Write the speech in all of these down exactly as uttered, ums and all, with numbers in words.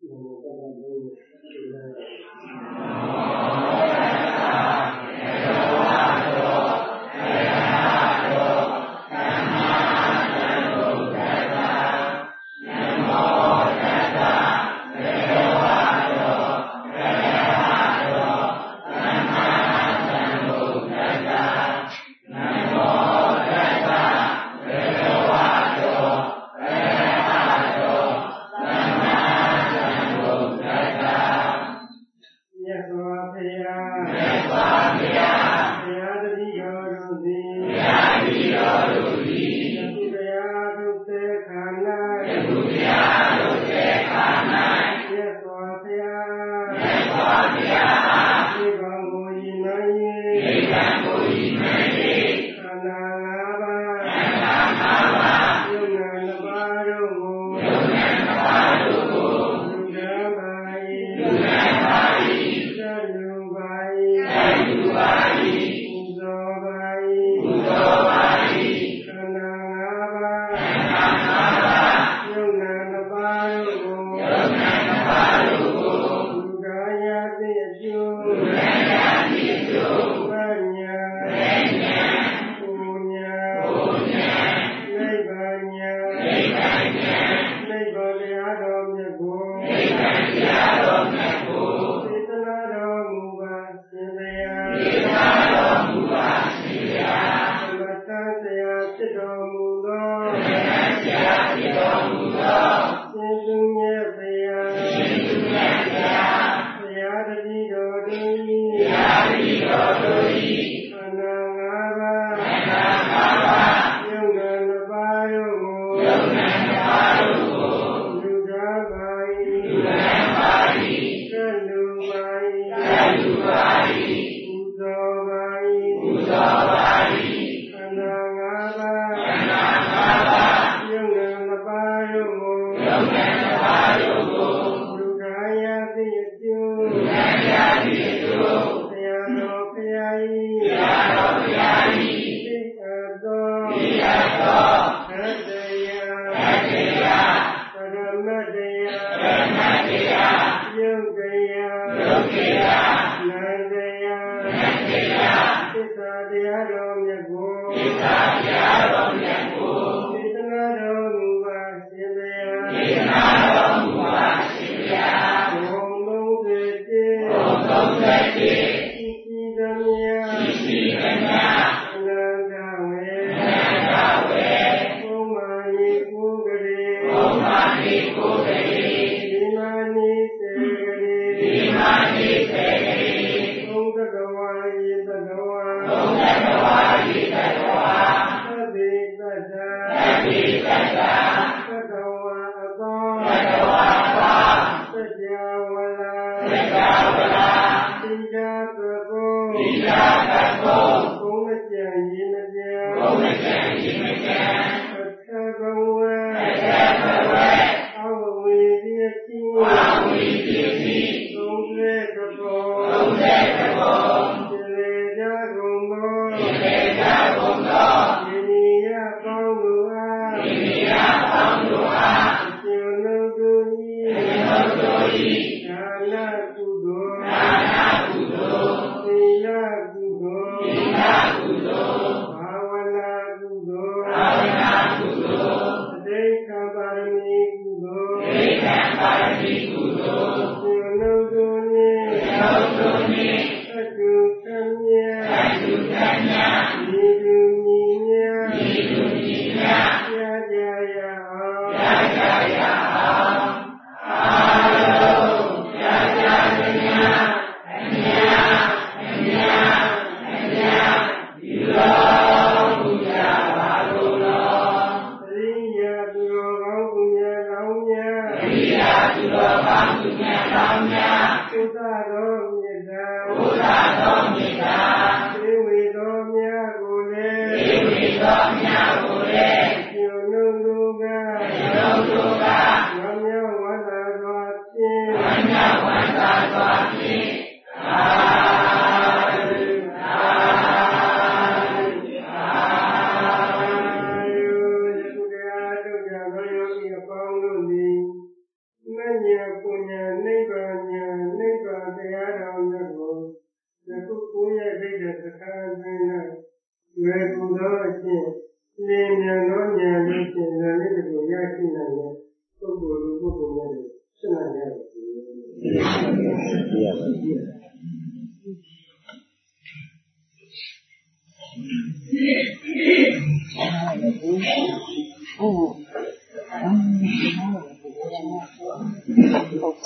Yeah. င်မြန်သောဉာဏ်လေးသင်္ဍလေးကိုရရှိနိုင်တဲ့ပုဂ္ဂိုလ်လူပုဂ္ဂိုလ်များကိုဆက်နိုင်ရတယ်။ရပါဘူး။哦，嗯，好吧。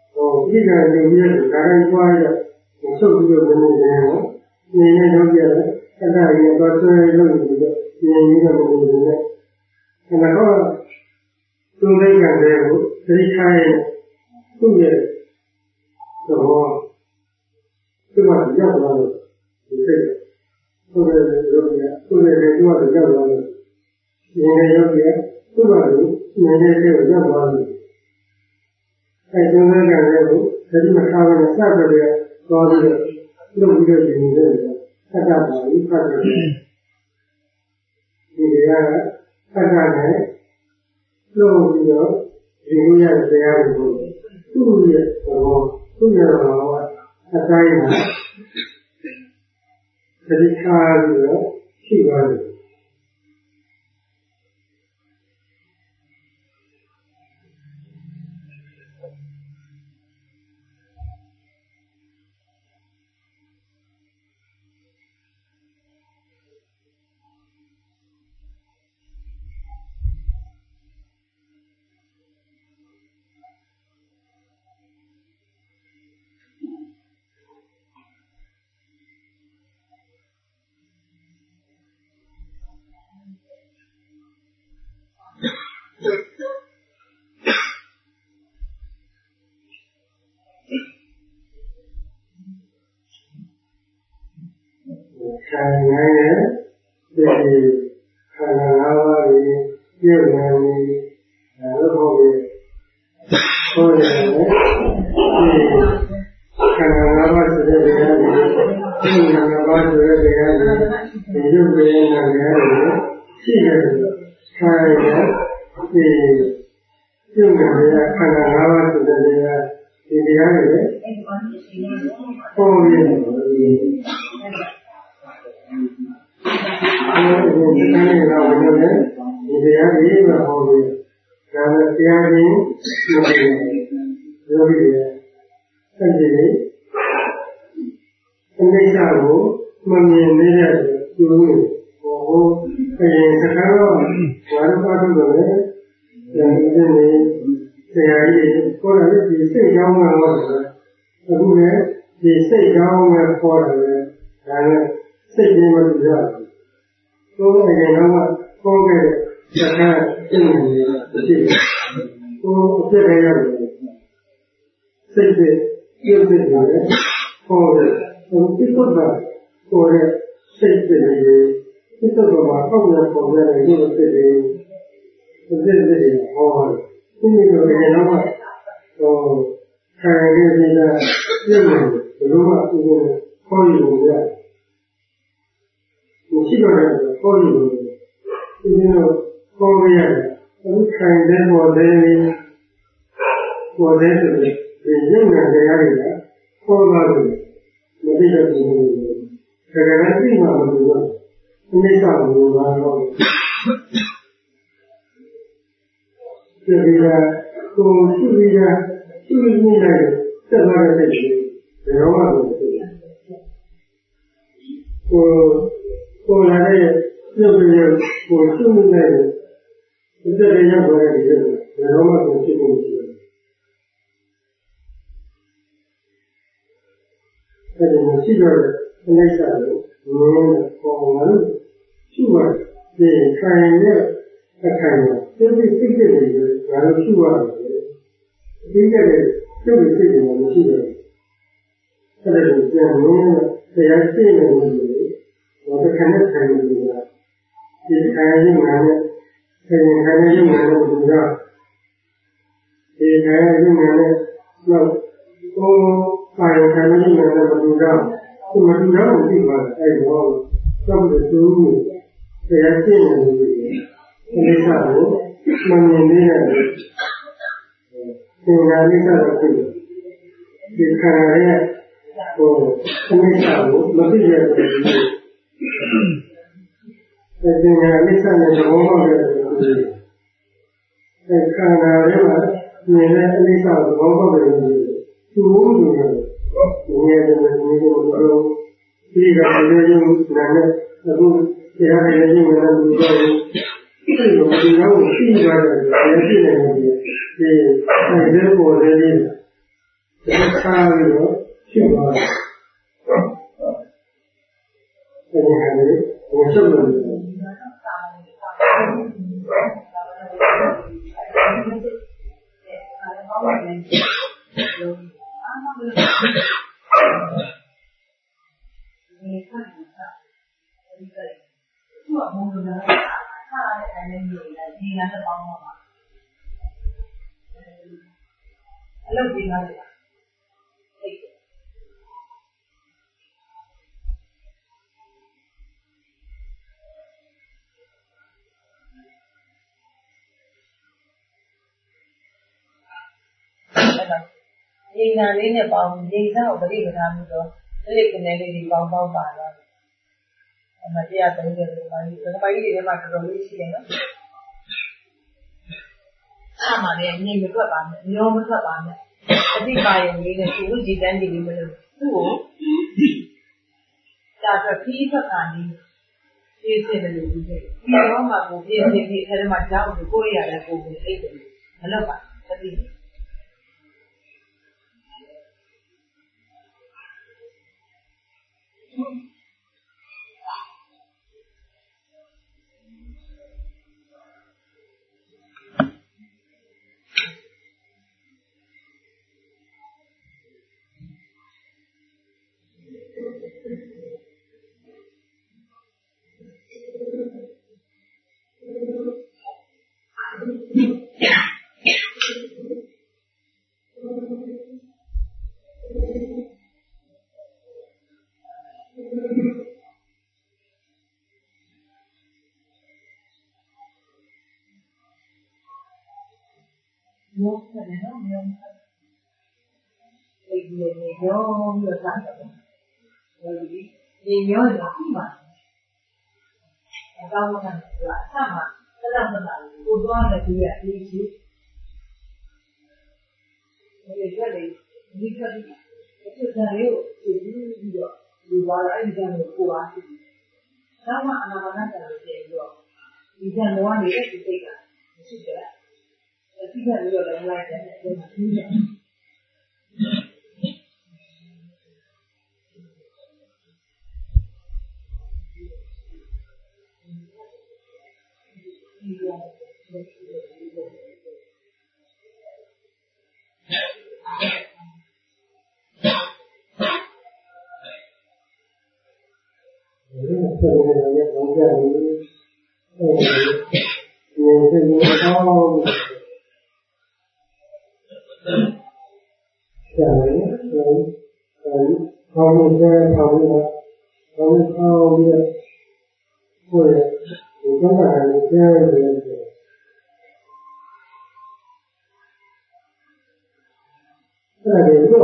哦，一个有些是大概抓一个，我手机就这么点，你也了解了，大概也把这弄一个，也一个东西的，然后中间感觉我这一开，后面什么，这个比较多的，是这个，后面了解，后面是多比较多的，应该了解，这个人应该是比较多的。在中间感觉我在这么看的下边的高的弄一个女人，大家把一块的，这个大家呢，弄一个女人这样的，注意什么？注意什么？大家呢，这里看这个器官。看男人，就是看看哪个的越南的哪个方面，或者是看看哪个是这样的，看看哪个是这样的，也就这样的人，这个看一下，你用的这看看哪个是这样的，你这样的，方面的。我们看那个我们的，你这样的一个方面，然后这样的有的有的，甚至今天下午我们那个有我哎这个我们发出的呢，然后这里这样的，或者是比社交嘛我说，这不呢比社交嘛或者是然后社交嘛比较。我们这个嘛，我们这看正面的不是，我这个样子，甚至有的人，或者从这个吧，或者甚至的，这个吧，后面后面的有这个，这这个哦，因为有的人嘛，哦，看这个正面的，如果这个考虑怎么样？我基本上是考虑的，因为考虑的，我们看的我的我的这个是用的这样的，考虑的，我这个是这个人地方不一样，没上过那个，这个从处理的处理那个这方面的事情，然后我我。后来的要不要我现在这个要过来的这个，然后嘛就去公司，但是我这个那啥的，我们我们去玩，对，看一个，再看一个，这是这个的一个，然后去玩的，这个的这个事情我们去的，或者是这样，我们这样这个东西。我是看着看着这个，你看用完的，看你看着用完的不知道，你看着用完的，那我把人看着用完的不知道，怎么知道的地方哎呦，那不是收入，这样见人的这个，没啥路，那年龄的，现在没啥的这个，你看人哦，没啥路，没这些东西。在这个没看见什么好的东西，在看到人们你的没啥什么好的东西，就我们这个，你也这么你这么说，第一个是用男的，那不其他的人用的那不叫人，这种是让我第一个的，也是那个的，是在人国的例子， ထားပြီးတော့ဖြစ်သွားတယ်အဲဒီဟာလေးဘယ်ချက်လို့လဲအလုပ်ပြီးသွားတယ်။ဒီနာလေးနဲ့ပေါင်းဒီစားကိုပြိပထားပြီးတော့လက်ကနေလေးဒီပေါင်းပေါင်းပါတော့အမတရားသုံးတယ်လို့ပါဒီကမိုင်းလေးတွေမှာတော်တော်လေးရှိတယ်နော်။အဲ့မှာလည်းငြိမ်မထွက်ပါနဲ့မျောမထွက်ပါနဲ့အတိပါရင်လေးနဲ့သူ့ဒီတန်းဒီလေးမလို့သူ့ကိုဒါဆိုခီးထွက်တာလေးပြည့်စင်တယ်လို့ပြောတယ်။ဒီတော့မှကိုပြည့်စင်ပြီးအဲ့ဒီမှာကြောက်ကိုကိုရရတယ်ကိုကိုအိတ်တယ်မလုပ်ပါသတိမျိုးဆက်တယ်နော်မျိုးဆက်ဒီဒီမျိုးမျိုးစားတယ်ဒီဒီမျိုးကခုမှအကောင်းဆုံးကအဆမှာသက်သက်သက်ကိုသွားတဲ့ဒီရဲ့ဒီကြီးဒီကြက်လေးဒီကြက်လေးဒီကြက်လေးကိုဒီပြီးတော့ဒီဘာလဲအဲ့ဒီကြက်ကိုကိုအားရှိတယ်။ဒါမှအနာမနာတယ်လို့ပြောပြီးတော့ဒီကြက်လောနေတဲ့ဒီစိတ်ကမရှိကြဘူး။ဒီကလေးတော့လည်းလိုက်တယ်ဒီမှာသူ့ရဲ့ဒီရောဆက်နေတယ်ဘုရားကြီးအဲဒီဒီဒီတော့ဆရာကြီးအဲဒီခေါင်းနဲ့ခေါင်းနဲ့ခေါင်းနဲ့ခေါင်းနဲ့ကိုယ်ဒီတော့ကလည်းကျဲတယ်အဲဒီတော့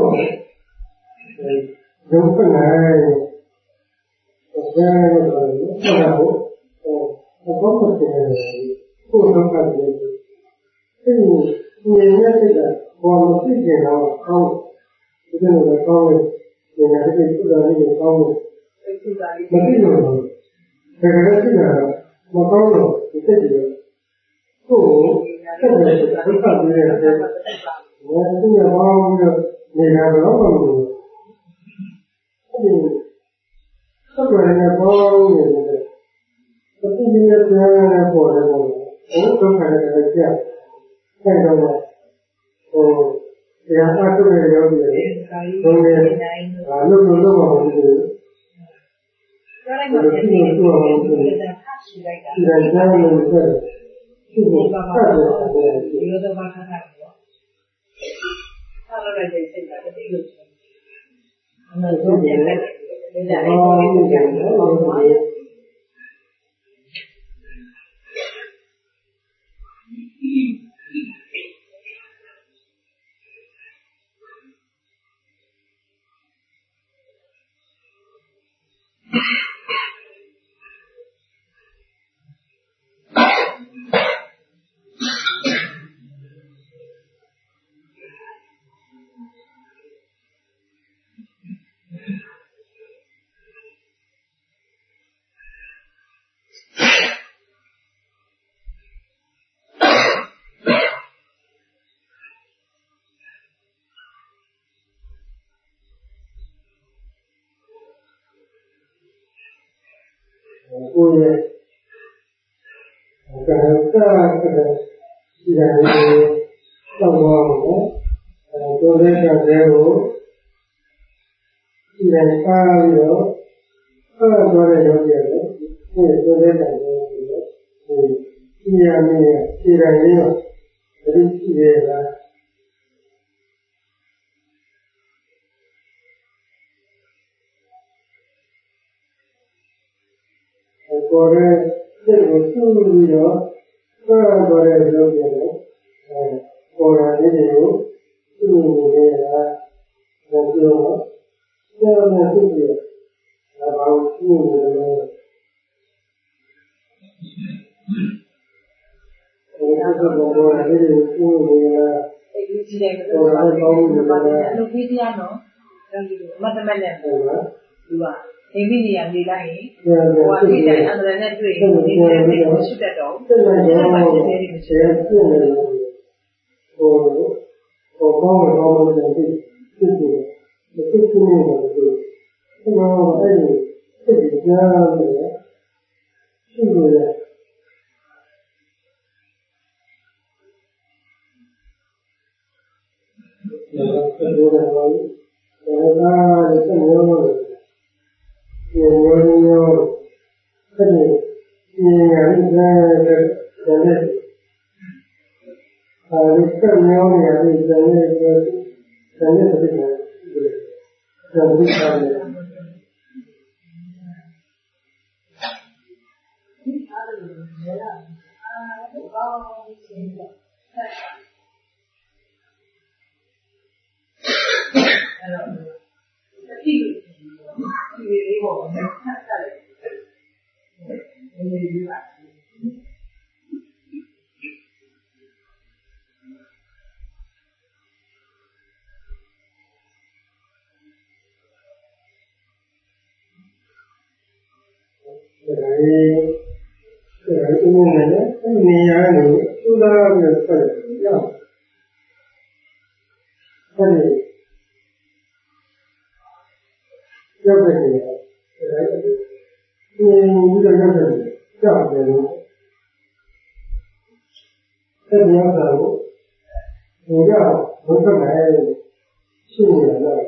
ဒုက္ခနဲ့ဆရာတို့ကဆက်တော့ဘောဘောတဲ့ကိုယ်တော့ကလည်းအဲဒီဉာဏ်နဲ့စိတ်ကဘောမသိကြတော့အောင်းဒီလိုမျိုးကောင်းတယ်ဉာဏ်နဲ့စိတ်ကလည်းကောင်းတယ်စိတ်ကလည်းမသိလို့ဒါကလည်းစိတ်ကမကောင်းတော့ဒီစိတ်တွေကကိုယ်ဆက်တယ်ဒုက္ခပြီးတဲ့အခါကျတော့ဘယ်သူမှမအောင်ပြီးတော့နေတာတော့မဟုတ်ဘူးအဲဒီဆက်တယ်နဲ့ကောင်းနေတယ်ပဋိနိယပြန်ရပေါ်တယ်ပေါ့ဘုဒ္ဓခါနဲ့လည်းကြာအဲ့တော့ဟိုတရားအထုတ်ရရောက်ပြီလေဘုံနဲ့အာလို့လို့လို့မဟုတ်ဘူးပြောလိုက်ပါမယ်ဒီလိုတော့ဟုတ်တယ်ရှိလိုက်တာဒီလိုကြောင်းလို့ပြောတယ်ဒီလိုပါပါတယ်ဒီလိုတော့ဘာခါခါတော့ဆက်လို့လိုက်တဲ့စိတ်ကတတိလို့အမှန်တော့ပြန်လိုက်တယ်ဒါလည်းကိုယ်ကိုယ်ကြတယ်ဟုတ်ပါရဲ့ကိုယ်ရဲ့ကံကံကံရှိတယ်တော့ဘောနော်အဲကိုယ်ရဲ့ကံတွေကိုဒီတိုင်းပါပြီးတော့အဲ့တော့လည်းရောပြတယ်ဒီကိုယ်ရဲ့ကံတွေကိုဒီဉာဏ်နဲ့ခြေတိုင်းလေးတော့ဒီကြည့်ရတာကိုယ်ရဲ့စိတ်ကိုသူ့ပြီးတော့အဲ့တော့လည်းရောပြတယ်အဲကိုယ်ရည်တွေကိုသူ့နေတာဘာပြောတော့ကိုယ်နဲ့သူ့ရဲ့ဒါဘာလို့သူ့နေလဲအဲ့ဒါတော့ကိုယ်ရည်တွေကိုသူ့နေတာအဲ့ဒီကြည့်တယ်တော့ဘာလို့ပါတယ်လို့ပြီးတရားနော်အဲ့ဒီမတ်တမက်နဲ့ဟုတ်ပါဒီပါနေမိနေရနေလိုက်ရင်ဟိုအဖြစ်တိုင်းအန္တရာယ်နဲ့တွေ့ရင်ဒီတဲ့စိတ်ကိုရှုတတ်တော့စိတ်ကဖြစ်နေတယ်ဖြစ်နေတယ်ဟိုဟိုကောင်းကောင်းနဲ့ဖြစ်ဖြစ်နေတယ်ဖြစ်ဖြစ်နေတယ်ဆိုတော့အဲ့ဒီစိတ်ကြားနေတယ်ရှိနေတယ်ဒါကဘယ်လိုလဲဘာလို့ဒါကလည်းဆက်ရောလို့ဒီလိုမျိုးဆက်နေဒီရည်တဲ့တဲ့တဲ့အဲဒီဆက်မျိုးနေရာဒီတဲ့တဲ့တဲ့တဲ့တဲ့တဲ့ဒါဘုရားလေဒီအားလုံးလည်းအာဘောင်းရှင်းတော့ဆက်တာအဲ့တော့အတိဒီလေးကိုဆက်ဆက်တယ်ဒီလိုပါအဲဒီအဲဒီဦးနဲ့နေရာကိုသူ့သားပြီးဆက်ရအောင်အဲဒီရောက်တယ်အဲဒီဒီလိုရောက်တယ်ကြောက်တယ်လို့အဲဒီရောက်တာကိုဟိုရောက်ဘုရားမယ်ရှိနေတယ်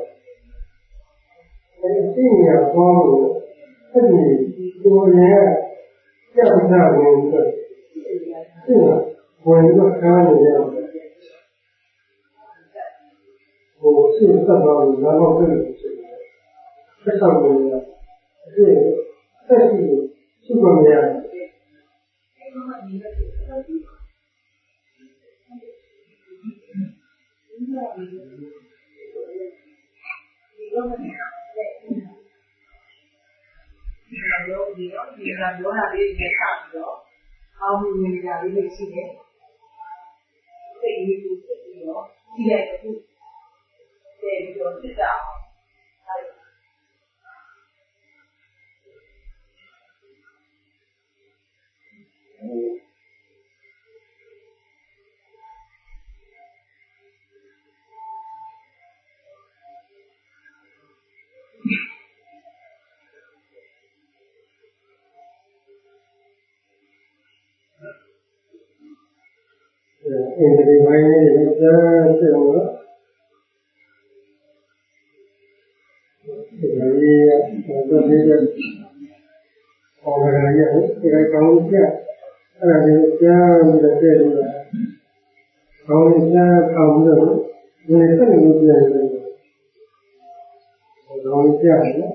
အဲဒီသိနေရပေါ်လို့အဲဒီကိုယ်ရဲ့ကြောက်တာကိုသိတာဝင်တော့ကားနေရတယ်ဟိုစိတ်သက်သာလို့လာတော့ဖြစ်နေတယ်ဆက်ဆောင်နေတယ်အဲဒီဆက်ရှိရှိမရဘူးရောဒီရောဒီကရောဟာလေးနဲ့ဆက်ပြီးတော့အောင်းမြင်ကြလေးတွေရှိတယ်။စိတ်ကြီးကိုစိတ်ပြီးတော့ကြည့်လိုက်တဲ့တဲ့ပြီးတော့စစ်တာအင်းဒီဝိုင်းလေးကြားဖြစ်လို့ဒီလေးရတော့ဒီကပေါ်လာရရဲ့ဒီကောင်းကြအဲ့ဒါလေးကြားပြီးတော့တဲ့လို့ကောင်းကြားကောင်းလို့ဒီစိတ်ကိုပြန်လို့ကောင်းကြားနော်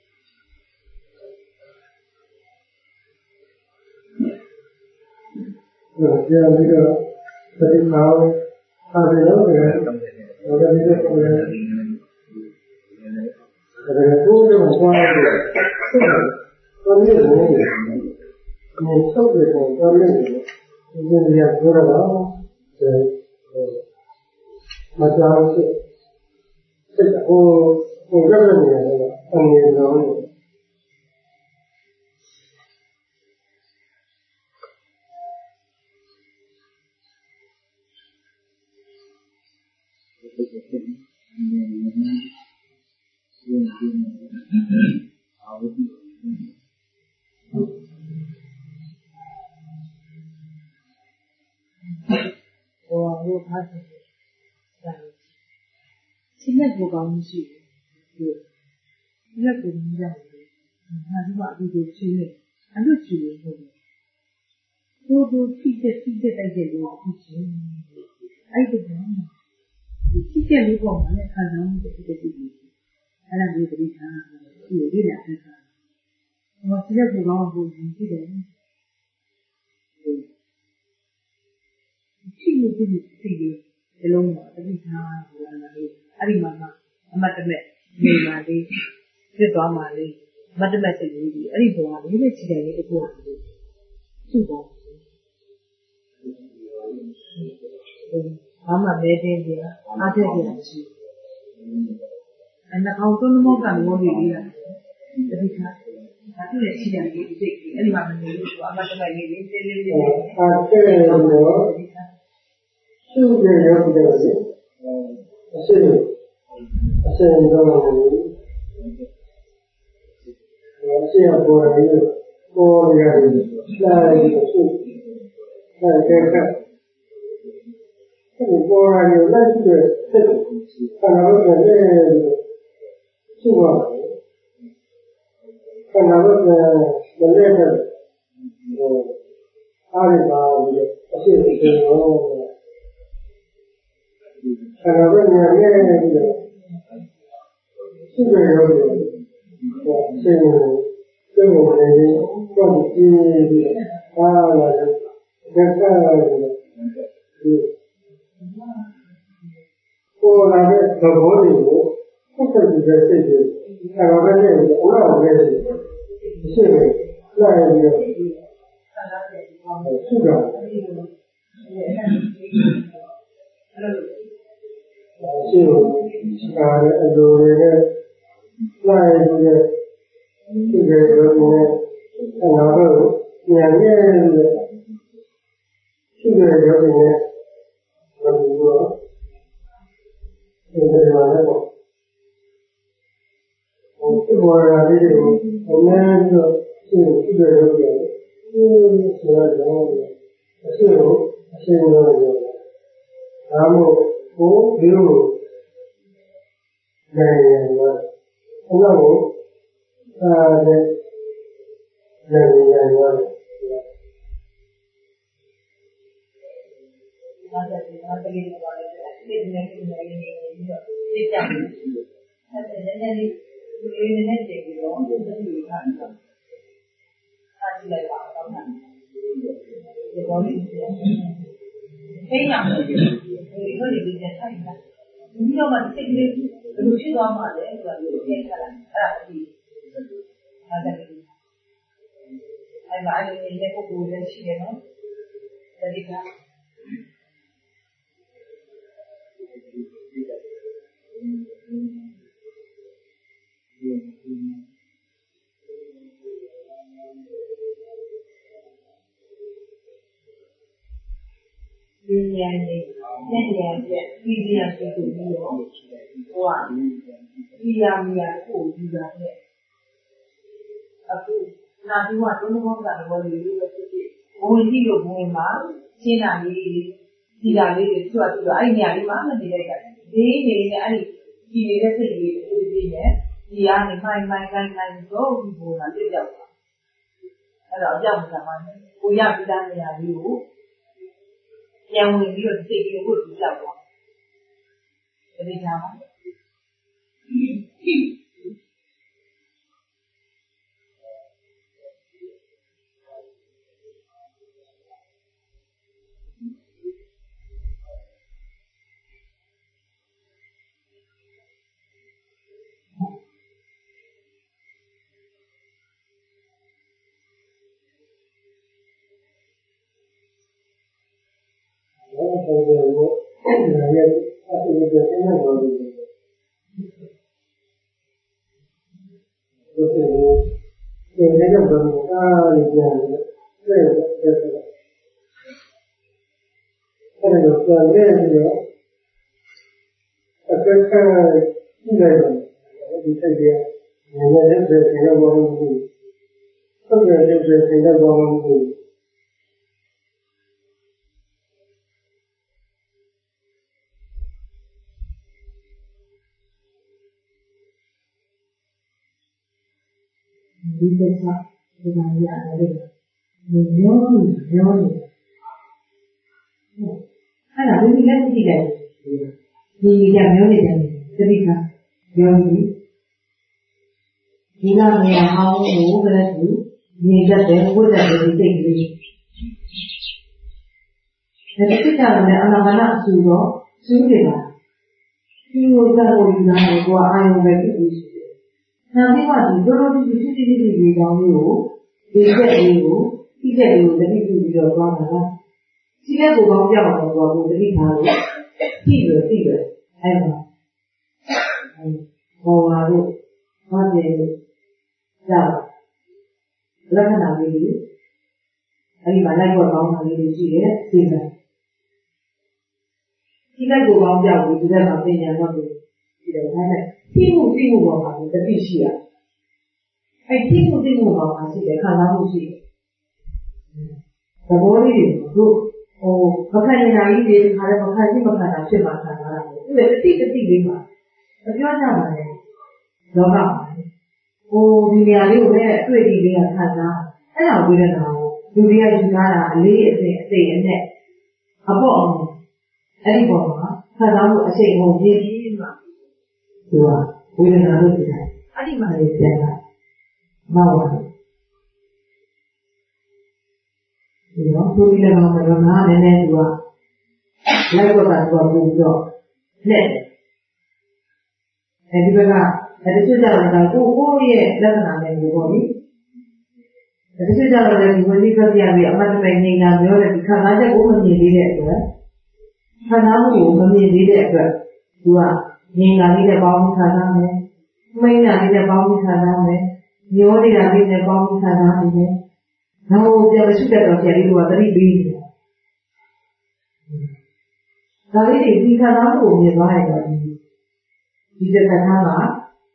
ဒါကြားပြီးတော့ဒီမှာအားရလို့ရတယ်။ဒါကလည်းကိုယ်လည်းဒါကကိုယ်တော့ဘာလဲ။ကိုယ်လည်းဘယ်လိုလဲ။ဒီစောက်တဲ့ကိုယ်လည်းဒီနေရာပြောတော့အဲမကြောက်စိတ်ကိုကိုယ်လည်းနေရတယ်အမြင်လုံးကောင်းရှိတယ်ဒီရက်ကိုမြင်ရတယ်ဟာဒီမှာဒီလိုချင်းနေအဲ့လိုကြည့်လို့ဟုတ်တယ်ဘိုးဘိုးထိတဲ့ထိတဲ့တိုက်တဲ့လို့ဖြစ်ချင်းအဲ့ဒီတော့ဒီထိတဲ့လေးပေါ်မှာလည်းခံစားမှုတစ်ခုတစ်ခုအဲ့ဒါမျိုးတတိထားဒီလိုလေးလာတဲ့အခါဟောဒီရက်ကိုတော့ဘိုးကြည့်တယ်ထိလို့ဒီလိုထိတယ်ဒီလိုမျိုးတတိထားဆိုတာလည်းအဲ့ဒီမှာအမတ်တမဲ့နေပါလေဖြစ်သွားပါလေမတ်တမဲ့စိတ်လေးကြီးအဲ့ဒီဘောကလေးနဲ့ခြေတယ်လေးတစ်ခုอ่ะရှိပါဘာမှလဲတဲ့ကြီးအားတဲ့ကြီးရှိအဲ့နှာခေါင်းသွန်းမောကမျိုးလေးလေးတတိထားဒါသူ့ရဲ့ခြေတယ်လေးစိတ်အဲ့ဒီမှာမနေလို့အမတ်တမဲ့လေးလေးလေးလေးလေးအားတဲ့ရောသူ့ရဲ့ရောတဲ့လေအရှိအရှိတော့အရှိအပေါ်ရည်ပေါ်ရည်လာရည်သူအဲ့ဒါကဒီပေါ်ရည်လက်ရှိတဲ့ဆက်ဆံလို့လည်းရှိပါဆံလို့လည်းလည်းဟိုအားရပါလို့အရှိအရှိတော့ဆံလို့လည်းလည်းရှိတယ်ရောရှိတယ်ကျုပ်ကိုလည်းတော့ကြည့်ပြီးအားလာတယ်ဒါကဒီပေါ်လာတဲ့သဘောတွေကိုပုတ်တက်ကြည့်တဲ့စိတ်တွေအဲဒါပဲနဲ့အလားပဲရှိတယ်လာရပြီးတော့ရှိတာရှိတာအလိုတွေနဲ့လာရပြီးတော့ဒီလိုမျိုးအနာတော့ဉာဏ်နဲ့ရှိတဲ့ရောင်းနေဘယ်လိုလဲဒီလိုပါတော့ဟိုဒီဘောရာလေးတွေကိုအများကြီးရှိရှိတဲ့ရောင်းနေဒီဆိုတာတော့အရှိကိုအရှိကိုရောဒါမှမဟုတ်ဒီလိုနိုင်ရတော့ဘုရားကိုအားနဲ့နိုင်ရရောအားတဲ့ဒီအားတလေးတွေပါလေစိတ်နဲ့စိတ်နဲ့နေပြီးတော့စိတ်ကြတယ်အဲ့ဒါလည်းလည်းဒီလေးနဲ့တည်ပြီးတော့ဒီလိုမျိုးခံတာအားကြည့်လိုက်ပါတော့မှဒီဘောလေးတွေသိရမယ်ဒီလိုလေးတွေဆိုင်တာဒီတော့မှစိတ်လေးဘယ်လိုဖြစ်သွားမှာလဲဆိုတာကိုသိချင်တာအဲ့ဒါဒီအားတဲ့အဲ့ဒါအဲ့ဒီလည်းပုဂ္ဂိုလ်လည်းရှိတယ်နော်တတိယဒီဉာဏ်နဲ့ဉာဏ်ရဲ့ပြည်ပြည့်စုံပြီးတော့ဟိုကဒီရမရကိုယူတာနဲ့အခုနာဒီမှာတုံးဘောကဘောလေးလေးပဲဖြစ်ဖြစ်ဘုံကြည့်လို့ဘုံမှာရှင်းတာလေးဒီတာလေးတွေသူ့အတူအဲ့ဒီနေရာလေးမှာမနေလိုက်တာဒီနေနဲ့အဲ့ဒီဒီနေတဲ့စိတ်လေးတွေဒီနဲ့ဒီကနေမိုင်းမိုင်းကိုင်းကိုင်းတော့ဒီဘုံမှာပြည့်ပြောက်သွားအဲ့တော့အကြောက်မှမှာကိုရပြီးသားနေရာလေးကိုပြန်ဝင်ပြီးတော့စိတ်လေးကိုပြည့်ပြောက်သွားဒီကြားမှာဘယ်လိုလဲအဲ့ဒါရဲ့အတူတူနဲ့နေပါလို့ဒီလိုဒီနေ့ကတော့အားရပြန်တယ်တဲ့တဲ့အဲ့ဒါကိုပြန်ပြီးတော့အခက်အခဲရှိနေတယ်ဒီစိတ်ရဲ့ဉာဏ်နဲ့တဲ့စိတ်ကဘာလို့ဒီဆက်ရတဲ့စိတ်ကဘာလို့ဒီဒီကိစ္စဒီမှာရတယ်ညောနေညောနေအဲ့ဒါဒီလက်ကြည့်တယ်ဒီညညောနေတယ်တတိကညောနေဒီလာနေအောင်ကိုပဲဒီနေတတ်တယ်ဝတ်တတ်တယ်ဒီစိတ်ကလေးဒါတိကျတယ်အနာမနာအဆူတော့စူးတယ်ပါဒီလိုသတ်လို့ယူလာတယ်ကိုအာယုံပဲဖြစ်ပြီးရှိတယ်။နောက်ပြီးမှဒီလိုလိုဒီဖြစ်ဖြစ်ဖြစ်ဖြစ်ဒီကောင်းမျိုးကိုဒီချက်လေးကိုဒီချက်လေးကိုတတိပြုပြီးတော့သွားတာလား။ဒီလက်ကိုကောင်းပြအောင်တော့ကိုတတိထားလို့ကြည့်ရကြည့်ရအဲ့ဒါဟောလာလို့ဘာတယ်ကြာလက္ခဏာလေးတွေအဲ့ဒီမှာလိုက်တော့ကောင်းတာလေးတွေရှိတယ်သိတယ်ဒီလက်ကိုကောင်းပြပြီးဒီလက်မှာပညာတော့ဒီလိုနဲ့ပြီးမှုပြီးမှုပေါ်မှာတတိရှိရအဲ့ဒီမှုပြီးမှုပေါ်မှာရှိတယ်ခံစားမှုရှိတယ်သဘောလေးတွေတို့ဟိုမခံနိုင်တာကြီးတွေခါလည်းမခံရှိမခံတာဖြစ်မှာခံစားရတယ်သူလည်းတတိတတိလေးမှာမပြောကြပါနဲ့လောကမှာဟိုဒီနေရာလေးကိုလည်းအတွေ့အကြုံလေးကခံစားအဲ့ဒါဝေဒနာကိုလူတွေကယူထားတာအလေးအစဉ်အသိအနဲ့အပေါ့အောင်အဲ့ဒီပေါ်မှာခံစားမှုအချိန်ကိုပြည့်ပြီးမှသူကဝေဒနာလို့ပြောတယ်အဲ့ဒီမှာလေးပြန်လာမဟုတ်ဘူးဒီတော့သူဒီလည်းမတော်ငါလည်းလည်းသူကလိုက်တော့တာသူကပုံတော့လက်အဲဒီဘက်ကအဲဒီကျကြတာကကိုကိုရဲ့လက္ခဏာနဲ့ကိုပေါ့လေအဲဒီကျကြတော့ဒီဝိသိကပြပြီးအမှတ်တမဲ့နေတာပြောတဲ့ဒီခံစားချက်ကိုမမြင်သေးတဲ့အတွက်ခံစားမှုကိုမမြင်သေးတဲ့အတွက်သူကငြိမ်လာလေးနဲ့ပေါင်းပြီးခံစားမယ်။မိမ့်လာလေးနဲ့ပေါင်းပြီးခံစားမယ်။ညောနေတာလေးနဲ့ပေါင်းပြီးခံစားနေတယ်။နောက်ပြန်မရှိတဲ့တော့ဆရာလေးကသတိပေးတယ်။ဒါလေးတွေဒီခံစားမှုကိုမြင်သွားရင်တော့ဒီစကားထားမှာ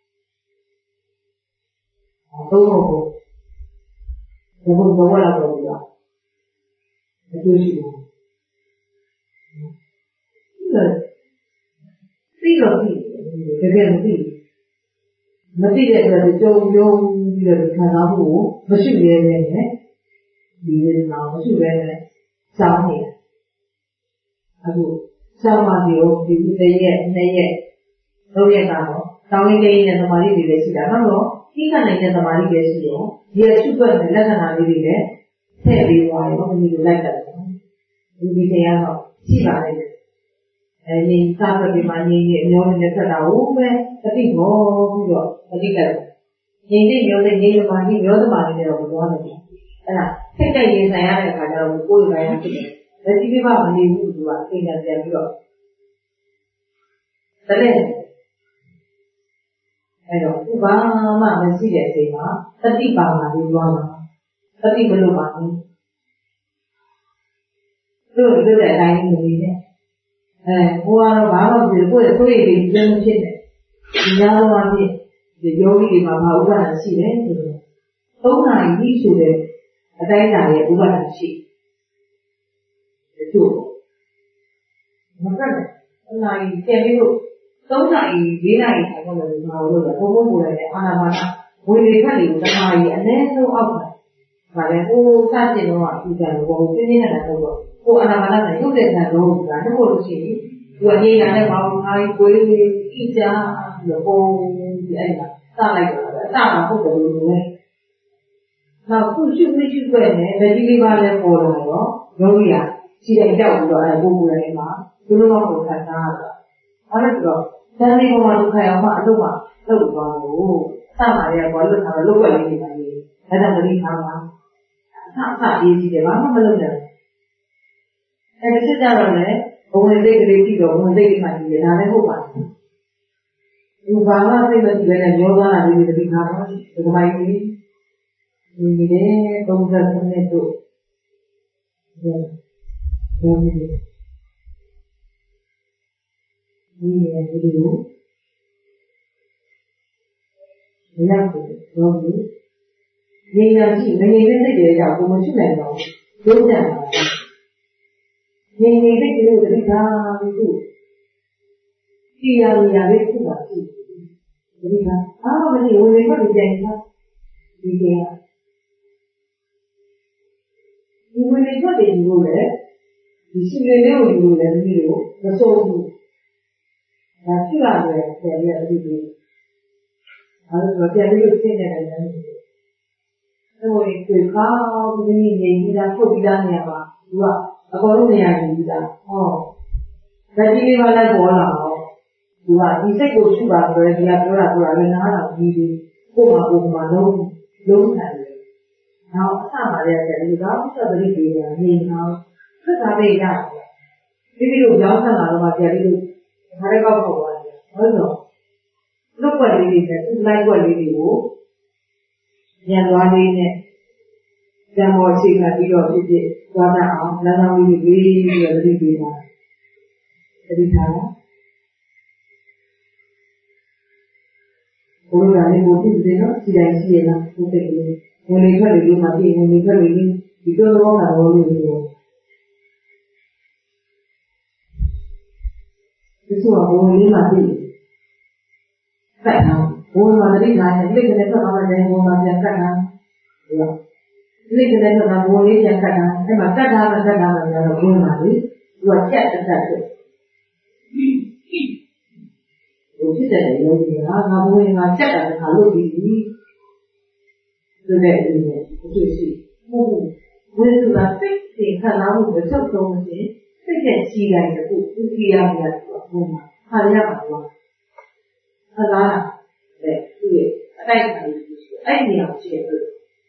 တော့ဘုံဘုံဘဝလာတော့ဘူး။အကျိုးရှိတယ်။သိတော့သိတကယ်မသိမသိတဲ့အတွက်ကြုံကြုံပြီးတော့ခံစားမှုကိုမရှိရဲနဲ့ဒီဝေဒနာမရှိရဲနဲ့စောင်းနေတယ်အခုစောင်းပါစီကိုဒီတစ်ရက်နှစ်ရက်သုံးရက်ကတော့စောင်းလေးလေးနဲ့သမာဓိတွေလည်းရှိတာဟုတ်တော့ခိကနိုင်တဲ့သမာဓိတွေရှိရောဒီအချုပ်ွက်တဲ့လက္ခဏာလေးတွေလည်းထည့်ပေးသွားရောဒီလိုလိုက်တယ်ဒီဒီတရားတော့ရှိပါလိမ့်မယ်အဲဒီစာပေဒီမှာညီညီအမျိုးနဲ့ဆက်တာဟုတ်ပဲတတိဘောပြီးတော့တတိကညီညီမျိုးနဲ့ညီညီမာကြီးမျိုးသမားတွေတော့ပြောနေတယ်အဲ့ဒါစိတ်ကြိုက်ရင်ဆိုင်ရတဲ့အခါကျတော့ကိုယ်ရိုင်းရဖြစ်တယ်လက်ရှိပြမမနေဘူးသူကအင်္ဂါပြန်ပြီးတော့တလည်းအဲ့တော့ဥပမာမရှိတဲ့အချိန်မှာတတိပါမှာပြီးသွားမှာတတိဘလို့ပါလဲတို့တို့တဲ့အတိုင်းနေနေတယ်အဲဘုရားတော့ဘာမှမဖြစ်ကိုယ့်ရဲ့ကိုယ့်ရဲ့ဒီကျင်းဖြစ်တယ်ဒီများတော့အဖြစ်ဒီယောဂီတွေမှာဘာဥပဒနာရှိတယ်ဆိုတော့သုံးနာရီဆိုတဲ့အတိုင်းအတာရဲ့ဥပဒနာရှိတယ်တို့မကတ်အနာရီကျန်ပြီးတော့သုံးနာရီလေးနာရီထိုင်လို့လည်းဘာလို့လဲဘုံဘုံကိုလည်းအာနာပါနာဝေလေခက်တွေကိုတနာရီအနည်းဆုံးအောက်မှာဗါလဲဟိုစတင်တော့အထူးကြလို့ဘုံပြင်းပြင်းနဲ့တော့ကိုအာနာပါနာနဲ့ရုပ်တဲ့ခံလို့ဒါတော့လို့ရှိရင်သူကနေလာတဲ့ဘောင်းအားကြီးကိုယ်လေးကြည့်ကြလို့ပုံဒီအဲ့ဒါစလိုက်တာပဲအစမှာဟုတ်တယ်လို့လည်းနောက်သူ့ရှုပ်ရှုပ်ပဲနဲ့ဗတိလေးပါလဲပေါ်လာတော့ယောဂီကခြေတိုင်ကြောက်ပြီးတော့အဲပုံပုံလေးမှာသူတို့တော့ကိုခံစားရတာအဲ့ဒါဆိုတော့ဇန်နေပေါ်မှာဒုက္ခရောက်မှအလုပ်မှာလုပ်သွားလို့အစမှာလည်းဘောလို့ထားတော့လုပ်ွက်လေးနေပါလေအဲ့ဒါမလိထားပါအစအစရေးကြည့်တယ်ဘာမှမလုပ်နဲ့အဲ့ဒါဖြစ်ကြတော့လေဘဝင်စိတ်ကလေးကြည့်တော့ဝင်စိတ်ကမှကြည့်ရတာလည်းဟုတ်ပါဘူးဒီဘာမှစိတ်မကြည့်ဘဲနဲ့ရောသွားတာလေးတွေတခါတော့ဒီကမိုင်းကြီးဒီနေတယ်သုံးဆယ်ခုနှစ်တို့ဒီဒီနေဒီနေဒီလိုလက်ကိုတော့ဒီနေရာကြည့်နေနေတဲ့စိတ်တွေကြောင့်ဘုံမရှိနိုင်တော့ဘူးကြံပါနေနေတဲ့ကိလေသာတွေဒါပြီးသူကြည်ရရလေးဖြစ်ပါရှိဒီကအားမနေဝင်ဝင်မကြင်တာဒီကဒီဝင်နေထွက်တယ်လို့လေဒီစီလေးလေးကိုယူလည်းပြီးလို့မစိုးဘူးဒါဖြစ်လာတယ်ဆယ်ရက်ပြီးပြီးအဲဒါပြန်ပြီးသိနေတယ်လည်းအဲ့လိုကိုခါဘူးနေနေဒီလားထုတ်ပြီးသားနေရပါသူကအကုန်လုံးနေရာယူပြီးသားဟောဒါကြီးလေးပါလိုက်ပေါ်လာတော့သူကဒီစိတ်ကိုရှုပါဆိုရင်ဒီကပြောတာပြောတာလည်းနားတော့ပြီးပြီးကို့မှာကို့မှာလုံးလုံးခံတယ်နောက်အဆမှာလည်းတယ်ဒီတော့ဆက်ပြီးပြီးတာနေအောင်ဆက်သားလေးရတယ်ဒီလိုကြောင်းဆက်လာတော့မှပြန်ပြီးခါရဲကောက်ပေါ့သွားတယ်ဟုတ်တော့လုတ်ွက်လေးတွေနဲ့သူ့လိုက်ွက်လေးတွေကိုညံသွားလေးနဲ့ဇံပေါ်ချိန်ကပြီးတော့ဖြစ်ဖြစ်သွားတတ်အောင်လမ်းဆောင်လေးတွေပြီးပြီးတော့ပြီးပြီးတာတတိထားဘုရားလည်းဘုရားဒီနော်ဒီတိုင်းရှိရလားဘုရားကလေးဝင်လေထွက်လေဒီမှာပြင်ဝင်လေထွက်လေဒီတော့တော့တာလို့လို့ပြောဒီဆိုတော့ဘုံလေးမှာပြင်ကတ်အောင်ဘုံမှာတတိထားနဲ့လက်ကနေထွက်သွားတယ်ဘုံမှာပြန်ကတ်တာဟုတ်လက်ကနေထွက်သွားဘုံလေးပြန်ကတ်တာအဲ့မှာကတ်တာကတ်တာမှလည်းဘုံမှာလေသူကကြက်တက်တက်တယ်ဘုဖြစ်တယ်လို့ပြောတာငါဘုံမှာကြက်တာကလို့ပြီးပြီဆိုတဲ့အနေနဲ့ဘုရားရှိဟုတ်ဘုရားကစိတ်တွေခန္ဓာမှုတွေချုပ်ဆုံးခြင်းစိတ်ရဲ့ကြီးတိုင်းတခုဥပ္ပယမြတ်ဆိုဘုံမှာခါရပါတော့ခါလာတဲ့သူ့ရဲ့အတိုက်အခံတွေအဲ့ဒီနေရာရှိတယ်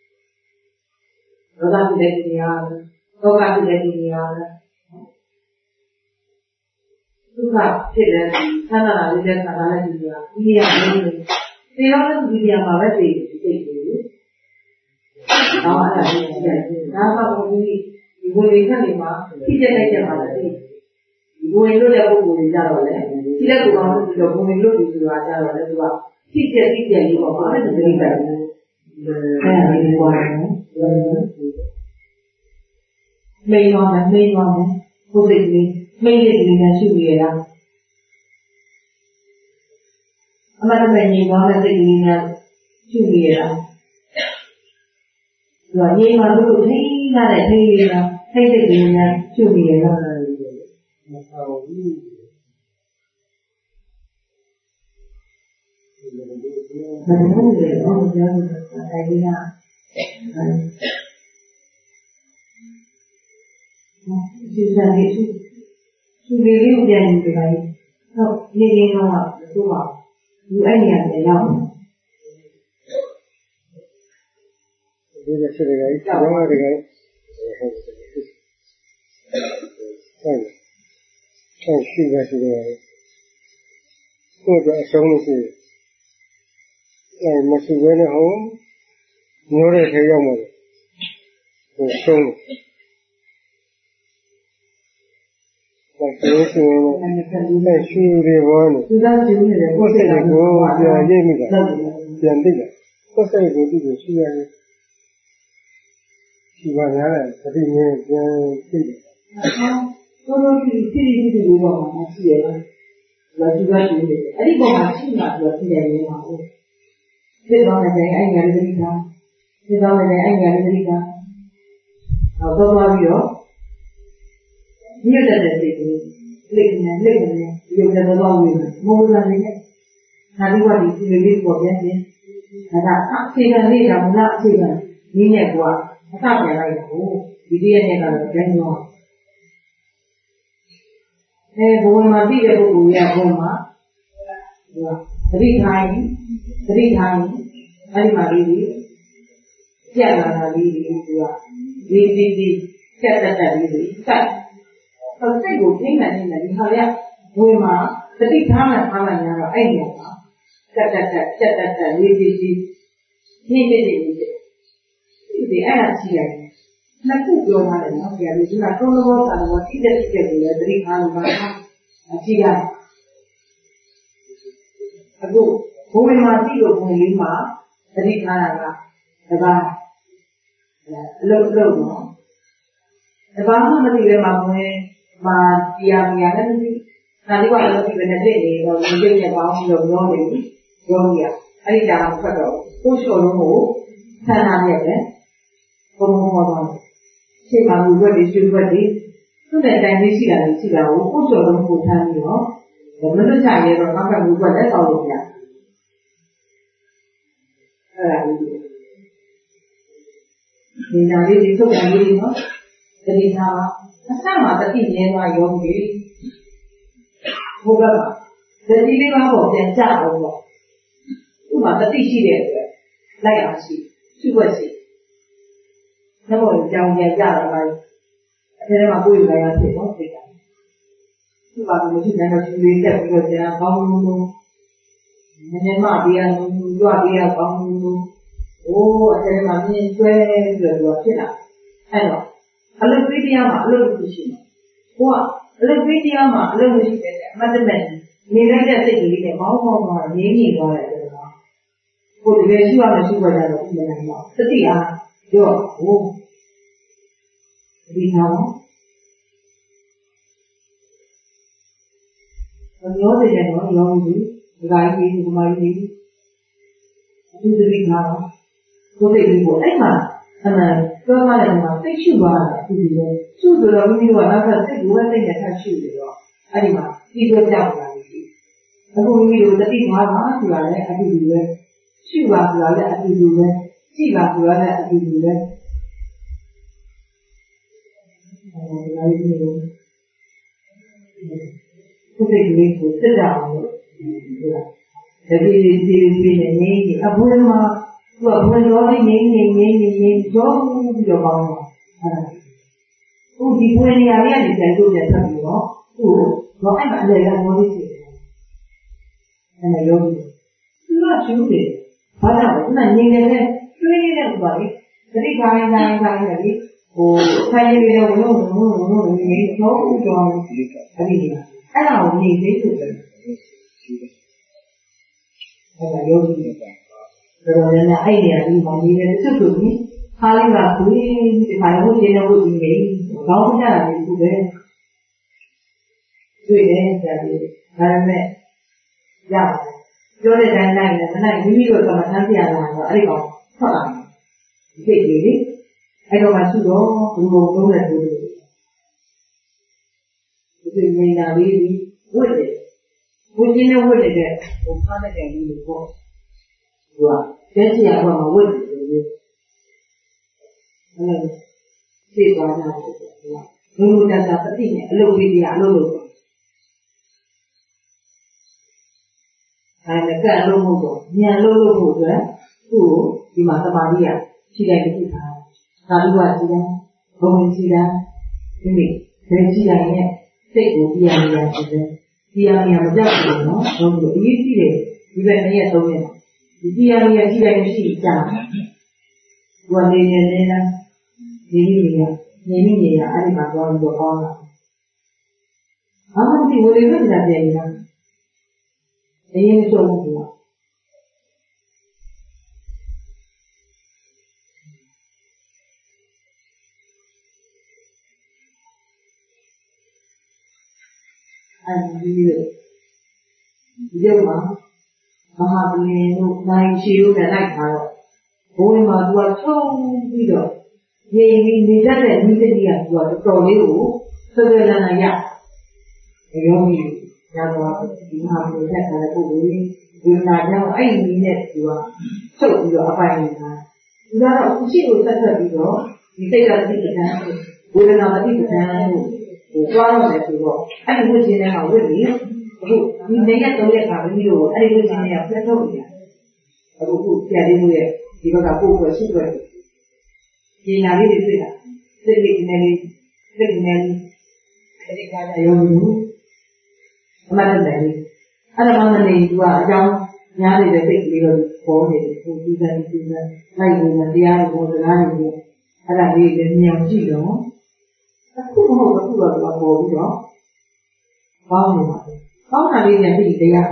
ရောဂါဖြစ်တဲ့နေရာရောဂါဖြစ်တဲ့နေရာဒုက္ခဖြစ်တဲ့ဆန္ဒလာလေးတဲ့ခါလာတဲ့နေရာဒီနေရာလေးတွေဒီတော့ဒီနေရာမှာပဲသိသိတယ်အော်အဲ့ဒါလေးရှိတယ်ဒါကဘုန်းကြီးဒီဘုံလေးခက်နေမှာဖြစ်တဲ့လိုက်တဲ့မှာလည်းဒီဘုံလေးလို့တဲ့ပုံကိုကြတော့လေဒီလက်ကိုကောင်းပြီးတော့ဘုံလေးလို့ဒီဆိုတာကြတော့လေသူကဖြစ်တဲ့ဖြစ်တဲ့လေးပေါ့ဘာလဲဒီလိုပဲအဲ့ဒါလေးပွားတယ်မိန်ပါမယ်မိန်ပါမယ်ဘုရားကြီးမိန်လေးတွေနဲ့ရှိရတာအမှန်တကယ်ညီပါတဲ့စိတ်ကြီးနဲ့ရှိရတာသူကညီမတို့ထိလာတဲ့ထိလေးကစိတ်စိတ်ကြီးနဲ့ရှိရတာမဟုတ်ဘူးဘယ်လိုလဲအောင်ပြောတာအဲဒီကဒီစံလေးသူလေးလေးကိုပြန်ယူတယ်ဟုတ်နေနေတော့သူ့ပါလူအဲ့နေရာပြန်ရောက်ဒီကရှိတယ်ကြီးကျောင်းရတယ်ကြီးဟုတ်ဟုတ်ရှိတယ်ရှိတယ်ကိုယ်ကအဆုံးမရှိအဲမရှိဘဲနဲ့ဟောမျိုးတဲ့ထဲရောက်မှာဟိုဆုံးတယ်ဆိုရှင်နဲ့ရှိရဘောနဲ့သူကရှိနေတယ်ကိုယ်စိတ်ကိုပြန်ရိပ်မိတာပြန်သိတယ်ကိုယ်စိတ်ကိုဒီလိုရှိရတယ်ဒီပါများတယ်တတိယပြန်သိတယ်အော်ဘုရားကြီးစီရီဒီလိုပါမှာရှိရလားလာသူကရှိနေတယ်အဲ့ဒီပေါ်မှာရှိမှပြောပြတယ်လေပါဟုတ်သိတော့လည်းအဲ့ငါလေးကသိတော့လည်းအဲ့ငါလေးကဟောတော့ပြီးတော့ညစ်တဲ့စိတ်ကိုလိမ့်နေလိမ့်နေရုပ်လည်းတော့ဝင်မိုးလာနေတယ်ဟာဒီဝါဒီဒီလေးပေါ်ပြန်ပြန်ဒါကအခြေခံလေးကမလားအခြေခံနည်းနဲ့ကွာအစပြန်လိုက်တော့ဒီတည်းရဲ့ကတော့ကျန်းတော့အဲဘဝမှာပြည့်တဲ့ပုဂ္ဂိုလ်ရဲ့ဘဝမှာသတိထားရင်သတိထားရင်အဲ့ဒီမှာလေးကြီးကြက်လာတာလေးကြီးသူကဒီဒီဒီကြက်တက်တက်လေးကြီးစိုက်တော့စိတ်ကိုထိမှန်နေတယ်ဒီဟာကဘဝမှာသတိထားမှထားမှများတော့အဲ့ဒီမှာကြက်တက်တက်ကြက်တက်တက်လေးကြီးကြီးနေနေနေဒီအဲ့ဒါရှိရတယ်နှစ်ခုပြောထားတယ်နော်ဆရာကြီးကသုံးဘောစာတော့တိတက်တိတက်ကိုလည်းသတိထားလို့ပါရှိရတယ်အခုဘုံမှာတိလို့ဘုံလေးမှာသတိထားတာကဒါကအလုပ်လုပ်နော်ဒါမှမသိလည်းမဘုံမှာတရားမရနဲ့သိဒါလေးကလည်းဒီပဲနဲ့သိနေတော့ဒီကျင့်ရပေါင်းပြီးတော့ပြောနေပြီပြောနေရအဲ့ဒီတာဖတ်တော့ကိုယ်လျှော်လို့ကိုဌာနနဲ့ပဲဘုံဘုံပေါ်သွားတယ်ရှေ့မှာလူွက်တွေကျွတ်ွက်တွေသူ့နဲ့တိုင်လေးရှိတာလေးရှိတာကိုကိုယ်ကျော်လုံးကိုထမ်းပြီးတော့မလွတ်ချရဲတော့နောက်ကလူွက်လည်းတောက်လို့ရတယ်အဲ့ဒါလေးဒီနာလေးဒီထုတ်တယ်လေးနော်တတိထားအစမှာတတိမြဲသွားရောပြီဘုရားကတတိလေးပါးပေါ်ပြန်ကြအောင်ပေါ့ဥပမာတတိရှိတဲ့အတွက်လိုက်အောင်ရှိရှိွက်ရှိတော့ကြောင်ပြန်ကြတော့ပါအဲဒါမှကိုယ်ရရဖြစ်တော့ဖြစ်တာသူ့ဘာလို့မရှိနိုင်တော့ရှင်လေးတက်ပြီးတော့ကျန်ကောင်းလို့လို့နည်းနည်းမှပေးရလို့ရွာပေးရကောင်းလို့အိုးအဲဒါမှမြင်ကျွဲပြီးတော့ဖြစ်လာအဲ့တော့အလုပ်ပေးတရားမှာအလုပ်လုပ်ရှိမှာကိုကအလုပ်ပေးတရားမှာအလုပ်မရှိတဲ့အမှတ်တမဲ့နေလိုက်တဲ့စိတ်ကလေးနဲ့မောင်းမောင်းသွားငြင်းငြိမ်သွားတယ်ဆိုတော့ကိုတကယ်ရှိရမရှိခွင့်ကြတော့ပြင်နိုင်တော့သတိအားရောဟိုဒီနာတော့ရောတဲ့တယ်တော့ရောဘူးဒီကကြီးဒီကမကြီးဒီသတိနာကိုသိပြီးပေါ့အဲ့မှာအမှန်ပြောမှလည်းမှာသိရှိသွားတာဒီလိုသူ့ဆိုတော့မိမိတို့ကနောက်ကစိတ်ကိုပဲသိနေထပ်ရှိနေတော့အဲ့ဒီမှာပြီးတော့ကြောက်လာပြီအခုမိမိတို့တတိထားပါဆိုတာလည်းအတူတူပဲရှိပါဆိုတာလည်းအတူတူပဲရှိပါဆိုတာလည်းအတူတူပဲအဲဒီလိုမျိုးကိုယ်စိတ်လေးကိုစစ်ကြအောင်လို့ဒီဒီဒီဒီနေနေအဘွေးမှာသူကဘွေးတော်လေးနေနေနေနေနေကြောပြီးတော့ပေါင်းတော့အခုဒီဘွေးနေရာလေးကနေပြန်လို့ပြန်ဆက်ပြီးတော့သူ့တော့အဲ့မှာအလေကမောလေးရှိတယ်အဲ့ဒါရောသူကရှင်းတယ်ဘာကြောင့်လဲသူကငြိမ်နေတဲ့ကျွေးနေတဲ့ဥပါလေသတိထားနေတိုင်းတိုင်းလေဟိုဆိုင်ရည်တွေတော့ဘုံဘုံဘုံဘုံနေတော့ဥကြောင်းအဲ့ဒီအဲ့ဒါကိုနေသေးဆိုတယ်အဲ့ဒါရောသူတော်တော်များများအဲ့ဒီအရာဒီမှာနေတဲ့သူ့ကိုပြီးခါလေးကကိုယ်ဒီမှာဘုရားရဲ့ဘုရားကြီးကောင်းကြတာဒီခုပဲတွေ့တယ်ကြာပြီဒါပေမဲ့ရပါတယ်ပြောတဲ့တိုင်းတိုင်းလည်းမနိုင်မိမိတို့ကမှန်းပြရလာတော့အဲ့ဒီကောင်ထွက်လာတယ်ဒီစိတ်ကြီးလေအဲ့တော့မှသူ့တော့ဘုံဘုံလုံးနဲ့တွေ့တယ်ဒီနေတာလေးဝတ်တယ်ဘုရင်နဲ့ဝတ်တဲ့ဟိုဖားတဲ့ကြီးလို့ပေါ့သူကကျဲစီရဘက်မှာဝတ်တယ်လေအဲ့စိတ်သွားတာပေါ့သူကဘုံဘုံတတ်တာပတိနဲ့အလုပ်လေးကြီးအလုပ်လုပ်အဲ့ဒါကအလုံးမဟုတ်ဘူးဉာဏ်လုံးလို့ဖို့အတွက်သူ့ကိုဒီမှာသမာဓိရရှိတယ်ကြည့်ထားသာဓုကရှိတယ်ဘုံရှိတယ်ဒီနေ့ဘယ်ရှိတယ်နဲ့စိတ်ကိုပြရနေရတယ်ပြရနေရမကြောက်ဘူးနော်ဘုံကအရေးကြီးတယ်ဒီဘက်နေ့ရက်သုံးရက်ဒီပြရနေရရှိတယ်မရှိကြဘူးဘာနေနေနေတာနေနေရနေနေရအဲ့ဒီမှာတော့တော့ကောင်းတာဘာမှမသိဘူးလေဘယ်လိုပြန်နေတာအရင်ဆုံးဘူးလားအဲဒီဒီရုပ်မှာမဟာပလင်တို့နိုင်ရှိတို့နဲ့လိုက်ထားတော့ဘိုးရင်မှာသူကချုံပြီးတော့ရေပြီးနေတတ်တဲ့မိသက်ကြီးကသူကတော်တော်လေးကိုဆွဲဆွဲလန်းလန်းရရောမီရတော့ဒီမှာပြည့်တဲ့အခါကိုဝေဒနာကြောင့်အဲ့ဒီနည်းနဲ့သူကချုပ်ပြီးတော့အပိုင်နေတာသူကတော့အရှိကိုဆက်ဆက်ပြီးတော့ဒီစိတ်ကတိပ္ပံဝေဒနာတိပ္ပံကိုဟိုသွားတော့တယ်ဆိုတော့အဲ့ဒီဝိဇ္ဇင်းနဲ့ကဝိဇ္ဇင်းအခုဒီနေ့ရက်သုံးရက်ကမိမိတို့အဲ့ဒီဝိဇ္ဇင်းနဲ့ဖက်ထုတ်နေတာအခုခုဆရာလေးတို့ရဲ့ဒီဘက်ကပို့ပွဲရှိတယ်ဒီနာလေးတွေတွေ့တာစိတ်လေးနည်းလေးစိတ်နည်းလေးအဲ့ဒီကရောဘူးအမှန်တည်းအဲ့ဒါမှမနေသူကအကြောင်းများနေတဲ့စိတ်ကလေးတော့ပေါ်နေတယ်ကိုကြည့်တယ်ကြည့်တယ်လိုက်နေတရားကိုစကားနေတယ်အဲ့ဒါလေးလည်းမြင်ကြည့်တော့အခုမဟုတ်ဘူးတော့ပေါ်ပြီးတော့ပေါင်းနေပါတယ်ပေါင်းတာလေးနဲ့ဒီတရား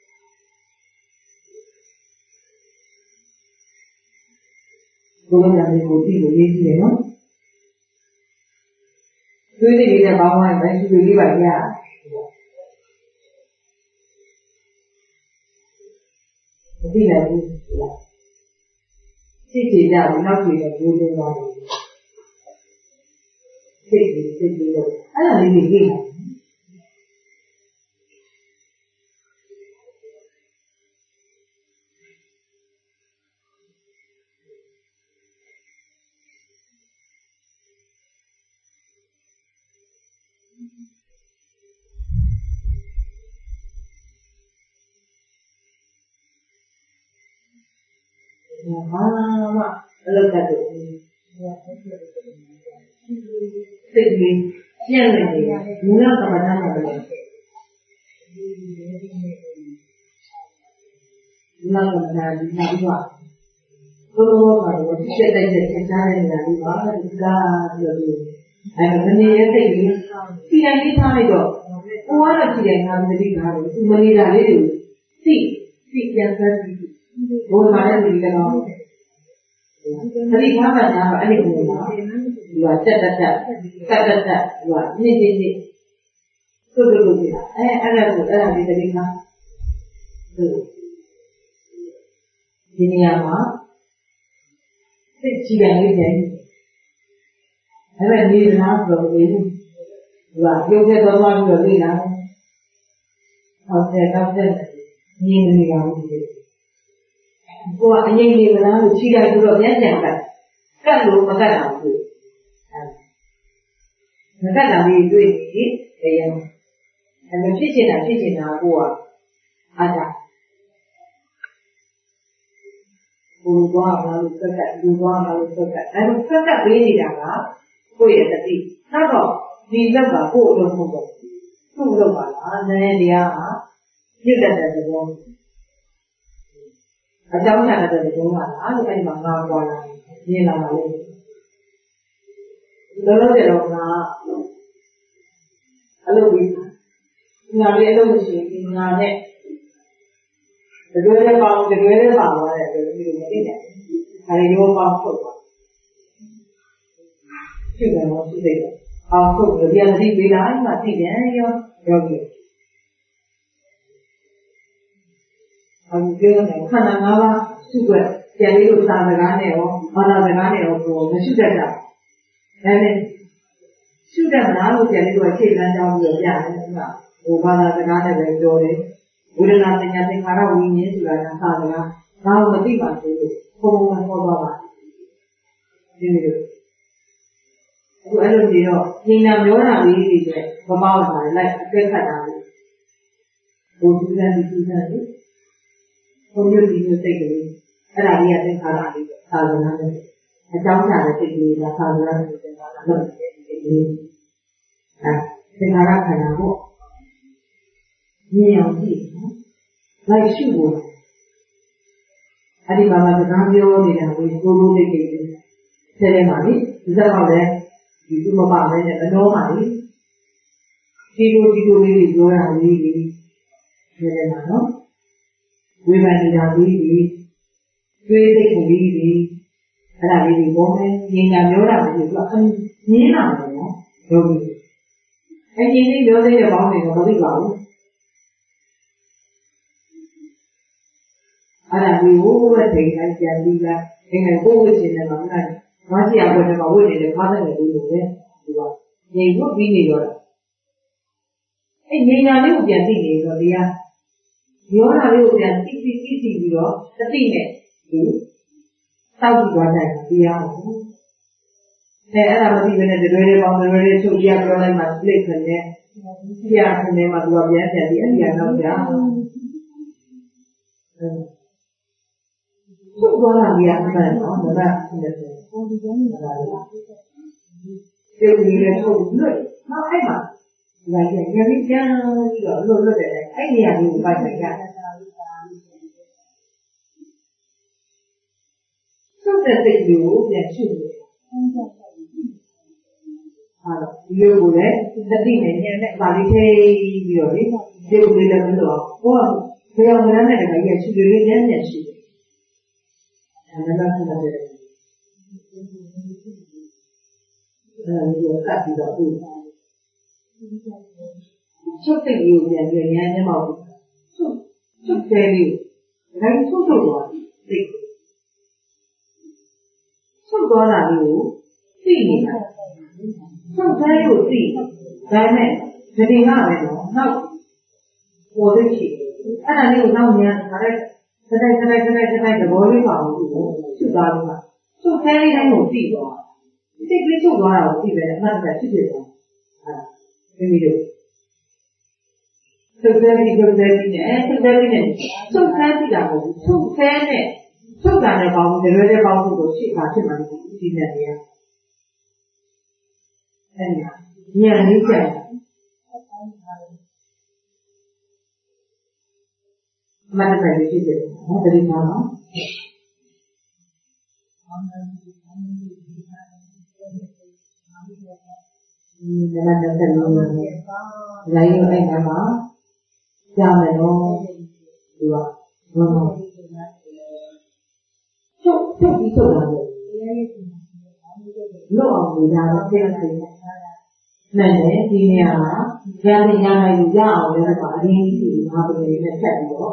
ဘုရားလည်းကိုကြည့်လို့ရေးကြည့်တယ်နော်တွေးနေနေတဲ့ပေါင်းဝိုင်းပဲဒီလိုလေးပါရမသိနိုင်ဘူးစိတ်ကြည်ကြပြီးနောက်ကြည့်တဲ့ဘိုးဘွားတွေစိတ်ကြည်စိတ်ကြည်လို့အဲ့ဒါလေးတွေသိတယ်ဘာမှအလုပ်တတ်တယ်စိတ်ကြီးကျန်နေတယ်ဘုရားကမ္ဘာနာမှာလည်းနာမနာဒီနာဒီပါဘုရားကတော့ချက်တဲ့ချက်ချားနေတာဒီပါဒီကားပြောပြီးအဲမနေရစိတ်ကြီးစီရန်လေးထားလိုက်တော့ဘုရားကစီရန်ငါမသိတာလေသူမနေတာလေးတွေစိစိပြန်စားပြီးဘုရားလည်းဒီကတော့သတိထားမှသာအဲ့ဒီကိုမှာဒီကတက်တက်တက်တက်တက်တက်ဒီကနေ့နေ့နေ့တို့တို့တို့ပြအဲအဲ့ဒါကိုအဲ့ဒါဒီသတိထားဒီနေရာမှာစိတ်ကြည်တယ်လေးတယ်အဲ့ဒါနေလားဆိုတော့ဒီကရုပ်ထဲသွားသွားပြီးတော့လေ့လာဟုတ်တယ်တော့တဲ့ညီနေရအောင်ဒီကိုကအငိမ့်နေမလားလို့ခြိလိုက်ပြီးတော့ပြန်ပြန်ကတ်ကတ်လို့မကတ်အောင်တွေ့မကတ်တာလေးတွေ့ပြီတရားအဲလိုဖြစ်ချင်တာဖြစ်ချင်တာကိုကအားကြဘူသွားမှာလို့စက်ကတ်ဘူသွားမှာလို့စက်ကတ်အဲလိုစက်ကတ်ပေးနေတာကကိုယ့်ရဲ့တတိနောက်တော့ဒီလက်ကကိုယ့်အတွက်မဟုတ်ဘူးသူ့လောက်ပါလားနည်းတရားဟာပြည့်တတ်တဲ့သဘောအကြောင်းတရားတဲ့ဘုံကလားလို့အဲ့ဒီမှာငါပွားလာမြင်လာပါလိမ့်မယ်။လောလောဆယ်တော့ကအလုပ်ပြီးငါလေးအလုပ်မရှိရင်ငါနဲ့တကယ်လည်းပေါင်းတကယ်လည်းပါသွားတယ်လို့ဒီလိုမသိနိုင်ဘူး။အဲဒီရောပေါင်းထုတ်ပါ။ဖြစ်တယ်တော့သိတယ်။အောင်ထုတ်လို့ပြန်သိပေးလိုက်မှသိတယ်ရောရောပြီ။အခုပြောတယ်ခန္ဓာ၅ပါးစုွက်ပြန်ပြီးလို့သာစကားနဲ့ရောဘာသာစကားနဲ့ရောကိုမရှိတတ်တာဒါနဲ့ရှုတတ်မလားလို့ပြန်ပြီးတော့ခြေလမ်းကြောင်းပြီးတော့ပြတယ်ကဟိုဘာသာစကားနဲ့ပဲပြောတယ်ဝေဒနာပညာသင်္ခါရဝိညာဉ်ဆိုတာကသာစကားဒါကိုမသိပါဘူးလို့ဘုံဘုံဟောသွားပါတယ်ဒီလိုအခုအဲ့လိုကြီးတော့ဉာဏ်မျိုးတာလေးတွေတဲ့ဗမာဥစ္စာတွေလိုက်အသက်ခတ်တာလို့ဘုသူကဒီသူကလေဘုံမျိုးဒီမျိုးစိတ်ကလေးအဲ့ဒါလေးကသင်္ခါရလေးပဲသာသနာနဲ့အကြောင်းထားတဲ့စိတ်ကလေးကသာသနာနဲ့သင်္ခါရလို့စိတ်ကလေးအဲသင်္ခါရခန္ဓာပေါ့မြင်အောင်ကြည့်နော်လိုက်ရှုဖို့အဲ့ဒီဘာမှစကားပြောနေတာကိုကိုလိုလေးလေးဆဲထဲမှာလေဒီစက်တော့လည်းဒီသူမပါမဲနဲ့အနောမှာလေဒီလိုဒီလိုလေးတွေပြောတာလေးကြီးဆဲထဲမှာနော်ဝိပဿနာပြီးပြီးတွေးစိတ်ကိုပြီးပြီးအဲ့ဒါလေးတွေပေါ်မယ်ဉာဏ်ညာပြောတာကိုသူကအမြင်လာတယ်နော်ယောဂီအရင်လေးပြောသေးတဲ့ဘောင်းတွေကိုမသိပါဘူးအဲ့ဒါဒီဟိုဘက်ထိန်တိုင်းပြန်ပြီးလာငယ်ငယ်ကိုဝိရှင်နဲ့မှမနိုင်ငါးစီရဘက်ထဲမှာဝိနေတဲ့ခါတဲ့လူတွေပဲဒီကငြိမ်ဖို့ပြီးနေတော့အဲ့ဉာဏ်ညာလေးကိုပြန်သိနေတော့တရားရောတာလေးကိုပြန်သိသိသိသိပြီးတော့အသိနဲ့ဒီစောက်ကြည့်သွားတယ်တရားကိုအဲအဲ့ဒါမသိဘဲနဲ့တွေတွေပေါင်းတွေတွေချုပ်ပြပြောလိုက်မှပြိတ်ခနဲ့ပြခနဲ့မှသူကပြန်ပြန်ပြီးအဲ့ဒီကတော့ကြာချုပ်သွားတာကြီးအဲ့ဒါနော်မလားတယ်ဟိုဒီကနေ့လာတယ်ပြုတ်ပြီးလဲချုပ်လွတ်နောက်အဲ့မှာလာကြရပြီးပြန်ပြီးတော့လွတ်လွတ်တယ်အဲ့နေရာလေးကိုပိုက်လိုက်ရတယ်သုတ်တဲ့စိတ်ကိုပြန်ရှုတယ်ဟာတော့ဒီလိုကိုလည်းသတိနဲ့ဉာဏ်နဲ့ပါဠိထိပြီးတော့လေဒီလိုလေးလည်းပြီးတော့ဟိုကဘယ်အောင်မရတဲ့ကကြီးရှုတွေလေးဉာဏ်နဲ့ရှုတယ်အဲဒါလည်းဆက်တယ်အဲဒီကကပ်ပြီးတော့ပြီးချုပ်တဲ့ကြီးကိုပြန်ပြီးဉာဏ်နဲ့မှချုပ်ချုပ်တယ်လေးဒါကြီးချုပ်ချုပ်သွားသိသွားတာလေးကိုသိနေတာချုပ်ဆဲလို့သိဒါပေမဲ့ဒီနေ့ကပဲတော့နောက်ပေါ်သိချင်အဲ့ဒါလေးကိုနောက်မြန်ခါတဲ့စတိုက်စတိုက်စတိုက်စတိုက်သဘောလေးပါဘူးကိုချုပ်သွားလို့ချုပ်ဆဲလေးတိုင်းကိုသိသွားစိတ်ကလေးချုပ်သွားတာကိုသိတယ်အမှန်တကယ်ဖြစ်ဖြစ်သွားအဲ့ဒီလိုချုပ်ဆဲပြီးချုပ်ဆဲပြီးနဲ့ချုပ်ဆဲပြီးနဲ့ချုပ်ဆဲပြီးတာကိုချုပ်ဆဲနဲ့ချုပ်တာနဲ့ပေါင်းတယ်ရွေးတဲ့ပေါင်းစုကိုရှိတာဖြစ်မှာဒီနဲ့နေရအဲ့ဒီညံလေးကျန်မတ်တယ်ဖြစ်တယ်ဟောတတိယနော်ဒီနံပါတ်တစ်လုံးလိုင်းအဲ့ဒါမှာကြားမယ်နော်ဒီကဘာမှချုပ်ချုပ်ပြီးချုပ်လာတယ်လို့အောင်လို့ဒါတော့ပြန်ပြန်နဲ့လည်းဒီနေရာမှာရတဲ့ရနိုင်လို့ရအောင်လည်းပါအရင်းကြီးဒီမှာပြည်နဲ့ဆက်ပြီးတော့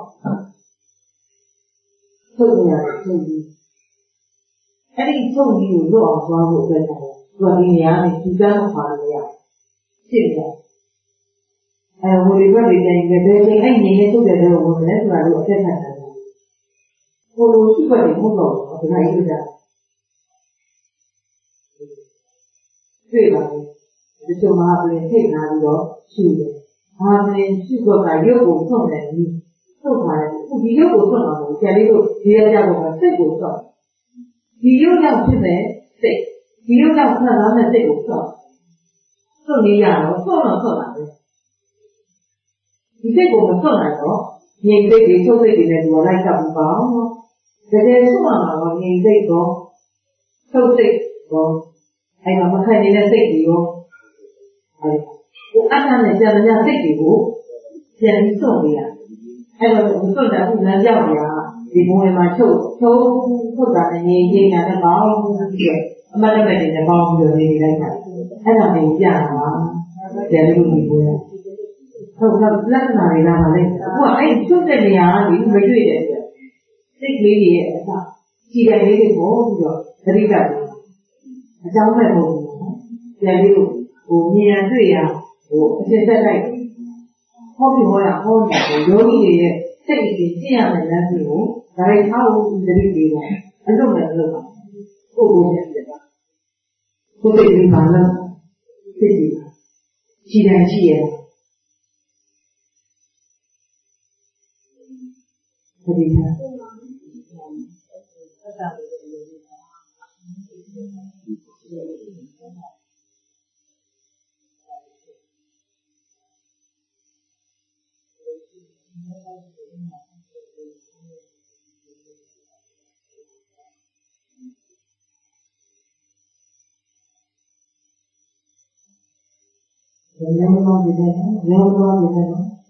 ထုတ်ရတယ်ထုတ်ပြီးအဲ့ဒီထုတ်ပြီးကိုလို့အောင်သွားဖို့အတွက်တယ်သူကဒီနေရာနဲ့ဒီကမ်းမှာပါလို့ရဖြစ်တယ်အဲဟိုဒီဘက်တွေတိုင်းပဲဘယ်ချိန်အဲ့နေနေထုတ်တယ်လို့ဝင်တယ်ဆိုတာကိုအသက်ဆက်တယ်ဟိုလိုရှိပါတယ်မဟုတ်တော့ဘူးဒါကြီးကတွေ့ပါလေဒီလိုမှပြင်ထိတ်လာပြီးတော့ရှိတယ်။ဘာပြင်ရှိတော့ကရုပ်ကိုဖွင့်တယ်ပြီးထုတ်သွားတယ်။ဒီရုပ်ကိုဖွင့်တော့ကျန်လေးတို့ဒီရကြတော့စိတ်ကိုဖွင့်ဒီရုပ်ကြောင့်ဖြစ်တဲ့စိတ်ဒီရုပ်ကြောင့်ခံစားတဲ့စိတ်ကိုဖွင့်ဖွင့်နေရတော့ဖွင့်တော့ဖွင့်လာတယ်။ဒီစိတ်ကိုမဖွင့်နိုင်တော့ငြိမ်စိတ်တွေထုတ်စိတ်တွေနဲ့ဒီလိုလိုက်ကပ်ပြီးပါအောင်။တကယ်ဆိုမှတော့ငြိမ်စိတ်ကောထုတ်စိတ်ကောအဲ့မှာမခံနေတဲ့စိတ်တွေရောအဲ့ကိုအတန်းနဲ့ကြာကြာစိတ်တွေကိုပြန်ပြီးစွန့်ပေးရအဲ့တော့စွန့်တာကလမ်းကြောက်ရဒီဘုံမှာချုပ်ချုပ်ထုတ်တာနဲ့ငြိမ်ငြိမ်တာနဲ့ပေါင်းပြီးတော့အမတ်တမဲ့တွေနဲ့ပေါင်းပြီးတော့နေလိုက်တာအဲ့ဒါမျိုးကြာတာပြန်လို့ဒီဘုံဟုတ်တော့လက္ခဏာတွေလာပါလေအခုကအဲ့ချုပ်တဲ့နေရာကနေမတွေ့တဲ့စိတ်ကလေးတွေရဲ့အစကြည်တယ်လေးတွေကိုပြီးတော့သတိကအကြောင်းမဲ့ပုံပြန်ပြီးဟိုမြင်ရတွေ့ရဟိုအစစ်သက်လိုက်ဟောပြီးဟောရဟောနေဟိုယောဂီတွေရဲ့စိတ်ကြီးကျင့်ရမယ်လမ်းကြီးကိုဒါတွေအောက်သတိပေးတယ်အလုပ်နဲ့အလုပ်ပါကိုယ်ကိုယ်ပြန်ပြတာကိုယ်စိတ်ကြီးပါလားစိတ်ကြီးကြည်တယ်ကြည်ရသတိထားလည်းမကောင်းဘူးလေလည်းမကောင်းဘူးလေ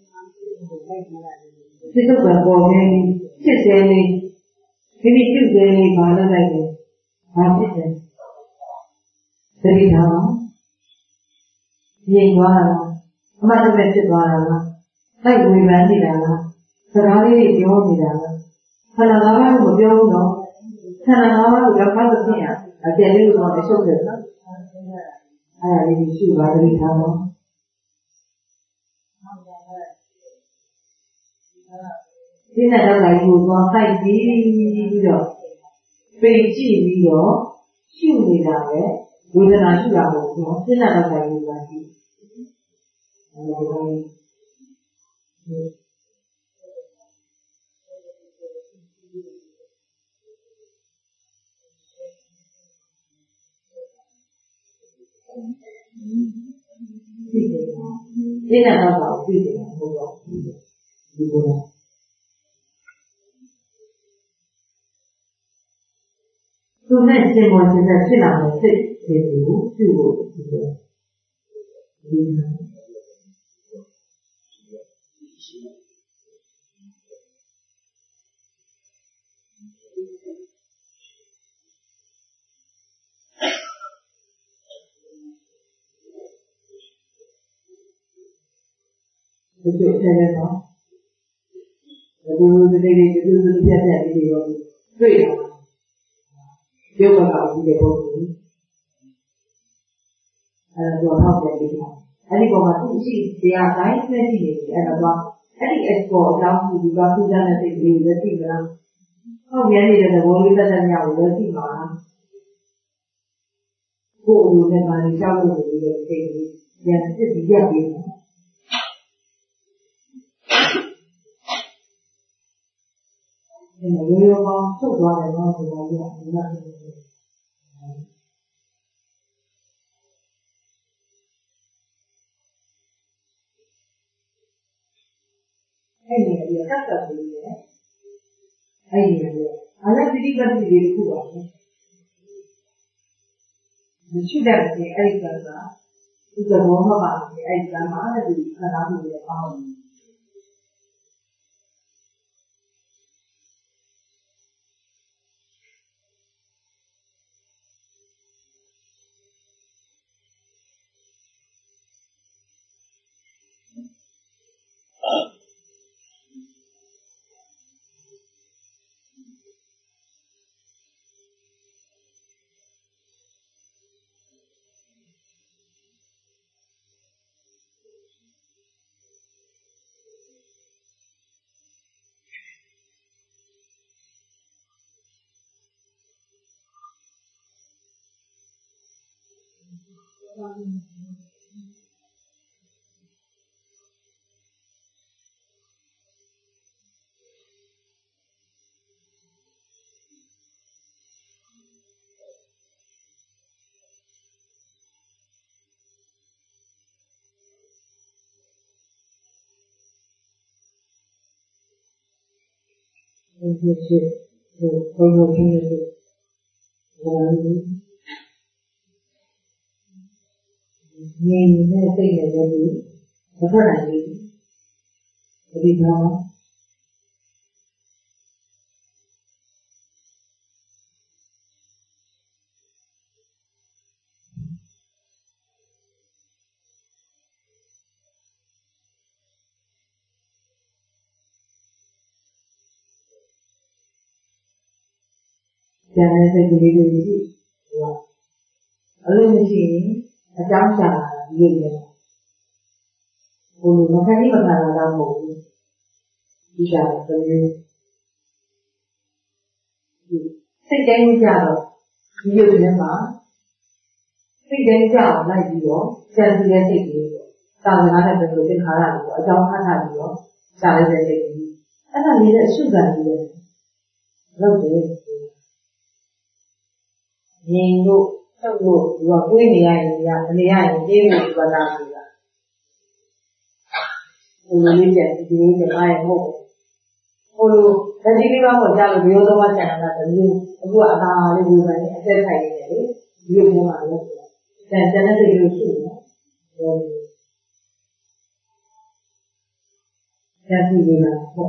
စိတ်ကပေါ်နေဖြစ်တယ်လေဒီနေ့ဖြစ်တယ်လေဘာလို့လိုက်လဲဘာဖြစ်တယ်သတိထားအောင်မြင်သွားတာအမှန်တကယ်ဖြစ်သွားတာလားတိုက်ဝေဖန်နေတာလားစကားလေးပြောနေတာလားခန္ဓာငါးပါးကိုမပြောဘူးတော့ခန္ဓာငါးပါးကိုရောက်မှသိရအကျယ်လေးကိုတော့အရှုပ်တယ်နော်အဲ့ဒါလေးရှိပါသတိထားတော့ဒီနဲ့တော့လိုက်ကိုသွားတိုက်ပြီးပြီးတော့ပိတ်ကြည့်ပြီးတော့ရှုနေတာပဲဝေဒနာရှိတာမဟုတ်ဘူးစိတ်နဲ့တော့လိုက်ကိုသွားကြည့်အဲ့ဒါကိုဒီနဲ့တော့ပြီးတယ်ဟုတ်တော့ဒီလိုသူနဲ့သင်ပေါ်ခြင်းနဲ့ဖြစ်လာတဲ့စိတ်တွေကိုပြုဖို့ဒီလိုဒီလိုတယ်နော်ဒီလိုဒီလိုဒီလိုပြတ်ပြတ်ဒီလိုတွေ့တာရုပ်ကကောက်ပြီးတဲ့ပုံစံအဲတော့ဟောက်တယ်ဒီမှာအဲဒီပုံမှာသူ့ရှိတရားတိုင်းနဲ့ရှိနေတယ်အဲတော့အဲ့ဒီ export အကြောင်းကိုဒီကသူ့တဲ့စိတ်ကလေးလက်ရှိကလားဟောက်ရနေတဲ့သဘောလေးသက်သက်များကိုလက်ရှိမှာကိုယ်အလိုနဲ့ပါနေကြောက်လို့နေနေတဲ့စိတ်ကလေးပြန်စစ်ပြီးရပ်ပြီးတယ်ဒီလိုမျိုးထုတ်သွားတယ်နော်ဆိုတာကြီးကဒီမှာဖြစ်နေတယ်အဲ့ဒီအရာကတ်တယ်လေအဲ့ဒီအရာအလားတိတိပတ်တိလေးခုပါလေမရှိတဲ့အဲ့ဒီကကဒီကဘောမှာပါအဲ့ဒီကမှာလည်းဒီခန္ဓာမှုတွေပေါင်းဒီရှိဒီဘုံဘုံချင်းတွေဘာလို့ငြိမ်နေစိတ်နဲ့လည်းဒီဘုရားကြီးဒီကောင်ကျန်တဲ့စိတ်ကလေးတွေရှိတယ်အလုံးမရှိရင်အကြောင်းရှာရေးတယ်ဘုလိုမခံနိုင်မခံလာတော့မဟုတ်ဘူးဒီကတည်းကစိတ်တိုင်းကြတော့ဒီလိုတွေမှာစိတ်တိုင်းကြအောင်လိုက်ပြီးတော့ကြံစီတဲ့စိတ်ကလေးပေါ့တာဝန်အားနဲ့ပြောသင်္ခါရကိုအကြောင်းအထားပြီးတော့ရှားတဲ့စိတ်ကလေးအဲ့ဒါလေးနဲ့အရှုခံပြီးတယ်လုပ်တယ်ငြိမ်လို့ထုတ်လို့ဒီကကိုယ်နေရရင်ညမနေရရင်ပြေးလို့ပတ်တာဆိုတာဘယ်လိုလဲကြည့်ဒီလိုကြအားရမဟုတ်ဘူးဟိုလိုတတိလေးပါပေါ်ကြလို့ဘယ်လိုတော့မှဆန်တာတမျိုးအခုအသာလေးကိုပဲအသက်ထိုင်နေတယ်လေဒီလိုမျိုးမှလို့တယ်တန်တဲ့စိတ်လို့ရှိတယ်ဟိုတတိလေးပါပေါ့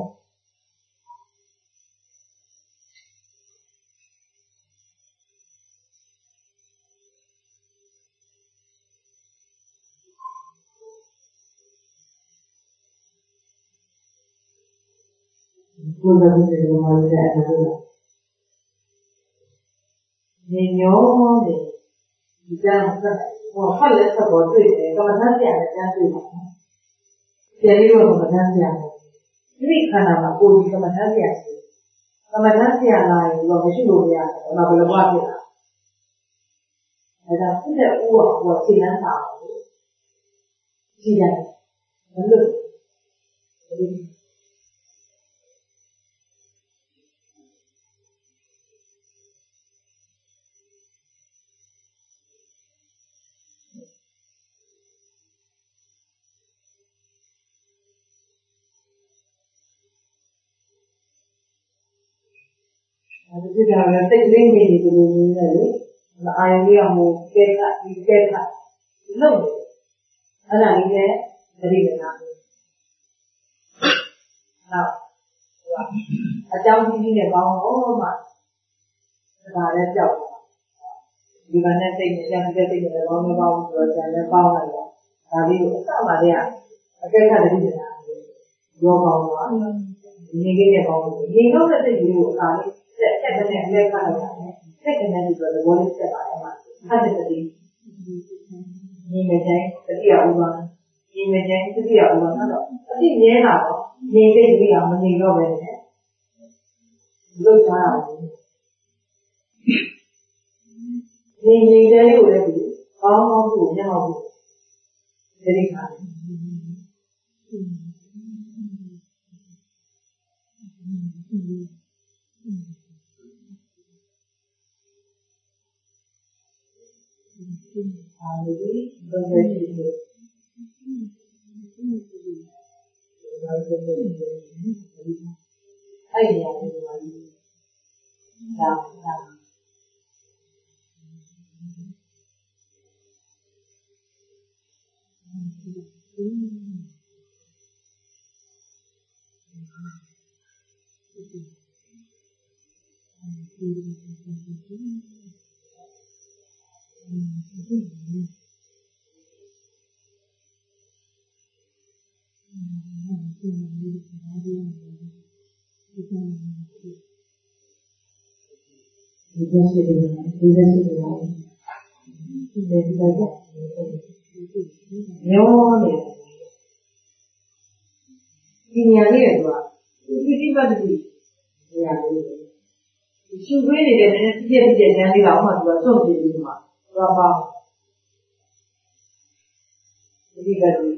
ကိုယ်ကဒီလိုမှလည်းအဲ့ဒါလို့နေညောတယ်ဒီကဟိုဖတ်လက်ဆက်ပေါ်တွေ့တယ်ကမ္ဘာဆရာနဲ့ကြားတွေ့ပါမယ်ဆရာကြီးတို့ကမ္ဘာဆရာဒီခန္ဓာမှာကိုယ်ဒီကမ္ဘာဆရာရှိကမ္ဘာဆရာလာရင်တော့မရှိလို့မရတယ်ဘာဘယ်လိုဖြစ်တာအဲဒါဖြစ်တဲ့ဥပ္ပဟိုသင်္ကန်းစာကိုကြည့်ရတယ်ဘယ်လိုအဲဒီကလည်းတိတ်လေးနေနေလို့နေတယ်လေအာရုံကြီးကဟိုကဲကဒီကဲကလုံးအဲ့ဒါလေးနဲ့သတိရတာနောက်အကြောင်းကြီးကြီးနဲ့ပေါင်းတော့မှဒါလည်းကြောက်ဒီကနေ့စိတ်နဲ့ကြံတဲ့စိတ်နဲ့ပေါင်းမပေါင်းဆိုတော့ကြံနဲ့ပေါင်းလိုက်တော့ဒါလေးကိုအစမှတည်းကအကဲကသတိရတာရောပေါင်းတော့ဒီနေ့လေးနဲ့ပေါင်းလို့ဒီတော့တဲ့စိတ်ကြီးကိုအခါလေးဆက်ဆက်နဲ့လက်ခတ်လိုက်တာနဲ့စိတ်တဲ့တဲ့ဆိုတော့ဘောလေးတက်ပါတယ်မှာအဲ့ဒါတည်းညီမတိုင်းတတိယဥပါညီမတိုင်းတတိယဥပါတော့အတိမြဲတာပေါ့နေသိပြီးအောင်မနေတော့ပဲနဲ့လုတ်ထားအောင်နေနေတယ်လို့လည်းဒီကောင်းကောင်းကိုမျက်မှောက်ဖို့တတိခါဟာဒီဘယ်လိုရှိလဲအဲ့ဒီအရာတွေပါဒါဒါဒီကနေ့ဒီကနေ့ဒီကနေ့ဒီကနေ့ညောနေဒီညာလေးကတော့ဒီတိပတ်တိညာလေးရှုပ်ပေးနေတဲ့နည်းနည်းပြည့်ပြည့်ချမ်းလေးတော့မှသူကစွန့်ပြပြီးဒီမှာသွားပါဒီကနေ့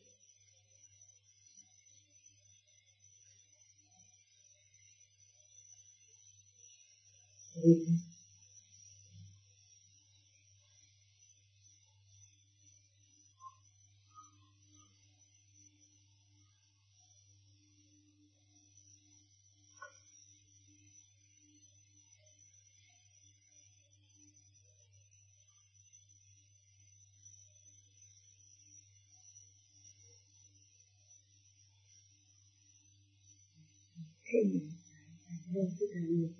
ဖြစ်နေတယ်ဘယ်လို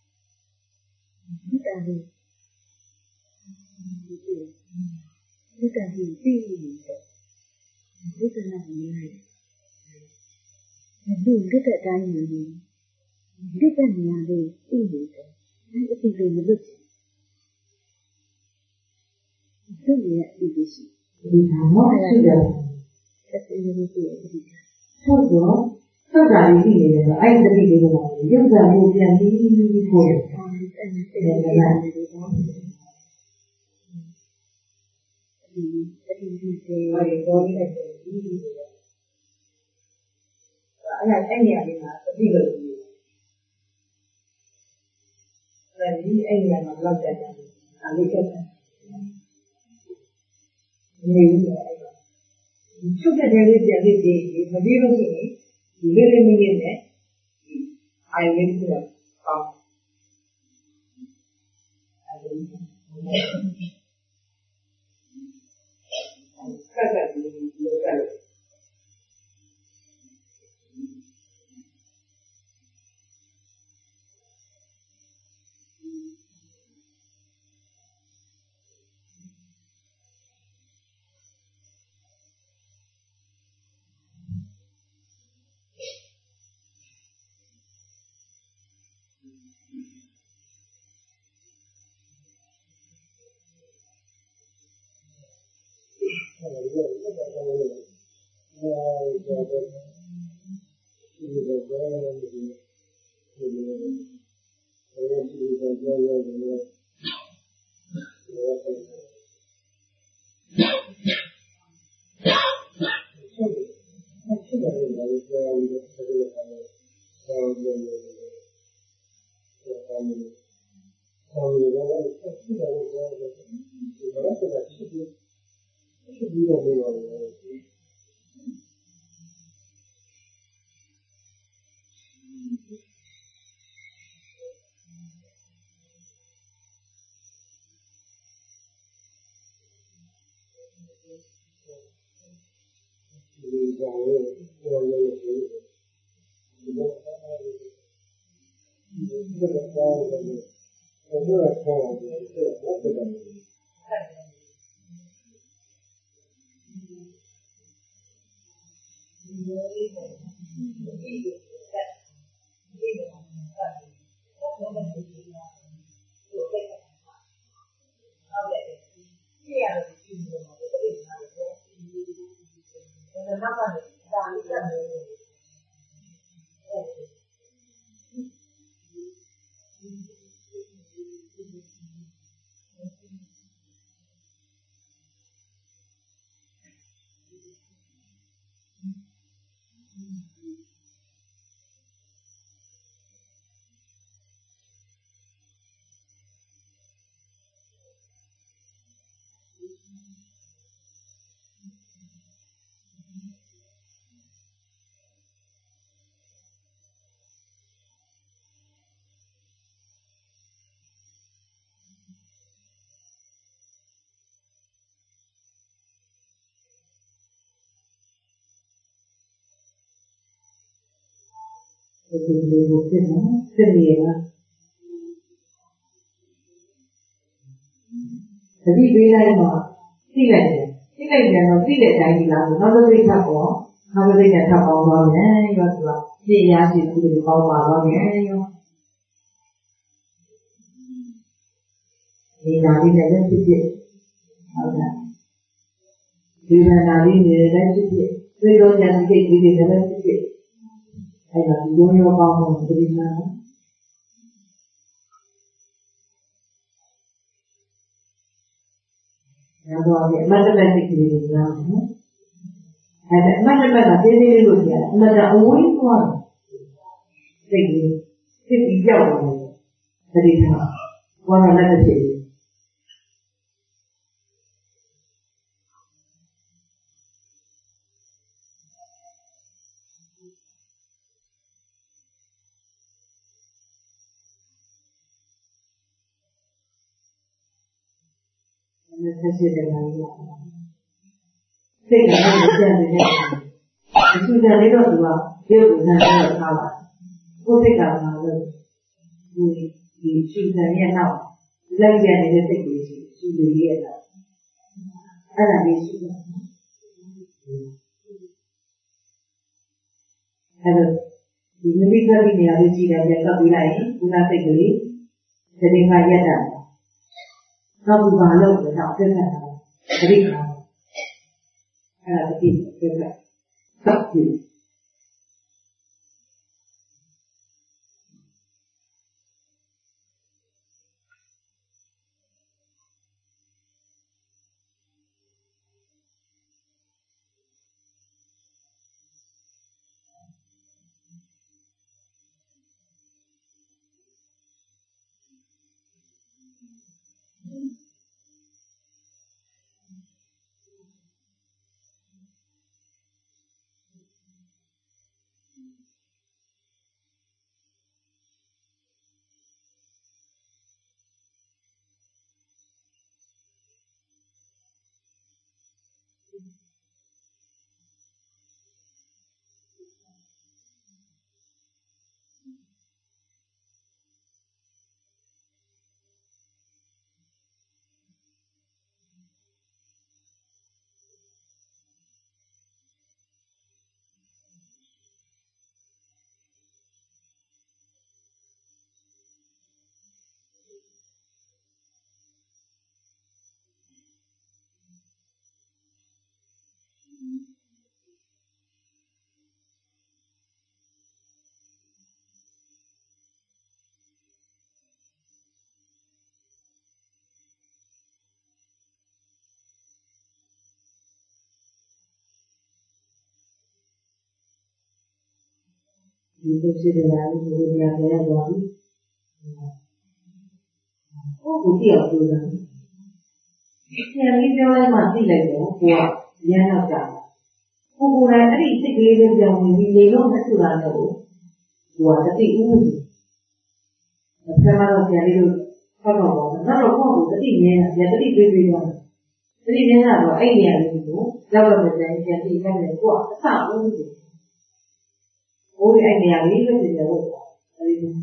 ဖြစ်တယ်ဒီတာလေးဒီတာလေးပြီးနေတယ်ဒီကနေ့နေတယ်ဒီဒီတဲ့အတိုင်းနေတယ်ဒီတဲ့နေရာလေးပြီးနေတယ်အဲ့ဒီလိုမလုပ်ချင်ဒီနေရာပြီးပြီဒီဟာတော့ရှိတယ်ဆက်ပြီးနေပြီဒီဟုတ်တော့ဆက်တာလေးရှိနေတယ်ဆိုအဲ့ဒီတတိလေးကတော့ရုပ်စာမျိုးပြန်ပြီးပို့တယ်အဲ့ဒီအဲ့ဒါလည်းဒီတော့ဒီတတိလေးတွေပေါ်နေတဲ့ဒီလိုအဲ့ဒါအဲ့နေရာလေးမှာတတိလို့အဲ့ဒီအဲ့နေရာမှာလောက်တယ်အလေးကတယ်နေနေအဲ့ဒါချုပ်တဲ့လေးပြန်လေးဒီမပြီးလို့ရှိရင်ဒီလေးလေးနေနေအိုင်လေးကိုအော်အဲ့ဒီဆက်ဆက်ဒီလိုကလည်းဒီလိုကိုဖြစ်နေဖြစ်နေရတာတတိပေးလိုက်မှာသိလိုက်တယ်သိလိုက်တယ်တော့သိတဲ့အတိုင်းဒီလားဆိုနောက်တစ်သိထပ်ပေါ့နောက်တစ်သိနဲ့ထပ်ပေါင်းသွားမယ်ရောသူကပြည့်ရစီသူတွေပေါင်းပါတော့မယ်ရောဒီနာလေးနဲ့လည်းဖြစ်ဖြစ်ဟုတ်လားဒီနာလေးနဲ့လည်းဖြစ်ဖြစ်သိတော့ဉာဏ်စိတ်ကြီးတွေလည်းဖြစ်ဖြစ်အဲ့ဒါဒီလိုမျိုးပေါင်းဖို့တတိနာနောက်တော့ဒီအမတ်တမဲ့စိတ်ကလေးတွေကြားနော်အဲ့ဒါအမတ်တမဲ့ကသေးသေးလေးလို့ပြောတယ်အမတ်ကအဝေးသွားစိတ်ကြီးစိတ်ကြီးကြောက်တယ်တတိနာဘာမှလက်မရှိဘူးဆက်စစ်တယ်လားစိတ်ကလည်းကြံနေတယ်အထူးကြလေးတော့သူကရုပ်ကိုဇာတ်တော့ထားပါကိုယ်စိတ်ကမှလို့ဒီဒီရှုစံရဲ့နောက်လိုက်ရနေတဲ့စိတ်ကိုရှိရှုနေရတာအဲ့ဒါလေးရှိတယ်အဲ့တော့ဒီမိမိကလေးနေရာလေးရှိတယ်ကြပ်ပြီးလိုက်ရင်ဒီကစိတ်ကလေးဒီနေ့မှရက်တာနောက်ဒီဘာလို့လဲတော့ပြတ်နေတာတတိခါအဲ့ဒါတတိပြတ်တာသတ်ပြီဒီလိုရှိတယ်လားဒီလိုနေရာတွေရောက်သွားပြီဟုတ်ဘူးပြောက်လို့လားဆရာကြီးပြောလိုက်မှသိလိုက်တော့ကိုကရမ်းတော့ကြာကိုကိုယ်တိုင်အဲ့ဒီစိတ်ကလေးလေးကြောင့်ဒီနေလို့မဆိုတာတော့ကိုကတတိဥပဒေအထက်မှာတော့ဆရာကြီးတို့ဟောတော့တော့တော့ကိုကတတိနည်းတာတတိပြေးပြေးတော့တတိနည်းတာတော့အဲ့နေရာလေးကိုရောက်တော့တဲ့ဆရာကြီးကနေကိုကအစဥပဒေဘိုးရဲ့အဲ့နေရာလေးပဲဖြစ်တယ်ဟုတ်ပါအဲဒီဒီ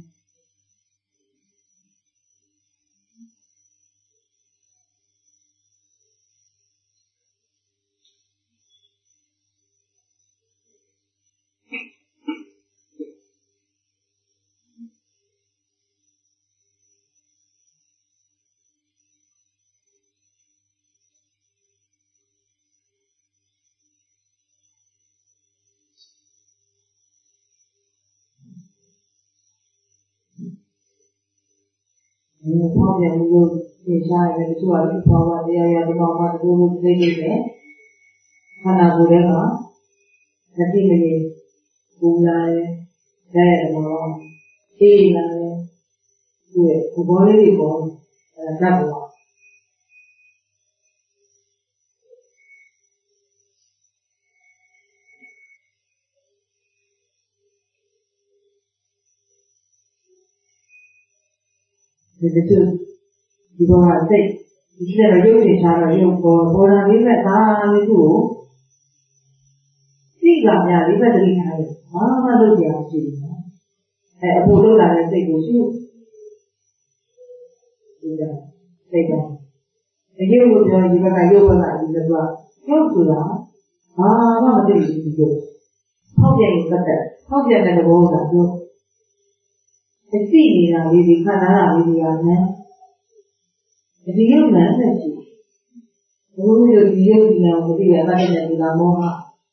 ဖောက်ပြန်မှုကိုသင်ရှားရတယ်တချို့ကဒီဘောဝတရားရဒီဘောဝတူတူသိနေတယ်ခန္ဓာကိုယ်ထဲမှာသတိမနေပူလာတယ်တဲ့ဘောအေးလာတယ်ဒီဘောလေးတွေပေါ်အဲဓာတ်ဘောဒီတချို့ဒီဘောကစိတ်ဒီကျတော့ရုပ်ရှင်ထားတော့ရုပ်ပေါ်ပေါ်လာပြီးမဲ့ဒါလေးကိုသိကများလေးပဲတတိထားတယ်ဘာမှလုပ်ကြအောင်ရှိဘူးနော်အဲအဖို့လုပ်လာတဲ့စိတ်ကိုရှုဒီကစိတ်ကအရေးကိုပြောဒီဘက်ကရုပ်ဘက်ကဒီကတော့ရုပ်ဆိုတာဘာမှမသိဘူးဒီကိုဟောက်ပြန်ပတ်သက်ဟောက်ပြန်တဲ့သဘောကပြောအသိနေတာလေးဒီခန္ဓာလေးတွေကလည်းဒီရုပ်နာနဲ့ရှိဘုရားဒီရုပ်ဒီနာကိုသိရတာနဲ့ဒီလားမောဟ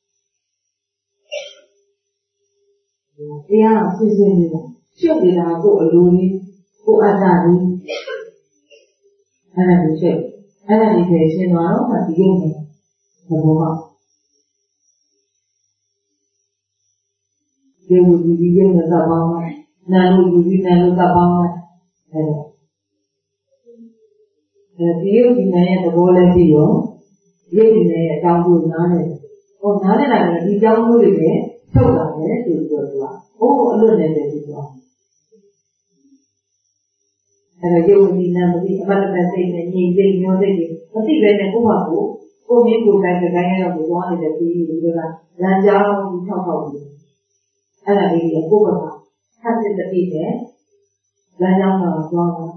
တရားဖြစ်စဉ်နေတာရှုပ်နေတာကိုအလိုကြီးကိုအတ္တကြီးအဲ့ဒါကိုရှုပ်အဲ့ဒါကြီးဖြစ်ရှင်းသွားတော့ဒီရုပ်နဲ့သဘောကဒီလိုဒီဒီရုပ်နဲ့သဘောကနာလို့ဒီဒီနာလို့သဘောကအဲ့ဒါအဲဒီရုပ်ဒီနာရဲ့သဘောလည်းပြီးရောရုပ်ဒီနာရဲ့အကြောင်းကိုနားနေတယ်။ဟောနားနေတာကဒီအကြောင်းမျိုးတွေနဲ့ထုတ်လာတယ်ဆိုပြီးတော့သူကဟိုအလွတ်နဲ့တည်းပြီးသွား။အဲဒါရုပ်ဒီနာမသိအမှတ်တမဲ့စိတ်နဲ့ညီစိတ်ညှောစိတ်တွေမသိပဲနဲ့ကိုယ့်ဘာကိုကိုယ်မြင်ကိုယ်တိုင်းတိုင်းရတော့ကိုသွားနေတဲ့ပြီးပြီးတော့လမ်းကြောင်းထောက်ထောက်ပြီးအဲ့ဒါလေးကိုကိုယ့်ဘာကဆက်စစ်တဲ့ပြီးတယ်လမ်းကြောင်းတော့သွားတာ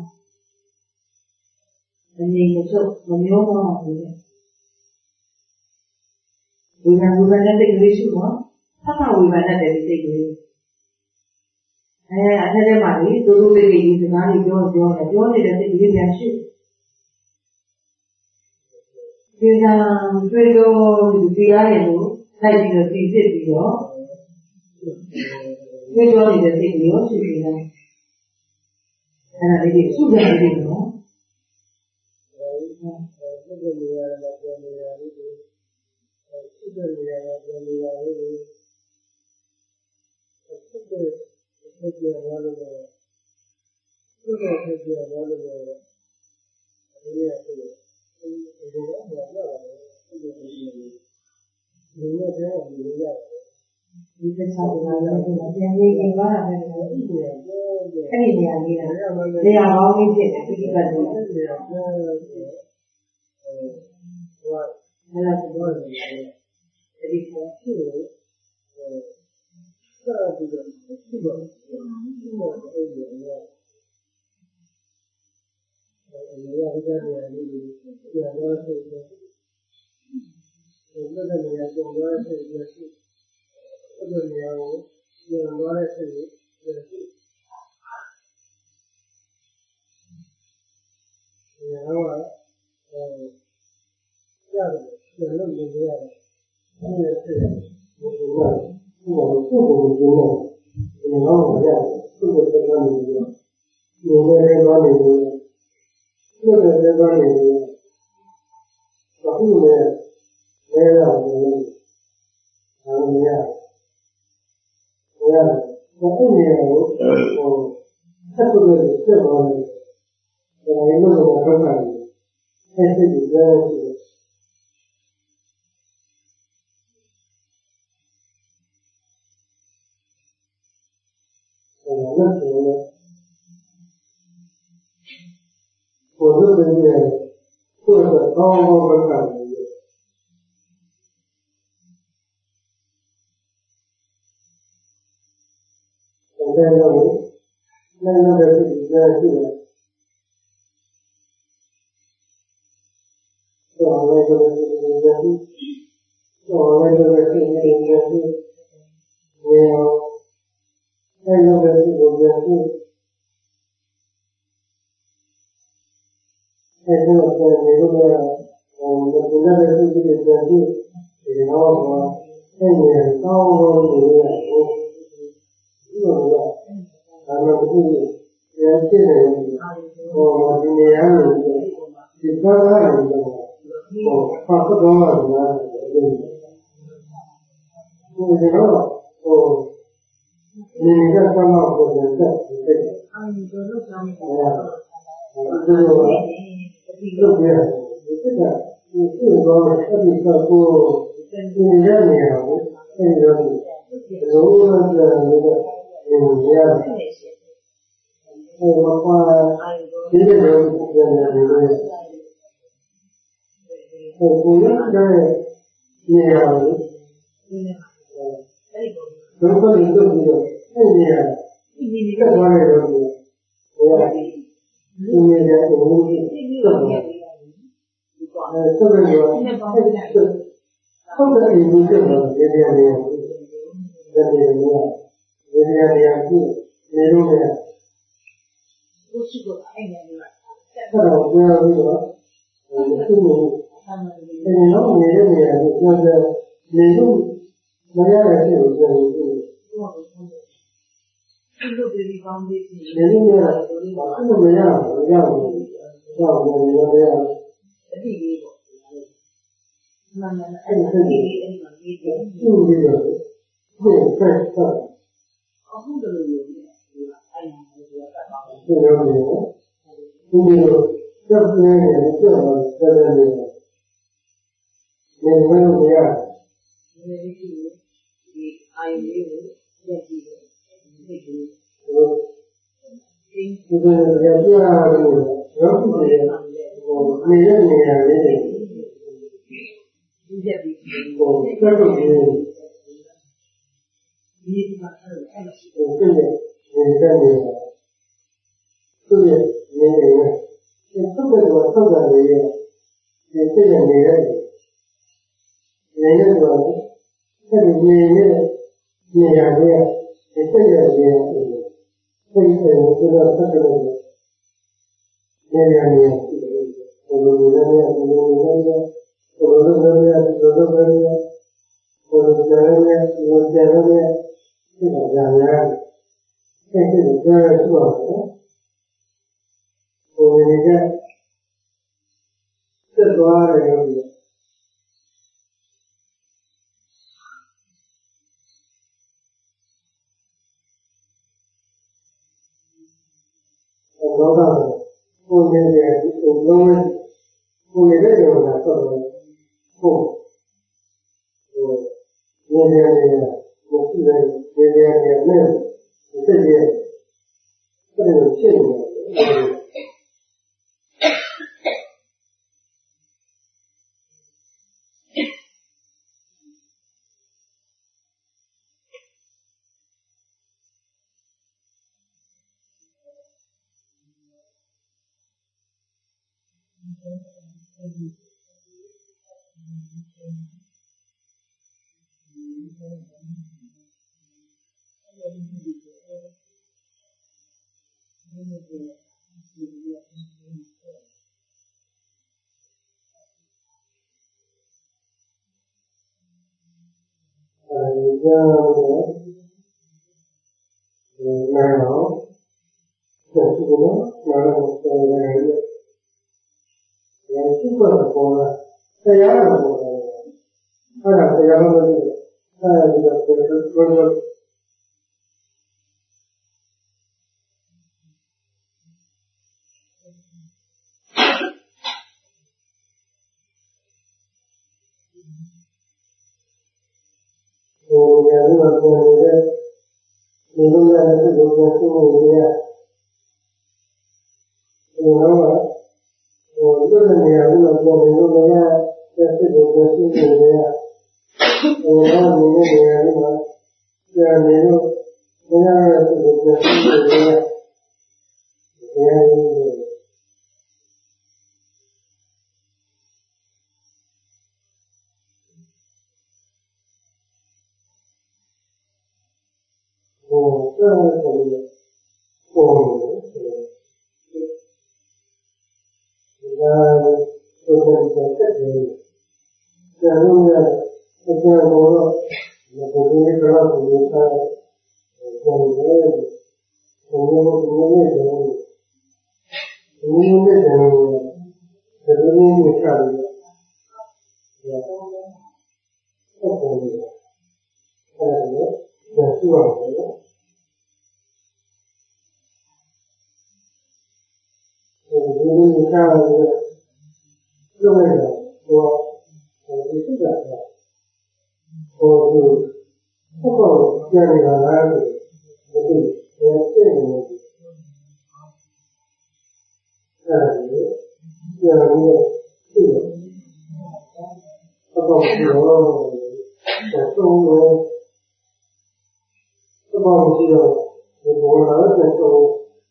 အနေနဲ့ဆိုမမျိုးပါဘူးလေဝိညာဉ်ဝိညာဉ်နဲ့တိတ်ကလေးရှိတော့သတ်မှဝိညာဉ်နဲ့တိတ်ကလေးအဲအထက်ထဲမှာလေတိုးတိုးလေးလေးဒီစကားလေးပြောပြောတယ်ပြောနေတဲ့တိတ်ကလေးပြန်ရှိဒီကံတွေ့တော့ဒီရားရဲ့လို့လိုက်ပြီးတော့သိစစ်ပြီးတော့တွေ့တော့နေတဲ့တိတ်ကလေးကိုရှိနေတာအဲဒါလေးကိုစုကြနေတယ်နော်စစ်တဲ့နေရာမှာပြန်နေရလေးတွေစစ်တဲ့နေရာမှာပြန်နေရလေးတွေစစ်တဲ့စစ်တဲ့ဘာလို့လဲစစ်တဲ့စစ်တဲ့ဘာလို့လဲဒီရတဲ့ဒီကတော့ဘာလို့လဲစစ်တဲ့ဒီလိုတဲ့ဒီလိုရတယ်ဒီကိစ္စကလည်းပြန်နေကြပါလားအဲ့ဒီနေရာလေးကနေရာကောင်းလေးဖြစ်တယ်ဒီကိစ္စတွေအဲ့ဒါကတော့ဒီအဲ့ဒီကိုရှိတယ်အဲစာပြီးတော့ဒီတော့ဒီမှာအဲ့ဒီเนี่ยအဲဒီရတဲ့နေရာလေးကိုပြန်တော့ဆိုတော့ဒီလိုနေရာကိုတော့ဆိုရရှိအဲ့ဒီနေရာကိုပြန်တော့ဆိုရရှိဒီတော့အဲရတယ်ပြန်လို့နေရတယ်။အဲ့ဒါဖြစ်တယ်။ဒီလိုကဘုရားကိုကိုယ်ကိုပြောတယ်။ဒီတော့မရတယ်။သူ့ကိုတက်ကနေပြီးတော့ဒီလိုလေးသွားနေတယ်။သူ့ကိုတက်ကနေပြီးတော့ဘာလို့လဲ။လဲရတယ်။ဒါမရဘူး။ဘုရားကဘုရားကိုဟိုဆက်ပြီးတော့ဆက်သွားတယ်။ဒါလည်းလို့တော့ထုတ်တာ။အဲ့ဒီဒီလိုလက်ကိုလည်းဘုရားတည်းရဲ့ကိုယ်ကတော့ကောင်းကောင်းပဲကတယ်။ဒါကြောင့်လည်းလည်းလည်းဒီကြားရှိတယ်။တော့လည်းဒီကြားရှိတော့လည်းဒီကြားရှိနေတယ်။ရောအဲ့လိုပဲဒီလိုပြန်ပြီးအဲ့လိုပြန်နေလို့ဟိုဒီလိုလည်းဒီလိုပြန်ပြီးဒီတော့အဲ့ဒီကောင်းကောင်းနေရဟိုဒီလိုရဒါမှမဟုတ်ပြန်ဖြစ်နေဟိုဒီနေရာလို့ဒီကားရတယ်ဟိုပတ်တော့လာတယ်ဒီတော့ဟိုဒီကသမ္မာကိုယ်နဲ့တက်တယ်။အဲဒီလိုလုပ်ကြတယ်။အဲဒီလိုဒီလိုပြတယ်။ဒီကဒီလိုတော့အဲ့ဒီကကိုဒီရနေရအောင်အဲဒီလိုလိုလည်းဒီရ我把这个人变成这个，我不要在那样的，如果你做这个，那你也这方面东西，不要，今年的农历这么，呃，这个有，是，后头你们这个别别别，别别别，别别别去，那种的。 都去过爱年的， 看到我这样那个，呃，是你，你老年人呢，那个那种，那样的是有这样的。 这个地方的， 那种的，这个没样，没样的，像我们那样的。 地理，慢慢的， 哎，这里，住这个，对，在上， 好多都有的，哎呀，我觉得太棒了。 这个没有。你有这不能也这么在这里，你们怎么样？ 因为这个，你还有练习的，这个， 我，就是也这样的，全部的，我每人每人每人，我这个是，我这个你在你，这个你你。这个我这个人，这个人，人家说，这个人人你两个，这个人，这个人知道这个人，那两年，我们那边，我们那边，我们那边，我们那边，我们那边，我们那边，这个两年，这个这是多少？我们那个。这多少人有？我老大的，后面的有个问题，后面这个呢，这个后，我那边的我记得那边的妹妹，这些这个姓的。呃，一个我，嗯，买了，这是什么？买了这个人的，也是个活了，这样的活了，哎呀，这样的这个，哎，这个这个这个。我们那个那个，你们那个是不是父母一样？有了我，我这个年那个我们那个在是不是父母一样？我那你们年那个，这样你们那样是不是父母一样？这样子。我这个我那我这个这个，假如呢，这个我那我们那个老师他，我们我们我们那个，我们那个，这个你看的，对吧？这个，看来我也希望我。我们你看这个，这个人说，我是这个的，我是不够建立了儿子，不对，也这个问题， အဲဒီပြောရလို့ရှိတယ်အပေါ်ပြောတော့သုံးလို့အပေါ်ရှိတော့ဒီဘောလာတဲ့တော့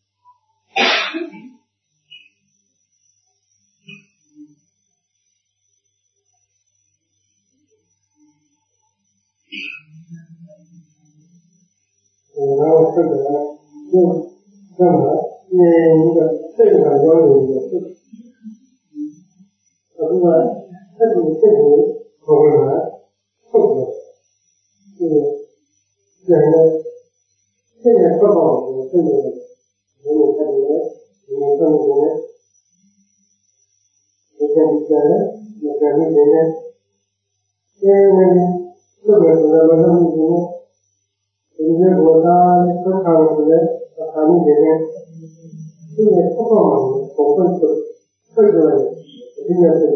我这个就这么一个这个交流也是，这个这里这里我们后头是这个这个报告这个我们这里我们这里我跟你讲我跟你讲因为这个是我们这里ဒီလိုဘာသာဆက်ထားလို့လည်းအခါကြီးတွေဒီလိုပုံပေါ်မှာပုံပေါ်ဆိုစိတ်တွေဒီလိုဖြစ်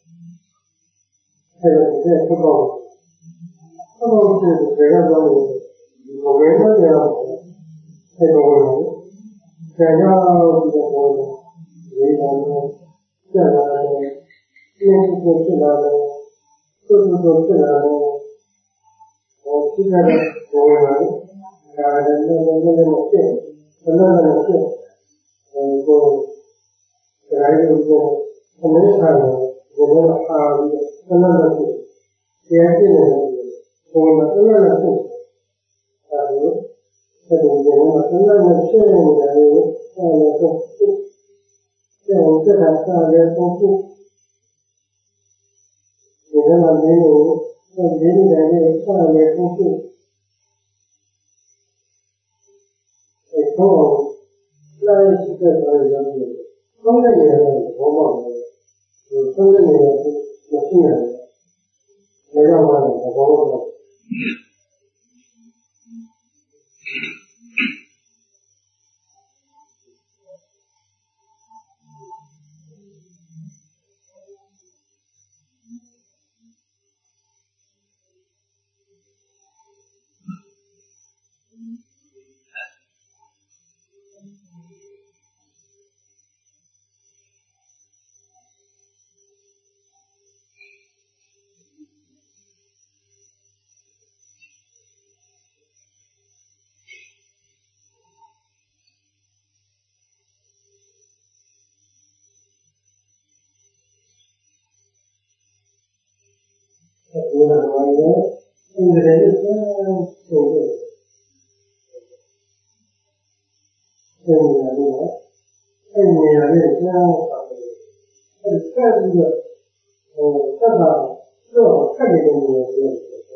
တယ်အဲဒီပုံပေါ်ပုံပေါ်ဆိုတဲ့ကတော့ဒီဘဝမှာကြောက်တဲ့ပုံပေါ်ဆရာတော်ဒီပုံပေါ်ဒီလိုမျိုးကြာလာတယ်ပြင်းပြဖြစ်လာတယ်သူ့သူ့ဖြစ်လာတယ်ဟောဒီကတော့ဘောရတာဒါလည်းလည်းလည်းမဖြစ်ဘူးဘယ်လိုလဲဖြစ်ဟိုကိုဒါရီကိုအမေရိကန်ကိုဘယ်လိုအားပြီးဘယ်လိုလဲဖြစ်တရားပြည့်နေတယ်ဘုံမှာဘယ်လိုလဲဖြစ်ဒါလို့ဆက်ပြီးတော့ဘယ်လိုလဲဖြစ်နေတယ်လို့အဲလိုဆိုတဲ့ဟိုတက်တာစားရဲပုံဖို့ဒီလိုမှလည်းဒီနေ့တည်းနဲ့စားရဲပုံဖို့ဟုတ်လာရှိတဲ့တော်ရည်ရတယ်။သုံးတဲ့နေရာနဲ့ဘောပေါက်တယ်။သုံးတဲ့နေရာကမရှိရတယ်။ဒါကြောင့်လည်းဘောပေါက်တယ်။ဒီလိုမျိုးလည်းအင်္ဂလိပ်ကိုဆိုတယ်။ဒီလိုမျိုးအဲ့ဒီနေရာလေးကျောင်းပါတယ်။အဲ့ဒါပြီးတော့ဟိုသက်သာတော့ခက်နေတဲ့နေရာတွေ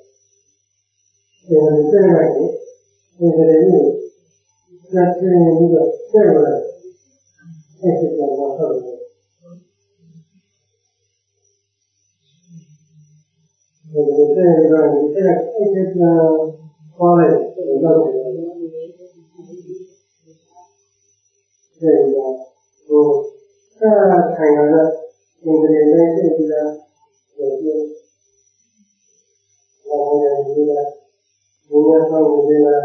။ဒီလိုတဲ့လိုက်တယ်။အင်္ဂလိပ်ကိုစက်တင်ပြီးတော့ကျဲလာ။အဲ့ဒီကတော့ဟုတ်တယ်။ဒီလိုတဲ့လိုက်တယ်အဲ့ဒါအဲ့ဒီကခေါ်လိုက်တယ်လောက်တယ်။ဒီလိုဟိုအဲထိုင်ရတဲ့အင်္ဂလိပ်နဲ့သိပြီးတော့ဒီလိုဟောရတယ်ဒီလိုဘုရားဆောင်နေတယ်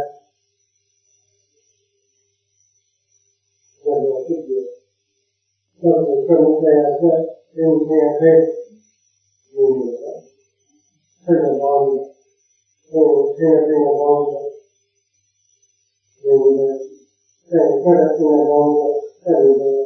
တော့ဒီလိုတော့ဒီလိုတဲ့တဲ့သင်တဲ့တဲ့ဒီလိုဆက်တော့ဟိုဆင်းရဲတော့ဒီလိုတဲ့ဆက်တဲ့တော့ဆက်လို့ဒီ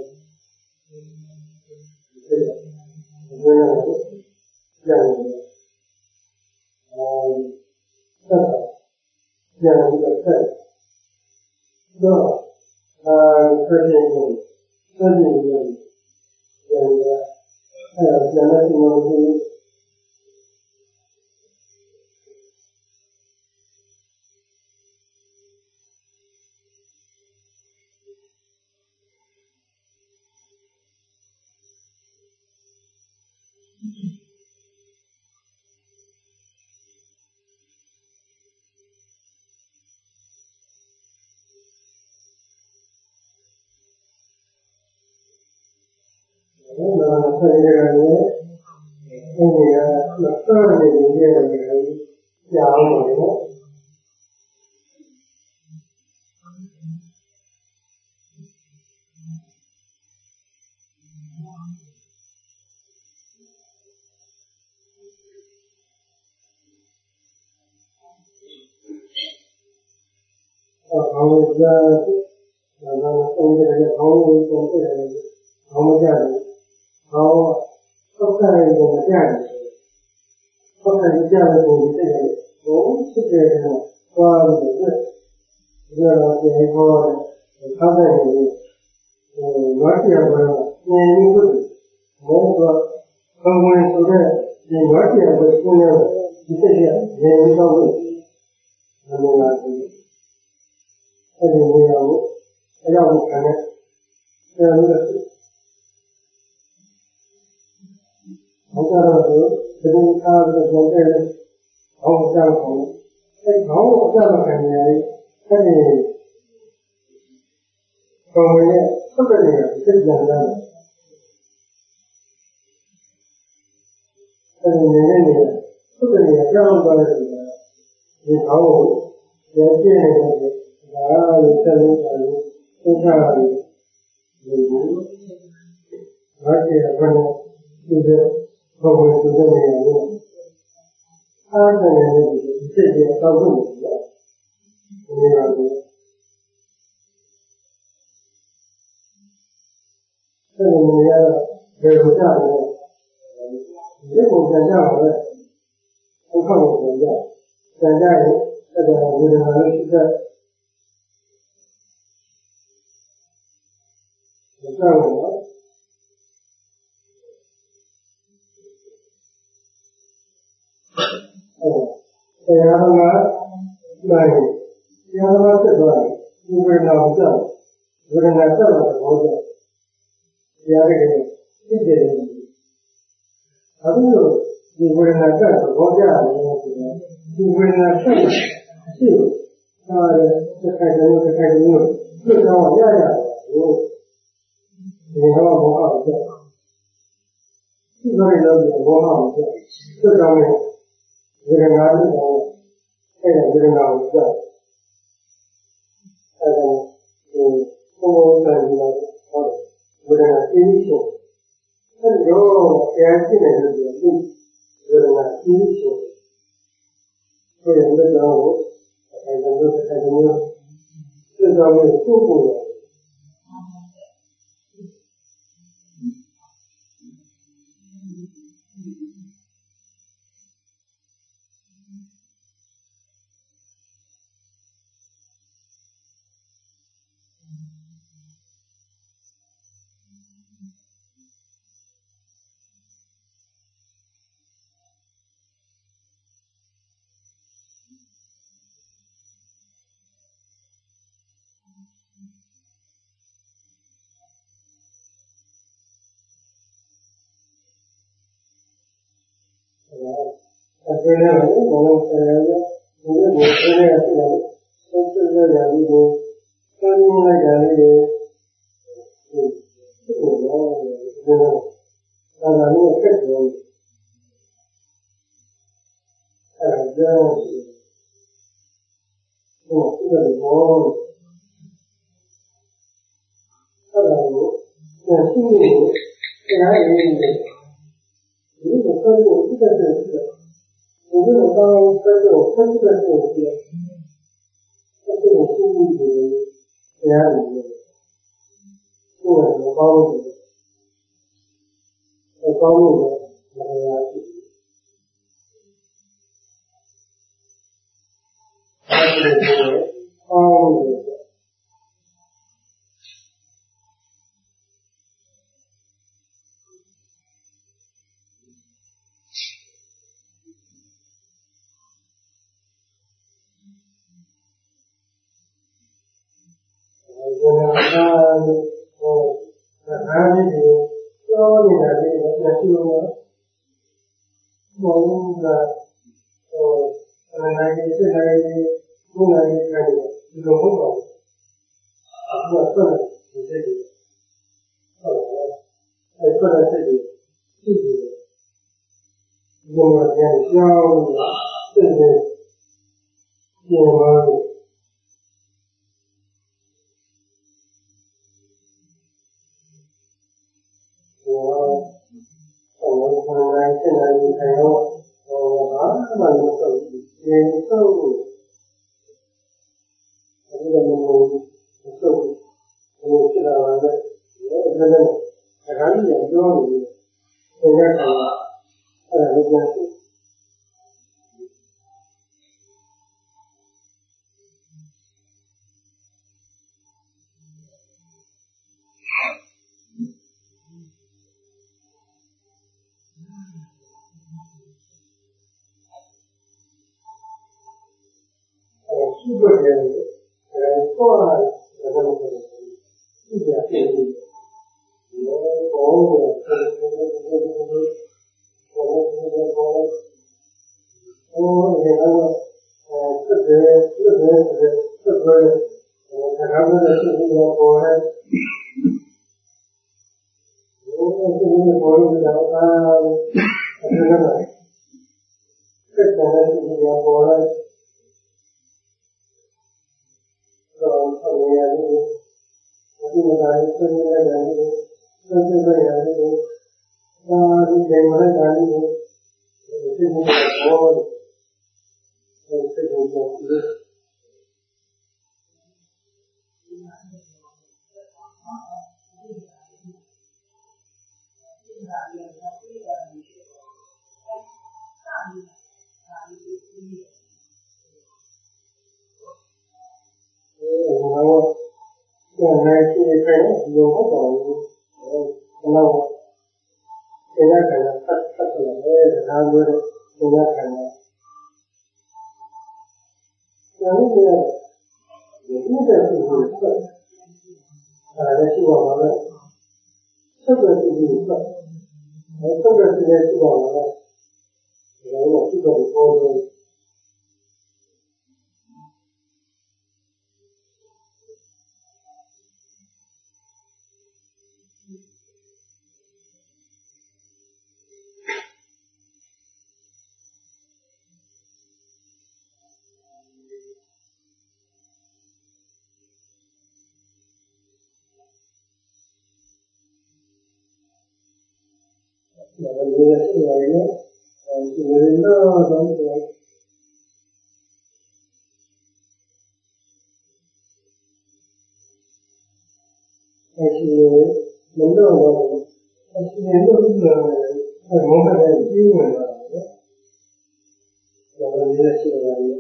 လိုကြောက်တယ်အဲဆက်ကြောက်တယ်ဆက်တော့အဲဆက်ရင်ဆက်ရင်ရတယ်အဲကျန်တဲ့ဘုရားဘုရားဆက်ရတယ်ဘုရားမတော်နေနေတယ်ကြောင်းတယ်နော်လို့ကြာတယ်ဒါကလည်းအဲ့ဒီကောင်းလို့ပုံပြတယ်ကောင်းမကြဘူးကောင်းတော့ဆက်ရတယ်ကိုမကြတယ်ဆက်ရတယ်ကြားလို့ဒီတက်တယ်ဘုံစစ်တယ်တော့သွားလို့ဒီကတော့ဒီဟောဆောက်တဲ့ဒီဟိုဝတ်ရပါတော့ဉာဏ်ကြီးကိုဘုံကဘုံဝင်ဆိုတဲ့ဒီဝတ်ရကိုရှင်းရဒီတက်ရဉာဏ်ကြီးတော့လို့နာမည်လာတယ်အဲ့ဒီနေရာကိုအရောက်ကိုခံတဲ့အဲလိုပဲဘုရားတော်ကဒီအားဖြင့်ဘုံတဲ့ဘောင်းကြောက်ကိုအဲဘောင်းကိုအကြမ်းခံနေရတယ်အဲ့ဒီဘုံရဲ့ဆက်တဲ့နေရာစစ်ကြံလာတယ်အဲ့ဒီနေရာနဲ့ဆက်တဲ့နေရာကြောက်သွားတယ်ဆိုတာဒီဘောင်းကိုရပြည့်နေတယ်ဒါလည်းဆက်လို့ဆက်လို့သုခရတယ်ဒီလိုဘာကျေဘယ်လိုဒီလိုဘုံဝင်ဆိုတဲ့နေရာကိုအားတယ်နေဒီစစ်ကြအတော့ဘူးဒီနေရာကိုအဲ့ဒီနေရာဘယ်လိုကြလဲဒီကိုကြံကြပါပဲဘုခကိုကြံကြကြံကြရင်အဲ့ဒါဝေဒနာလို့ရှိတဲ့ဒီကတော့အဲတရားတော်ကနိုင်တရားတော်ဆက်သွားတယ်ဒီဝေဒနာကိုကြောက်ဝေဒနာဆက်လာတဲ့ဘောကြောင့်တရားရဲ့ဖြစ်တယ်အခုလိုဒီဝေဒနာဆက်သဘောကျတယ်ဆိုတော့ဒီဝေဒနာဆက်ရှိတာတဲ့ခိုင်တယ်ခိုင်တယ်လို့ဖြစ်တော့ရရတယ်ဟိုဒီတော့ဘောအောင်ဆက်ဒီလိုလည်းဘောအောင်ဆက်ဆက်တော့ဝေဒနာလို့တော့အဲ့ဒါဝေဒနာကိုကြောက်အဲ့ဒါကိုဘုံဘုံဆိုင်လို့ဟောဝေဒနာအင်းရှင်အဲ့တော့တရားရှိနေလို့ဒီဝေဒနာအင်းရှင်ဘယ်လိုလဲတော့အဲ့ဒါလို့အဲ့ဒါမျိုးစိတ်တော်ကိုကိုယ်ကိုယ်အဲ့ဒါလည်းဘုံဆရာရဲ့ဒီလိုကိုဆရာရဲ့ဆက်ဆက်ရရလေးကိုသင်လိုက်ကြလေးတွေဟိုတော့ဒါကလည်းဆက်တယ်အဲ့ဒါကြောင့်ဟိုဒီလိုဘောအဲ့ဒါကိုသိနေတရားရင်းနေဒီလိုကိုကိုသိတဲ့တဲ့ဘုရားတော်ကတော့ဆက်ဆက်ဆက်ပြည့်အဲ့ဒီကိုသိနေတရားရင်းနေကိုယ်ကကောင်းတယ်ကောင်းလို့မရဘူးအဲ့ဒီကိုကောင်းတယ်ဘုရားဟောဒါကလည်းပြောနေတာလည်းပြန်ကြည့်လို့ဘုရားဟောအနိုင်ကျင့်နိုင်ဘုရားရဲ့ခိုင်ဒီလိုဟုတ်ပါဘူးအခုဆက်နေတယ်ဟုတ်အဲ့ဒါဆက်နေရှိတယ်ဘုရားရဲ့ကြောင်းဆက်နေပြန်ပါ现在你看到我妈妈的手机，也手，这个我တယ်ပြောနေတယ်ဒီကခါအဲ့ဒါလည်းပြန် ရှိဖို့တယ်အဲတော့လည်းလည်းဒီကြတဲ့ဒီဘောဘောကိုဆက်ဆက်ဆက်ဆက်ဆက်ဆက်ဆက်ဘောဘောဟိုဒီကတော့ဆက်တယ်ဆက်တယ်ဆက်တယ်ဆက်တယ်ဒါကလည်းဆက်ပြီးတော့ပေါ်တယ်ဘိုးရဲ့ဒီဘောကိုတော့အားအဲ့ဒါကဆက်တယ်ဒီဘောပေါ်တယ်တော့နေရာလေးဒီမှာလည်းဆက်နေရတယ်ဆက်ဆက်နေရတယ်ဒါဒီနေရာလေးဒါလေးဒီလိုဘောဆက်ဆက်နေတယ်တော့တော့လည်းရှိနေတယ်လို့ဟုတ်ပါဘူး။အဲတော့ဒီကကလည်းဆက်ဆက်တယ်ဒါမျိုးတော့ဒီကကလည်းကျန်နေတယ်ဒီနေ့တည်းကိုဆက်အဲဒါရှိပါမှာလေဆက်တယ်ဒီကိုဆက်အဲဆက်တယ်ဒီရှိပါမှာလေဒါတော့ရှိတော့ပေါ်တယ်ဒါလည်းရှိရတယ်အဲဒီလိုတော့တော့အဲဒီမလို့တော့အဲဒီလိုတော့အဲမောင်တဲ့ကြီးဝင်လာတယ်ဒါလည်းရှိရတယ်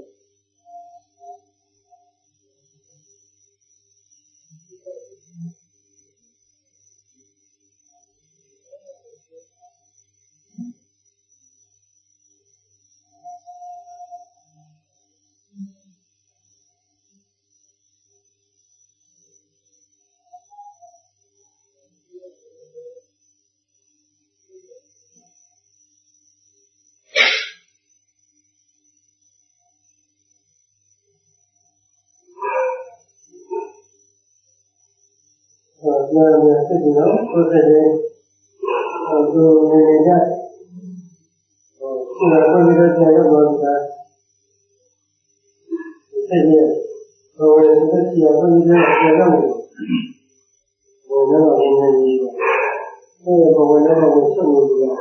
那我自己能做这些，呃，就那个，呃，现在关于这些要不然，这些，呃，我这些关于这些任务，我那个我那个，那个我那个我是我这个。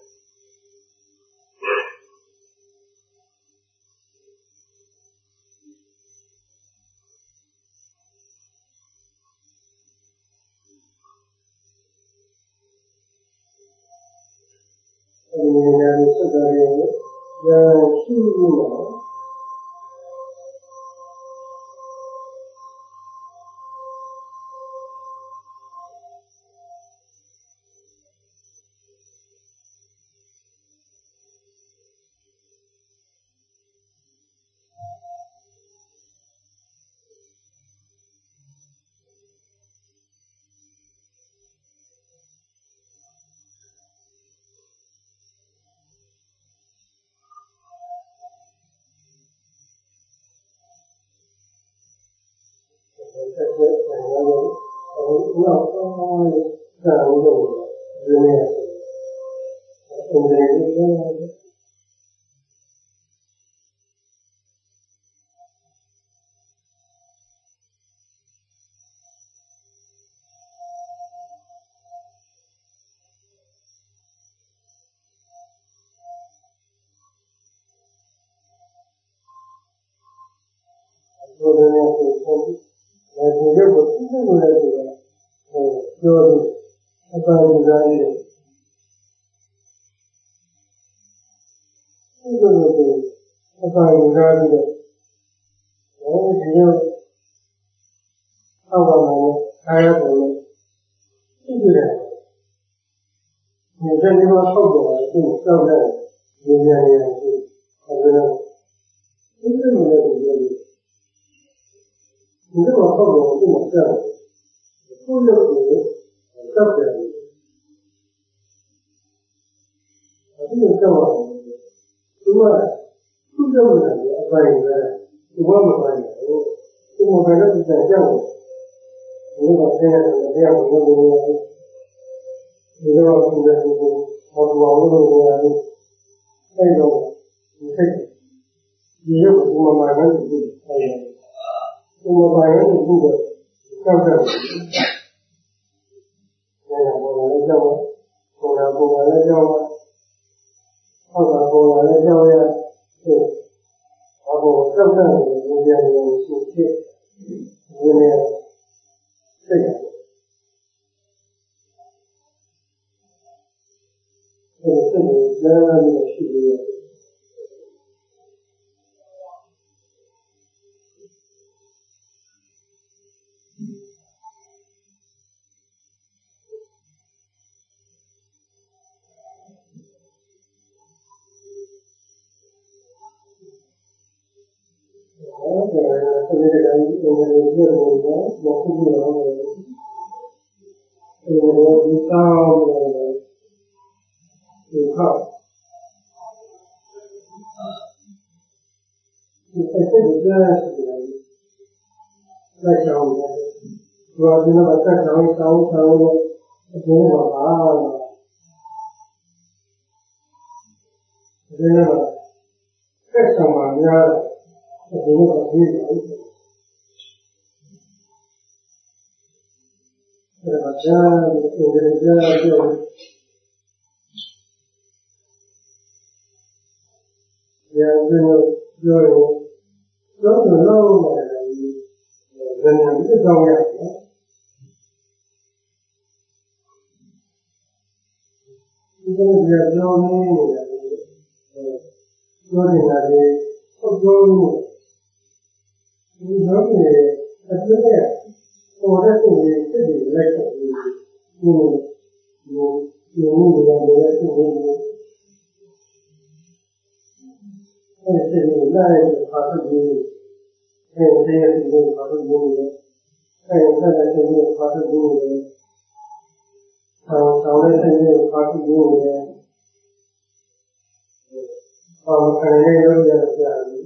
呃，是的，呃，是的。我的那个我呃，这个我真正的这个呃，就是一般这个စားရည်ဒီလိုမျိုးအပိုင်းဝင်စားပြီးတော့အဲဒီလိုအောက်ပါမယ်အားရပုံနဲ့သိကြတယ်ဒီစက်ဒီမှာဆောက်တော့တယ်သူစောက်တဲ့ဉာဏ်ဉာဏ်ရှိအဲဒီလိုဒီလိုမျိုးတွေဒီလိုဆောက်တော့သူ့မှာစောက်ခုလို့ကိုစောက်တယ်အဲဒီလိုစောက်သူကခုလို့လည်းအပိုင်းပဲသူကမပိုင်းဘူးသူမပိုင်းတော့ပြန်ကြောက်တယ်ဒီကတည်းကတရားဝင်နေတယ်ဒီတော့ဒီလိုဟောတော်လို့ရတယ်အဲ့တော့ဒီစိတ်ဒီရုပ်ကိုမှမှန်တယ်ဒီအဲ့ဒီမပိုင်းဘူးသူကစောက်တယ်အဲ့ဒါပေါ်လာကြောက်ပေါ်လာပေါ်လာကြောက်ဟုတ်ပါပေါ်လာကြောက်ရဟုတ်ဘာပေါ်စောက်တယ်ဒီကြံနေရှိဖြစ်ဒီနေ့စိတ်အဲ့ဒီစိတ်ကိုကြားရလို့ရှိတယ်ဟုတ်တယ်အဲ့ဒီကနေဒီလိုမျိုးပြောလို့မဟုတ်ဘူးတော့အဲ့ဒီလိုဒီကောင်းတယ်ဒီဟောဒီစိတ်ကိုကြားရတယ်လက်ချောင်းတယ်ဘာဒီလိုအသက်ချောင်းချောင်းချောင်းလို့အကျိုးပါပါဒီလိုဆက်ဆောင်ပါများဒီလိုအဖြစ်တယ်ဒါကြောင့်ဒီလိုကြားရတယ်ရာဇဝင်ပြောရင်တော့လုံးလုံးပါတယ်ဒီဇာတ်ဒီကြောင့်ရတယ်ဒီလိုပြောနေတယ်ပြောနေတာလေဟုတ်ပြောနေဒီလိုမျိုးအကျိုးနဲ့ပေါ်တဲ့စိတ်တွေစိတ်တွေလိုက်တယ်ဒီလိုမျိုးမျိုးနေရတယ်စိတ်တွေအဲ့ဒီစိတ်တွေလာတဲ့အခါတွေအဲ့ဒီစိတ်တွေခါတော့ဘုံတယ်အဲ့ဒီစိတ်တွေခါတော့ဘုံတယ်ဆောင်းဆောင်းတဲ့စိတ်တွေခါတော့ဘုံတယ်အော်ခံရလို့ရတယ်ကြာပြီ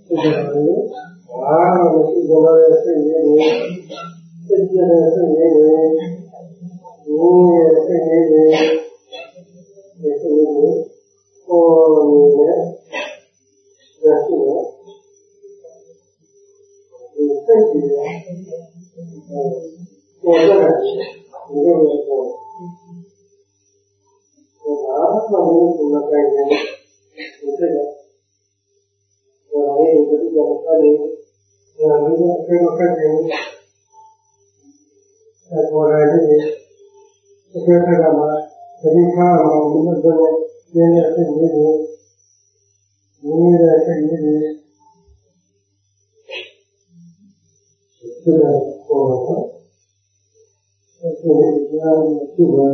Ah, masih boleh sini, sini sini, ini sini, sini, oh ini, jadi ya, ini sini ya, oh ada, ini ada, oh ah, kamu punya kajian, itu ya. Orang itu juga sekali, orang itu kerusakan ini, orang ini kerusakan apa? Jadi kalau kita boleh ini ini ini ini sudah orang itu yang juga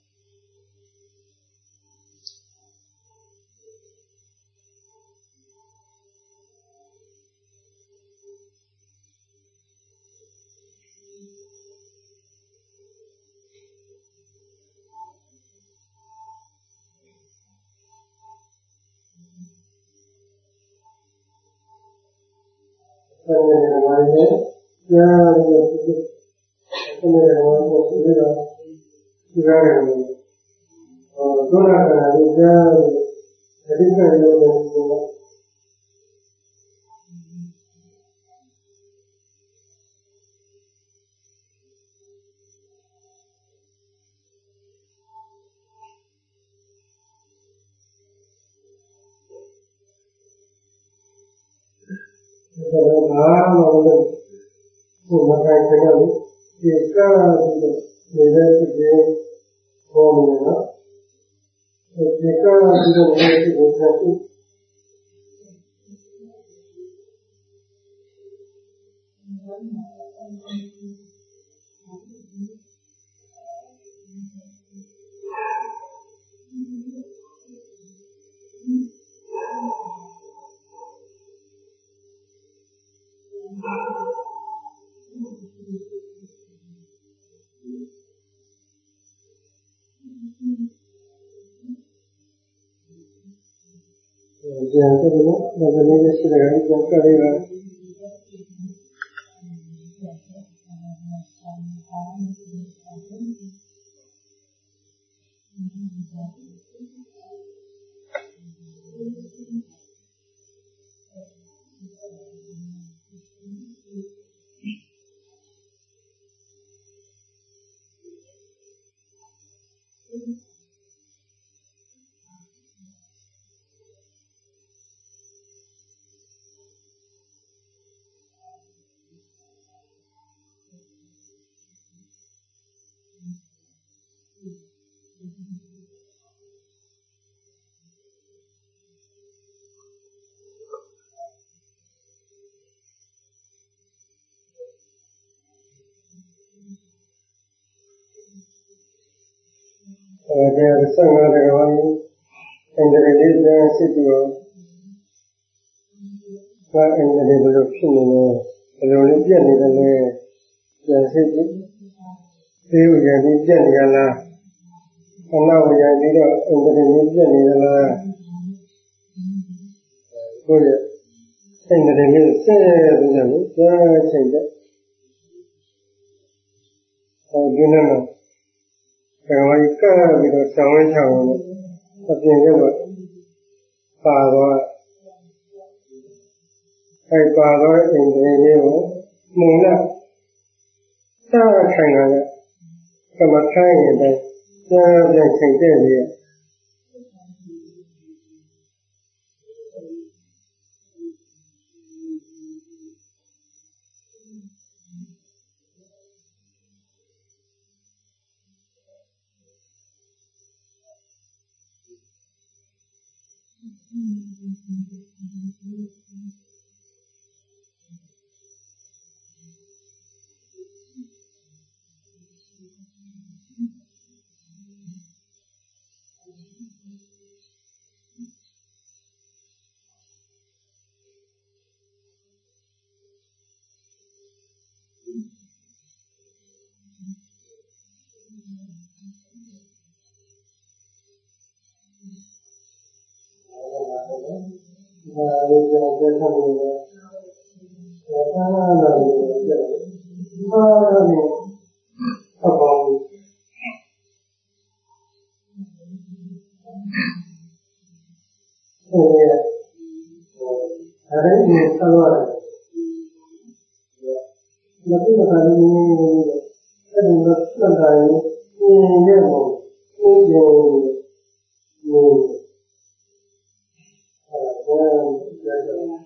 Ini yang itu, ini yang itu juga juga ini. Oh, dua kali dia, jadi kan itu itu. Kalau malam malam Memakai sekali, jika tidak tidak formula, jika tidak tidak satu, jangan terlalu bagaimana sedang jangka Dia bersama dengan Indonesia City, Pak Indonesia Sini, Indonesia ni kan yang City, itu jadi jadi lah, kalau yang itu Indonesia ni lah, boleh Indonesia jadi jadi saja, gimana? Kalau ikan itu sama-sama, tapi yang apa? Pada, kalau pada Indonesia mula, tak kena, kalau kena itu, jangan saja dia. Nah, ini yang saya tahu. လာတယ်အားနဲ့အပေါင်းအဲအဲ့ဒီဆောက်ရတယ်မသိမသာလေးအဲ့ဒီတော့စံတိုင်းဒီရဲ့ဘုံဒီရဲ့ဒီအဲ့ဒါကိုကြားကြ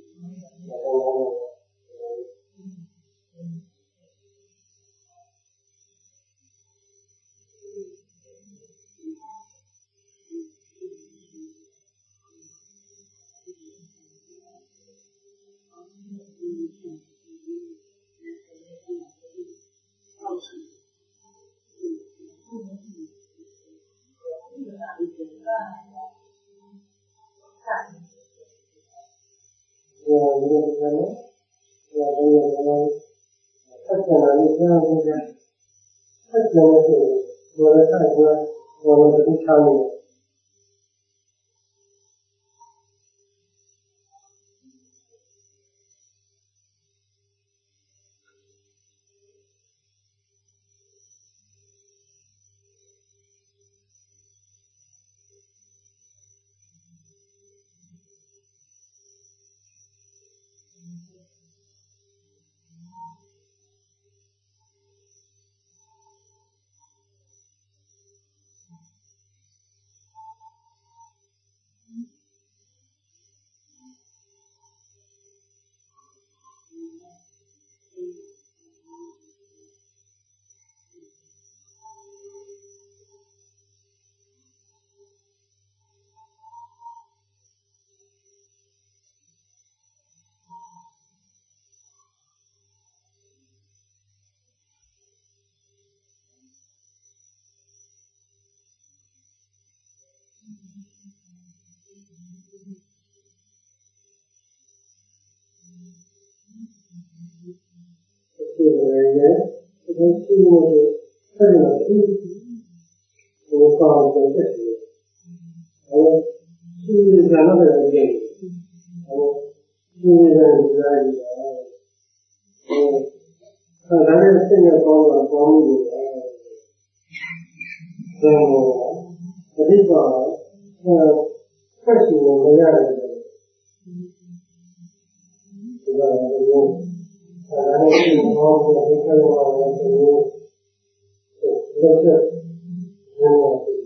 ဒီရဲ့ဒီရှိနေတဲ့ဆက်လို့ဒီကိုကောင်းတဲ့တဲ့အဲဒီရှိကြတော့တဲ့အဲဒီရှိနေတဲ့ဒီကအဲဒါလည်းစိတ်ရကောင်းတော့ကောင်းမှုတွေအဲဒါကတော့ဆက်ရှိနေရတယ်ဒီကတော့အဲ့ဒါလည်းဒီဘောကိုဒီကလိုပါပဲဒီလိုလက်ဆက်နေတယ်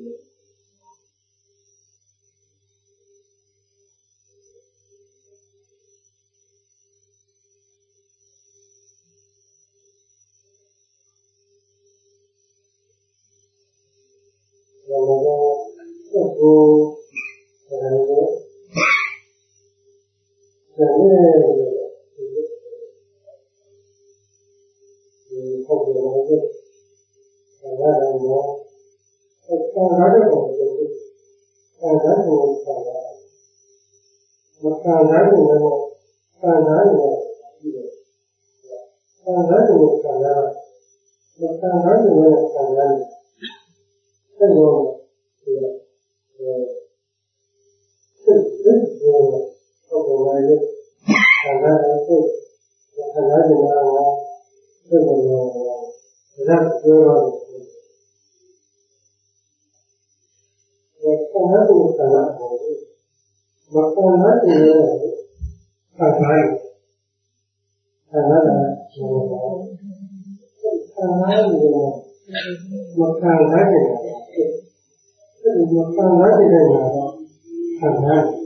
ဘောကိုကိုအဲ့ဒါလည်းဟုတ်တယ်ဟုတ်တယ်အဲ့ဒါတော့အဲ့ဒါကတော့အဲ့ဒါကိုဆက်တာမခံနိုင်ဘူးလို့ခံနိုင်တယ်ပြီးတော့ခံနိုင်တယ်ခံရမခံနိုင်ဘူးလို့ခံရတယ်အဲ့တော့ဒီအဲစစ်စစ်ကိုဟုတ်တယ်လေခံရတယ်စစ်ခံရတယ်လားအဲ့ဒါတော့ဒါကပြောတော့ဒီဆန္ဒကိုဆန္ဒကိုမဆန္ဒကိုဆန္ဒကိုဆန္ဒကဆိုတော့ဆန္ဒကိုမဆန္ဒကိုအဲ့ဒီမဆန္ဒတဲ့နေရာတော့ဆန္ဒ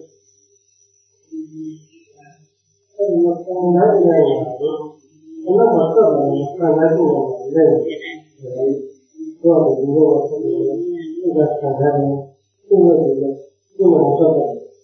အဲ့ဒီမဆန္ဒတဲ့နေရာတော့ဘယ်လိုမှတော့ခံနိုင်ဖို့လည်းလည်းတော့ဒီလိုဆိုရင်ဒါခံနိုင်တယ်ဘုရားကဘုရားတော့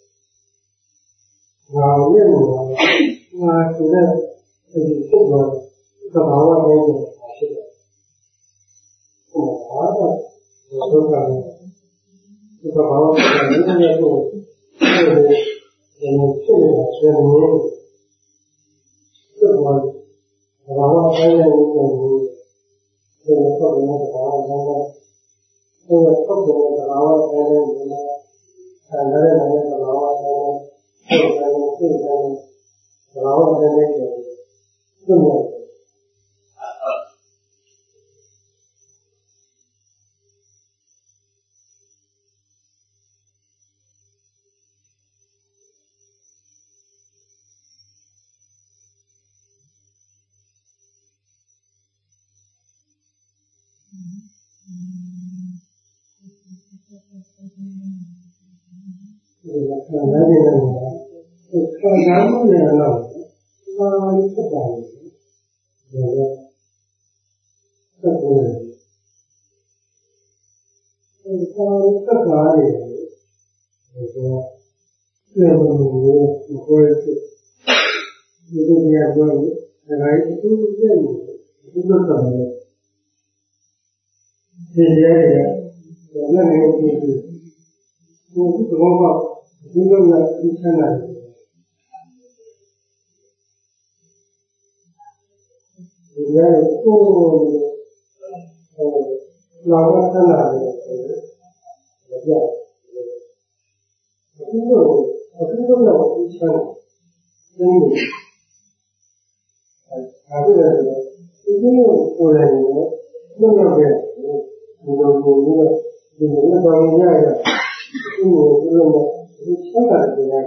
ငါလည်းငါဆိုတဲ့ဒီပုဂ္ဂိုလ်သဘာဝနဲ့ဖြစ်တယ်။ဟောတာတော့ဘုရားကဒီသဘာဝနဲ့လည်းကိုဒီဖြစ်နေတာဆိုရင်ဒီဘာဘာဝတိုင်းရဲ့ဒီကိုဒီလိုပုံနဲ့ဘာဝတိုင်းရဲ့ဒီလိုပုံနဲ့ဘာဝတိုင်းရဲ့ဒီလိုဆန္ဒနဲ့ဘာဝတိုင်းရဲ့ဒီလိုစိတ်တိုင်းဘာဝတိုင်းရဲ့ဒီခံစားနေတယ်ခံစားမှုနဲ့တော့ဘာလို့ဖြစ်တာလဲဒါတော့သက်ကိုအဲဒါသက်ပါလေဒါပြောလို့မဟုတ်ဘူးဒီလိုတရားပြောလို့ဒါလည်းအထူးပြည့်နေဒီလိုတော့ဒီရဲရဲဒါလည်းငယ်ကြီးဒီကတော့ဒီလိုကဒီဆန်းလာဒီရဲကိုဟိုလာဝဆန်းလာတယ်ဆိုတော့ဒီလိုအခုတော့ဒီဆန်းနေအဲဒီလိုဒီလိုကိုယ်လည်းဘယ်လိုလဲဒီလိုမျိုးဒီလိုတော့ရရဒီလိုဒီလိုဒီဆက်တာကြရတယ်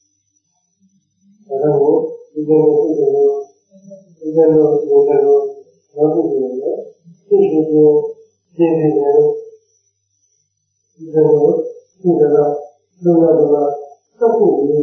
ဒါတော့ဒီလိုဒီလိုဒီလိုဒီလိုတော့ဒီလိုလေဒီလိုဒီလိုဒီလိုဒီလိုဒီလိုတော့တော့ဖို့လို့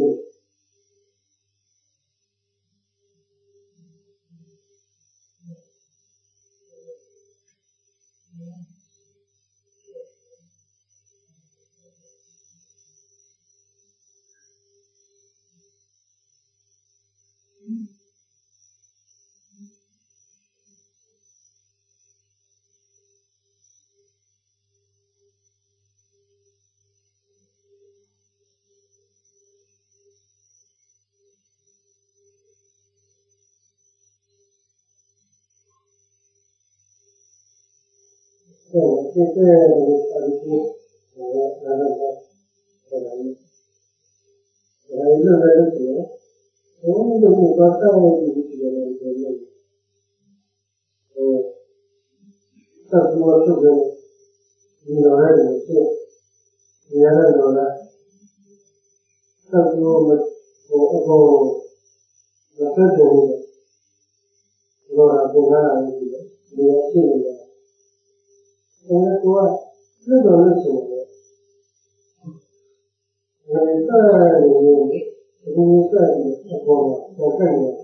这这呃我那个后来后来认为是我们的目标上面就是这个这个呃但是我是不是你老来怎么做原来老来但是我们我我我这种我那不干了你要信的我说日本人请的我在里面我在里面我我在里面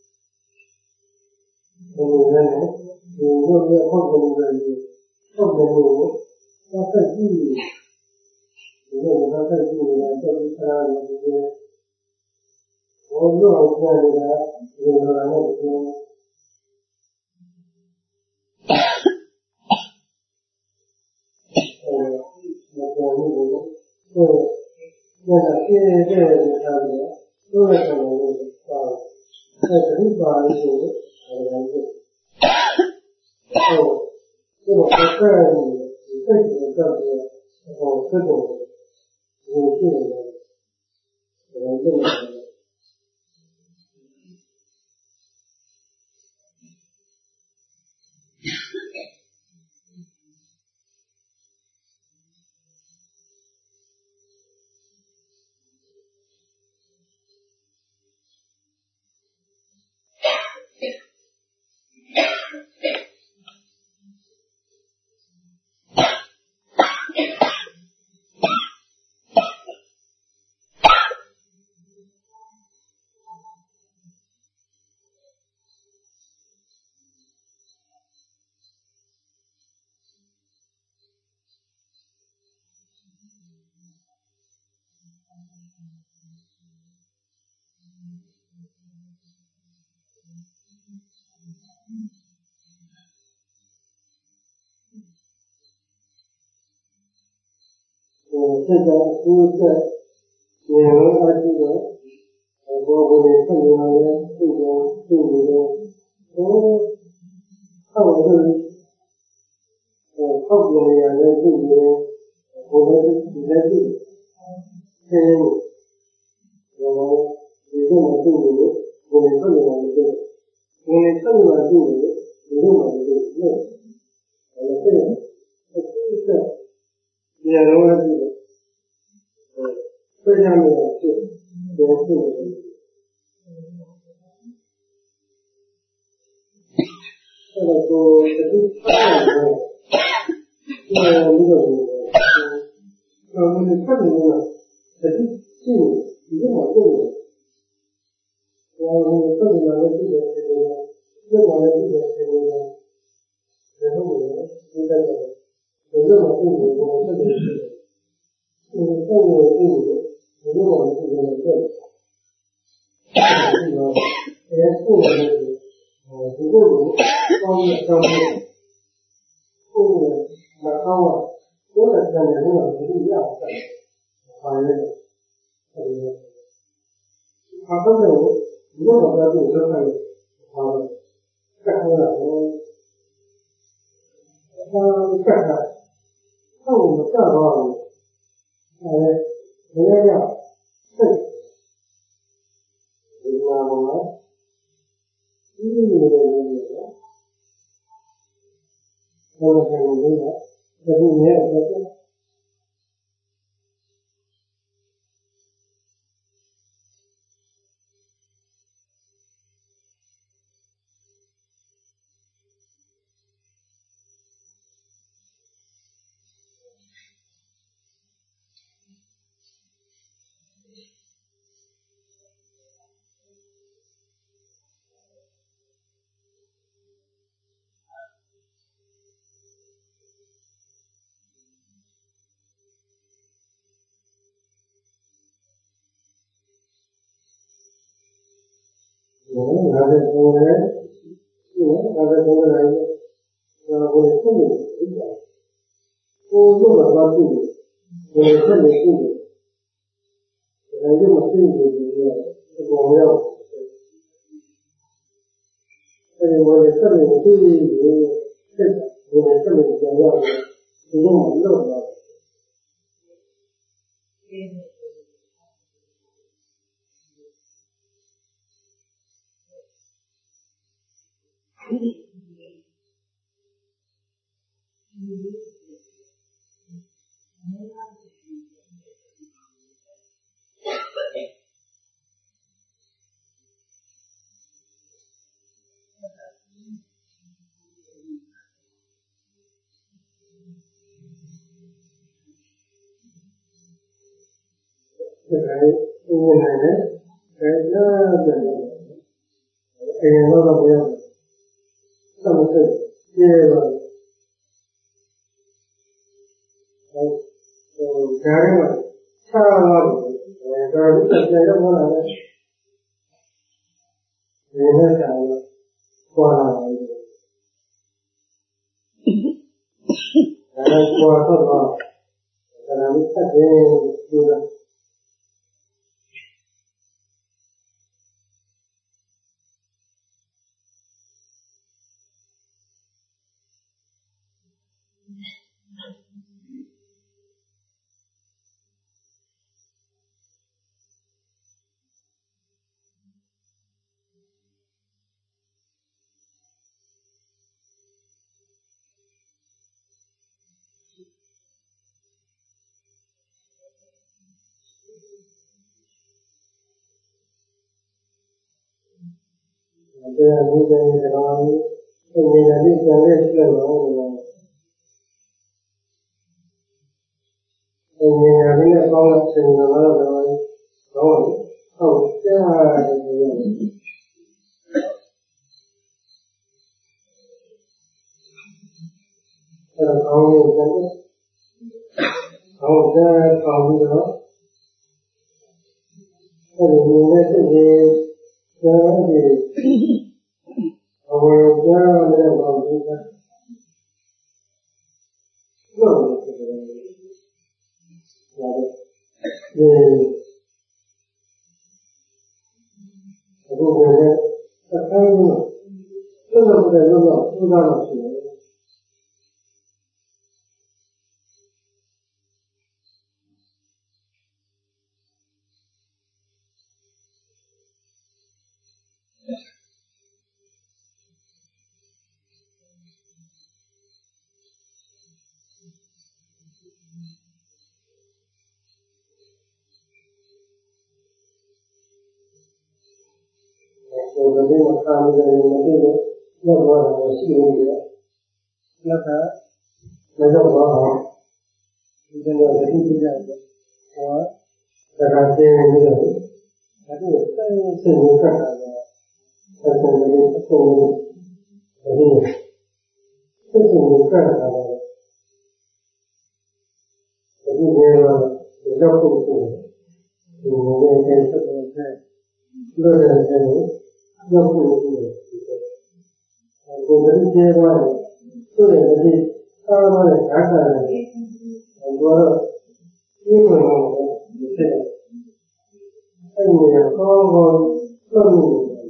我里面有那个后面的后面有他在地里因为我他在地里面就是他那些我没有在那个有的那些对，那个现在的他们都是什么啊？在城堡里头，好像是，哦，这个在这里，这几个这个，哦，这种有些人，可能这么。现在都在也能二十个，我我的看见那边这个这个我看我是我靠边呀，那这边我的比赛队，这我也是我队伍，我的看见我的队伍，我的看见我的队伍，也是我的队伍，那我的这个我这个也能二十个。非常的是也是这个说这是他的这个那个呃我们看见了这是这是一个矛盾的。我这里拿的这个这个，这拿的这个这个，然后我就在这个，我这么定义，我这里是，嗯，这个定义，我这么定义的这个，这个，哎，后面就是，呃，不够如高的相对，后面马高啊，多的相对跟老师不一样的，反正的，这个，他根本如果我在这里说看，啊，干了我。他干啥？看我们干嘛？哎，人家要对，那我们一年的人有，我们才能明白，这是没有这个。我们还是工人，我们还是工人，呃，我的父母一样，我用了他父母，我的父母父母，我用了父母的这个我要，所以我的父母对于这个，我的父母想要，不用漏了。这还我奶奶还那个，哎呀，那倒不要，上次第二个，呃，呃，家人们，差了，呃，这这这要不然呢，人家想了，挂了一个，然后挂到了，然后他这就是。这样你这这个，这你的这个这个了，这你的这个高了，这个了了，然后到这样这个，这个高的这个，然后这高的，这里面的这些这里。我家那个老人家，那我这个，我的，嗯，我不觉得，他开心了，真的不在用到，不干了去。我昨天我看那个那个要多少，我心里觉得，那他那叫多少？现在我的弟弟在我，在ကတင်းနေတယ်အခုစင်ကိုကတ်တာဆက်ဆုံးလေးအဆုံးလေးဒီဆက်ဆုံးကိုကတ်တာဒီနေရာရောက်ဖို့ဒီနေရာဆက်ဆုံးတဲ့လို့ရတယ်ရောက်ဖို့ဒီကိုယ်ကြီးတော့ဆိုတဲ့ဒီအားလုံးရဲ့ဓာတ်စာတွေတော့ဒီလိုမျိုးဒီဆက်အဲ့ဒီကောင်းကောင်းလုပ်လို့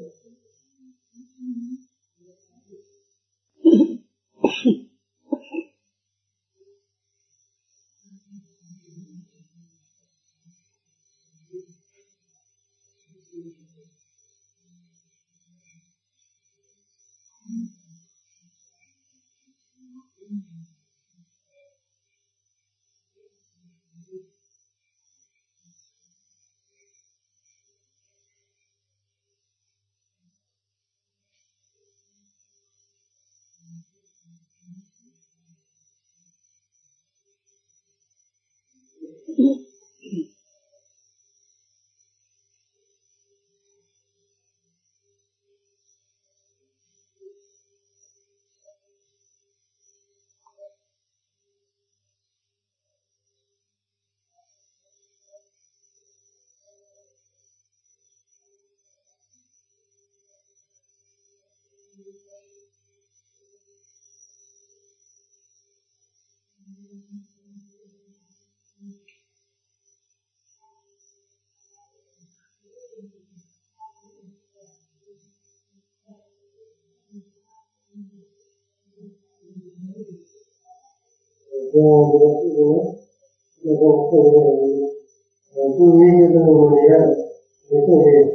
ဒီလိုမျိုးဒီလိုမျိုးဒီလိုမျိုးဒီလိုမျိုးရတယ်ဒီလိုမျိုး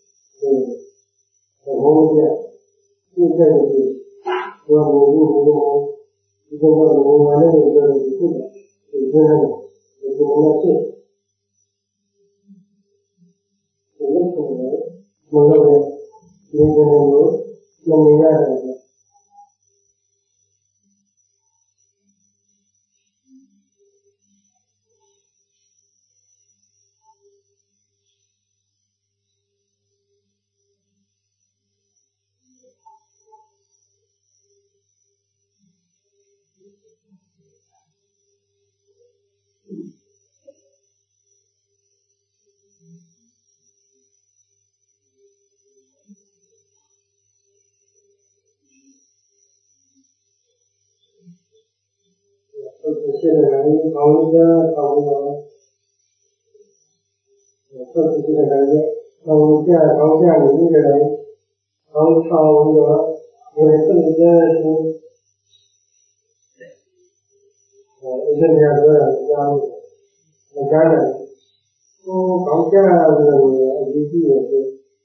ဒီဘုံပြဒီတဲ့ဒီဘောမျိုးဘုံဒီဘုံဘုံမှာလည်းဒီလိုဒီလိုဒီလိုဒီလိုနဲ့ဖြစ်ဒီလိုဆိုတော့ဘုံလည်းဒီလိုမျိုးလုံးရတယ်现在人房子房子特别是感觉房价房价里面的人房房有有更加是呃一个两个家我家人都房价的一季也是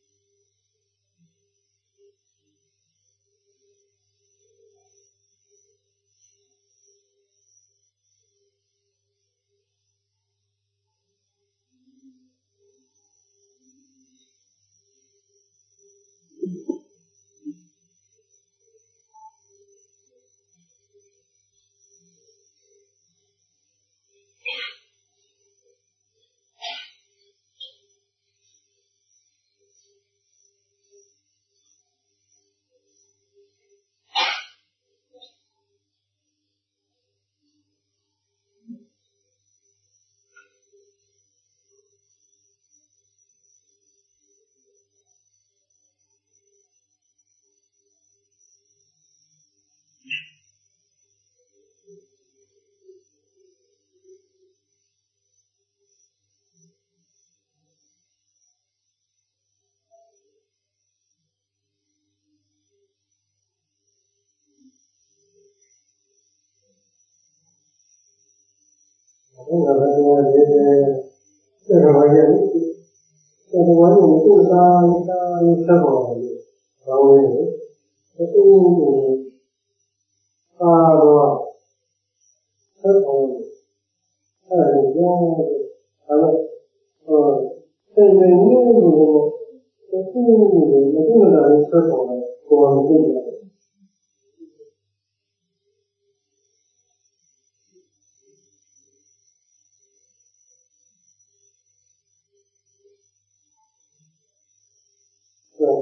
我们这个这个这个玩意儿，这个玩意儿做啥啥吃好的，然后呢，这都大多吃好的，但是说咱们呃，这个牛肉，这猪肉的，这个咱吃好的，光这个。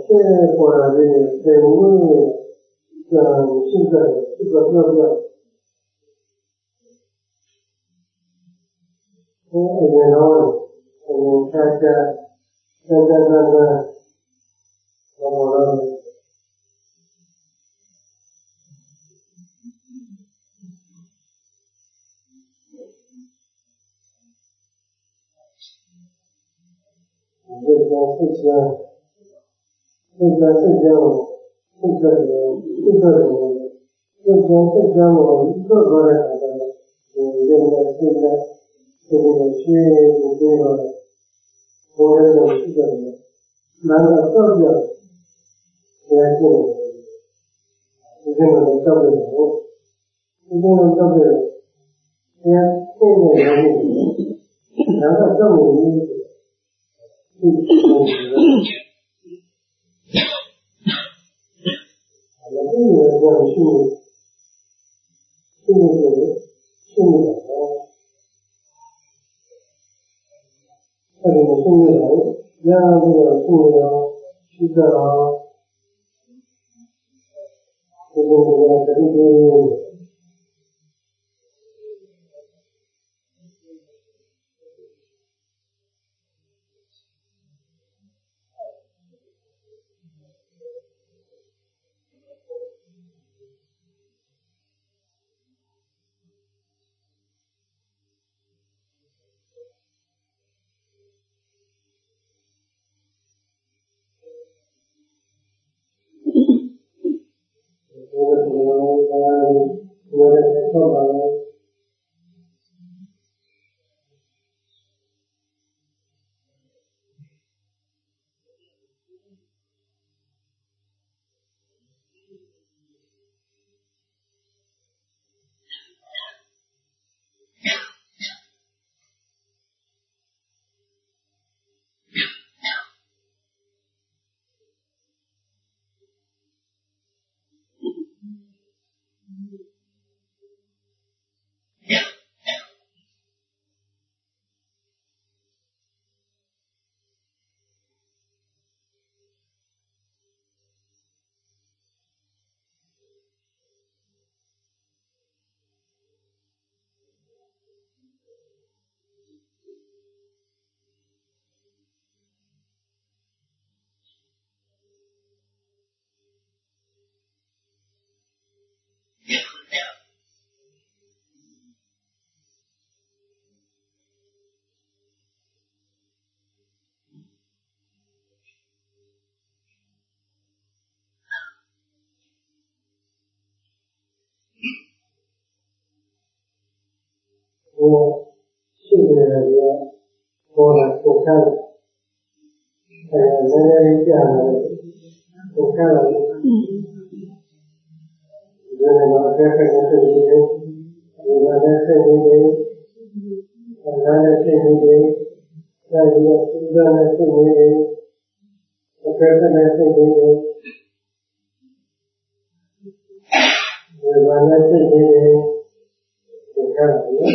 在果然的在我的现在这个目标，我二年多，二年参加参加那个我们的。这个这些，这个这些我，这个这个我，这个这些我各个人的，嗯，这个这个这个去这个，我的有这个，难道这个，也是，这个能交给我，这个能交给我，先这个人，难道这么容易？这个我们这个叫去去那个去那个，这里面去那个，让这个去那个去这啊，这个这个这个。我可能呃，我的做法呢，我去年也我来我看了，呃，人家讲的，我看了，原来我在看的是这个，我在看这个，我在看这个，在这个苏丹的这个，我在看的这个，我在看这个，你看了没？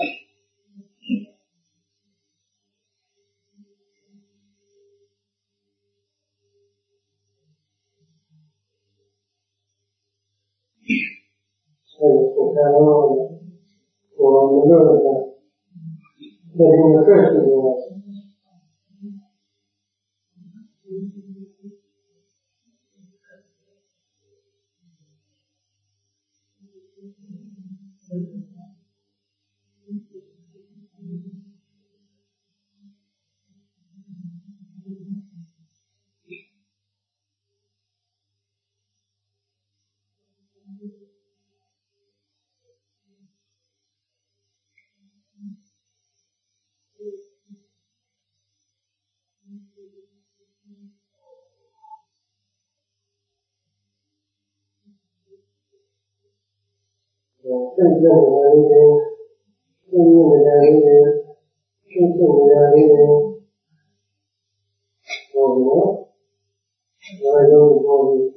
我看到我们的那边的各式的。真正的那些正面的那些真正的那些我们我有我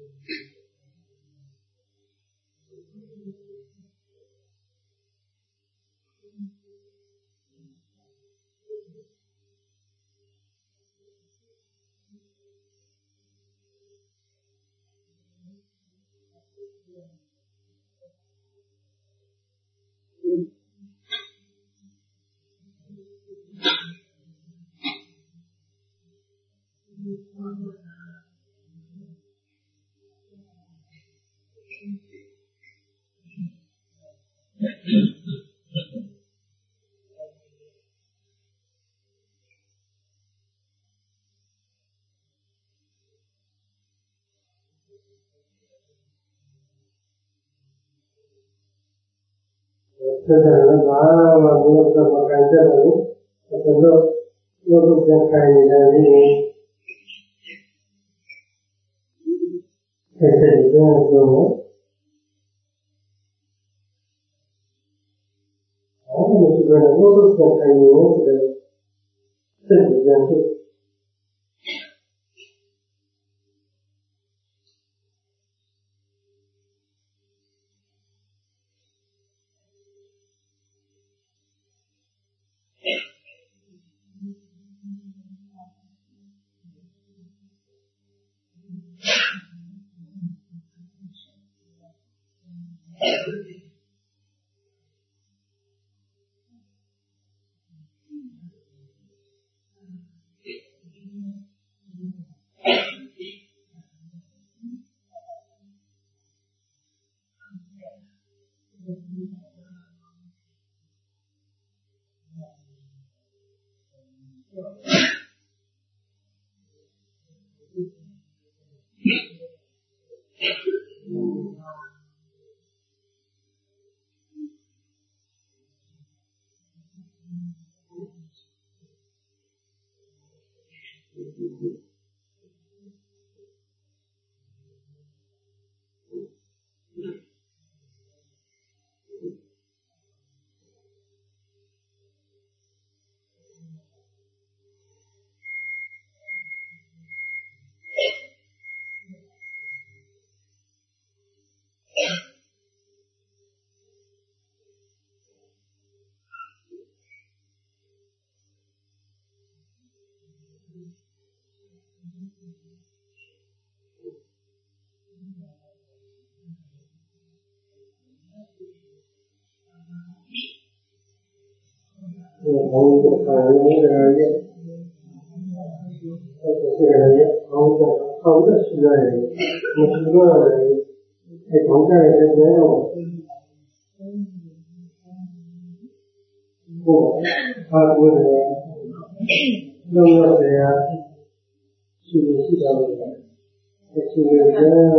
Thế là nó có mà nó có một cái chất là nó có lúc lúc lúc ra thầy là gì thầy thầy ra rồi đó là một sự là lúc lúc ra thầy nữa thì là tự ra tự không được phải những cái gì không được không được suy nghĩ một số người thì không có thể dễ đâu của hai người đông người thì suy nghĩ suy đầu thì suy nghĩ rất là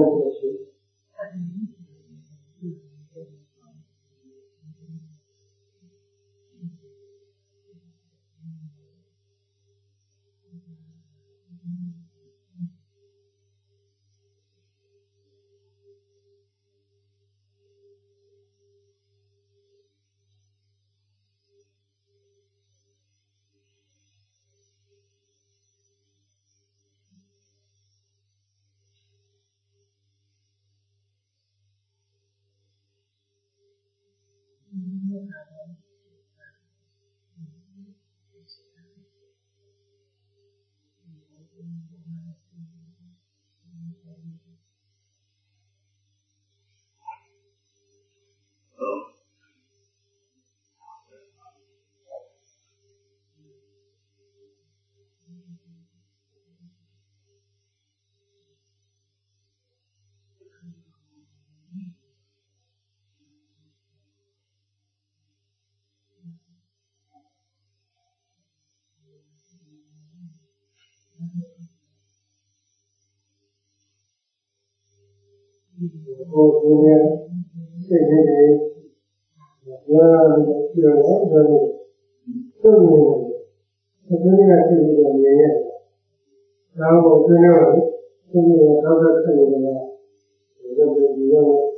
cô nghe cái gì này nó chưa hết rồi tôi nhìn tôi nghĩ là cái gì là như vậy nào một cái nào cái gì là có rất là nhiều là rất là nhiều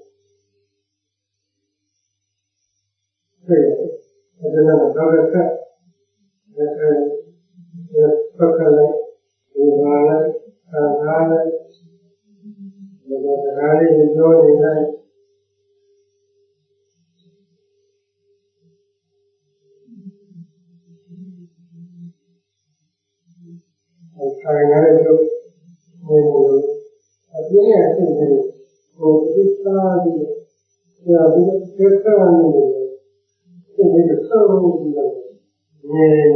thế cho nên là có rất là rất là rất là nhiều là là là Because the rally is not in life. I'm trying to do it. I think I think that for this time, yeah, because this time, it is so long. Yeah.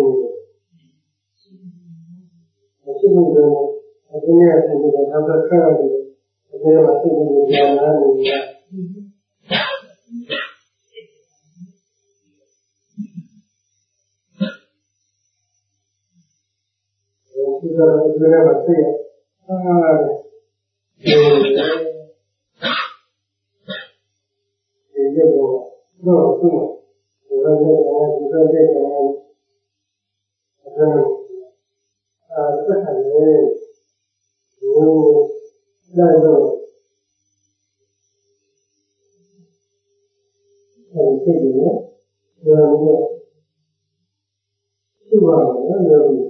I think that I think I think that how the car is. I think I think that they are not in that. So we have a fear. Ah, no, no. We have a we have a ah, secondly, you know, and taking it, the two hours,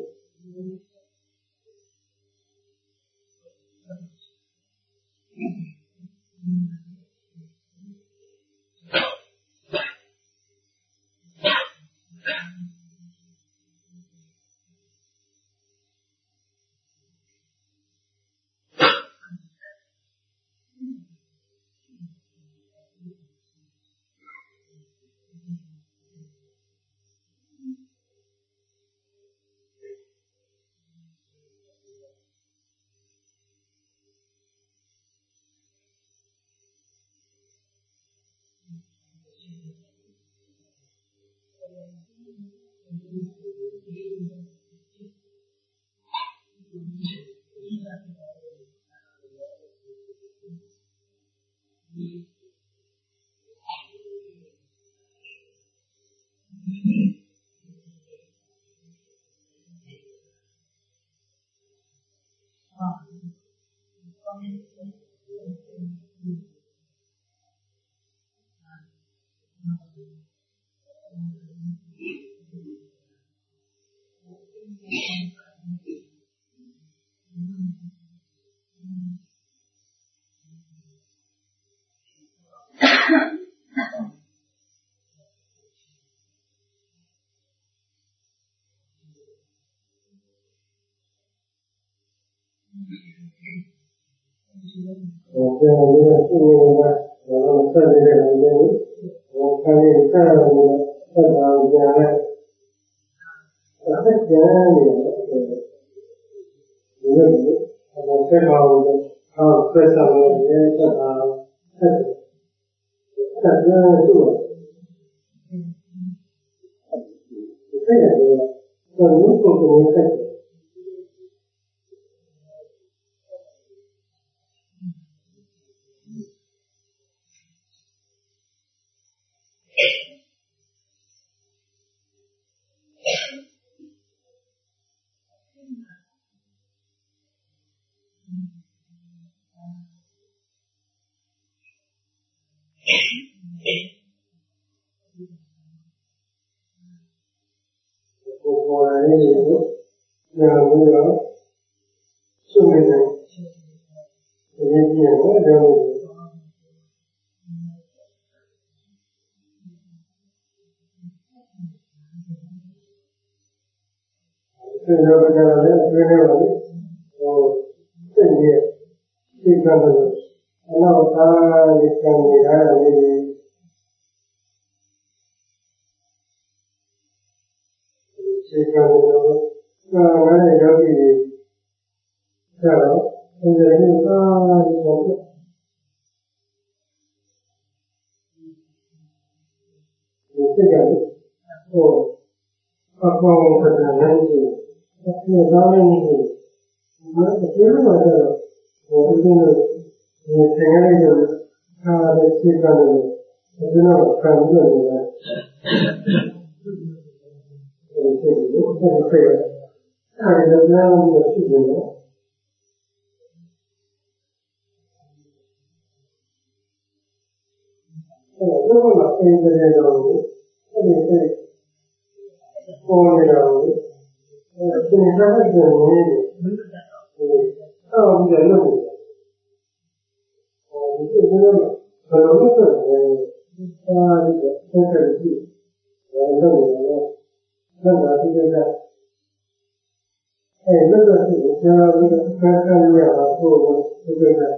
know, but I'm not going to take a seat. I know you. Not that you get that. Hey, look at it. You know, look at the first time you have a phone. Look at that.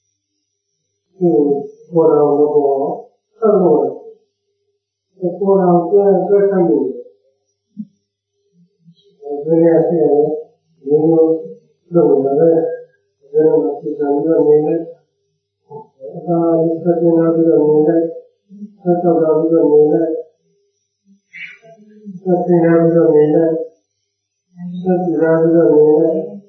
Hmm. What are the ball? Hello. The phone out there, first time you. Very happy. You know, look at that. Very much is under the name. Ah, this is another name. That's another name. That's another name. That's another name.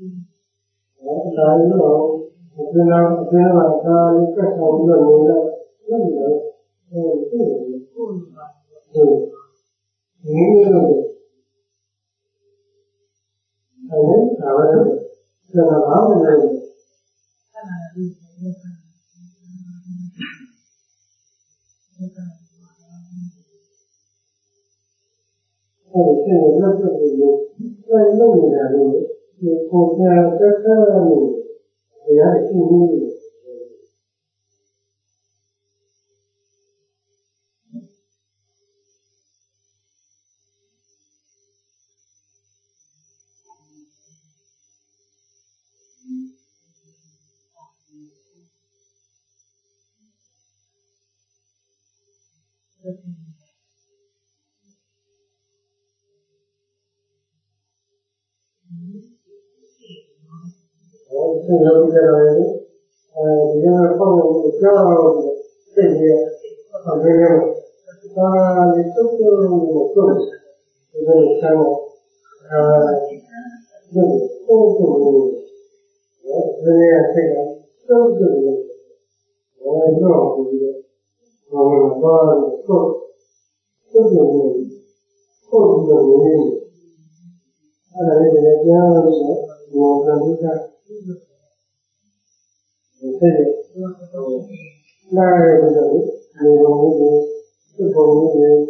I know. But now, then I can't look at another name. No, no. Oh, oh. You I mean, however, then I'm not Oh, okay, not the video. I know you have it. You compare the they are two I think you'll get already. The younger fellow was young, ten years, a very young. Ah, they took the course. They were in China. Ah, they were so good. Really, I think so good. I know. Oh, my God, so so good. So good. And I did it down, walk on the top. Now everybody, they will be the body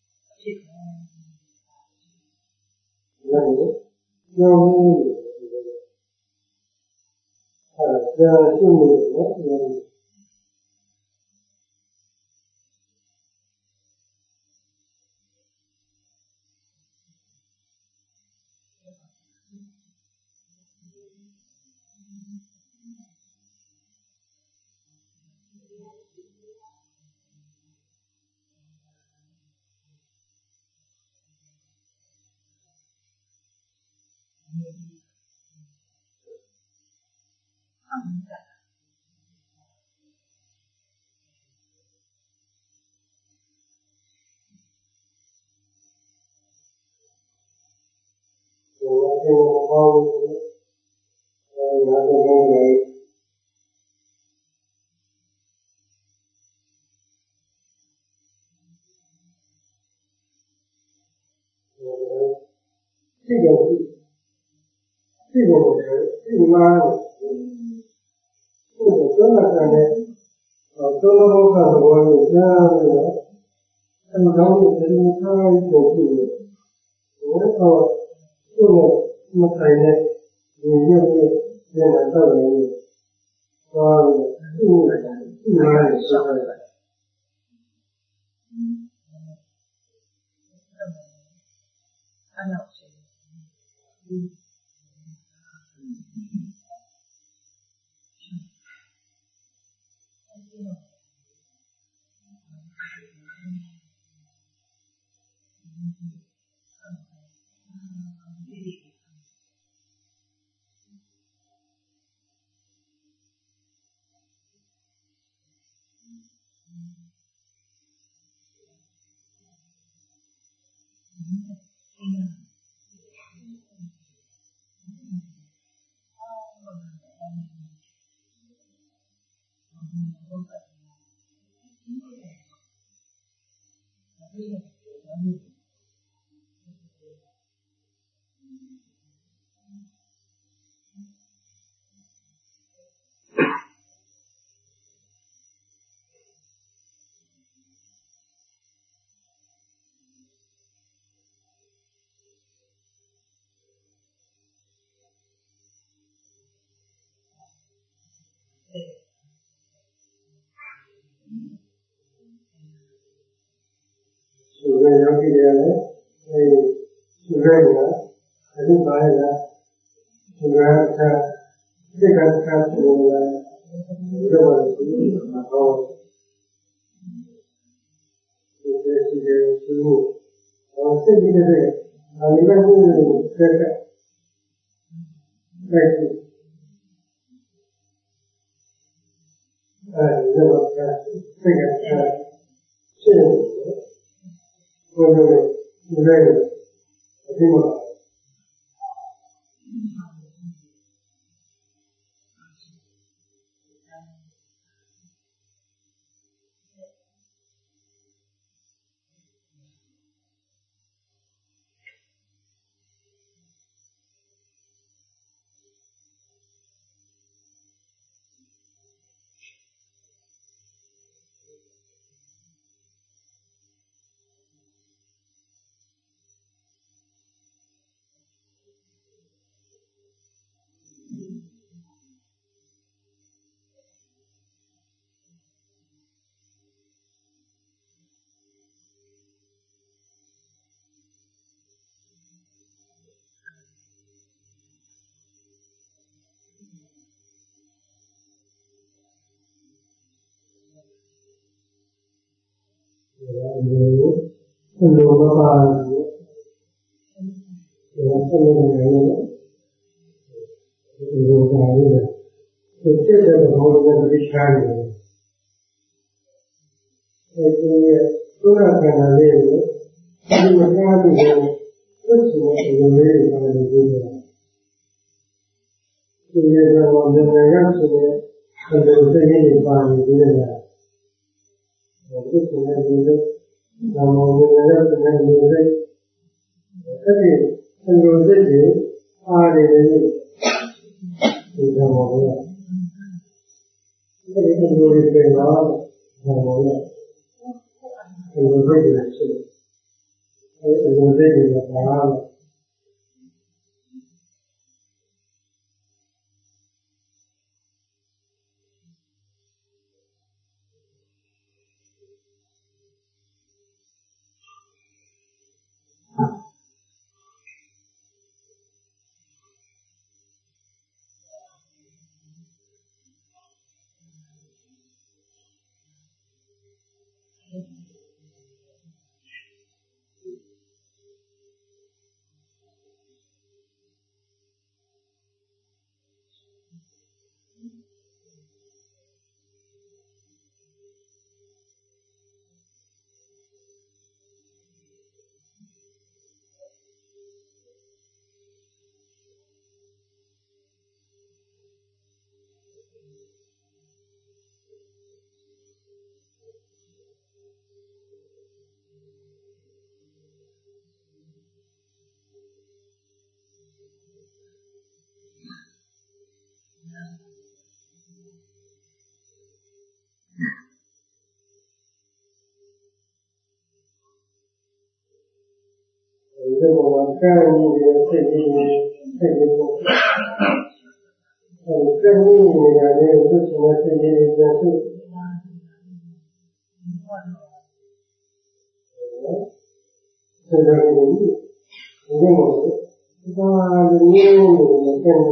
is no there are two 个要给的呢，哎，是这个，还是哪一个？这个他这个他是那个这个然后这些这些植物，然后这几个这个啊，你们是这个再去，呃，这个呃这个呃是我认为是这个，听过。很多爸爸，我后面的人，很多家里的，就这个的话，我是全的。这个多少看到这个，这个家里的不是有没有他们的这个，这个我们的要求的，很多这些方面的，我不是那个。那么我们要怎么样面对？特别很多自己阿里的人，是怎么样？特别很多的对方怎么样？很多自己的事，还有很多自己的答案。这个我干一年这一年这一年，嗯，这一年呢，不行了，这一年这是，这个努力，你认为，他的年龄的跟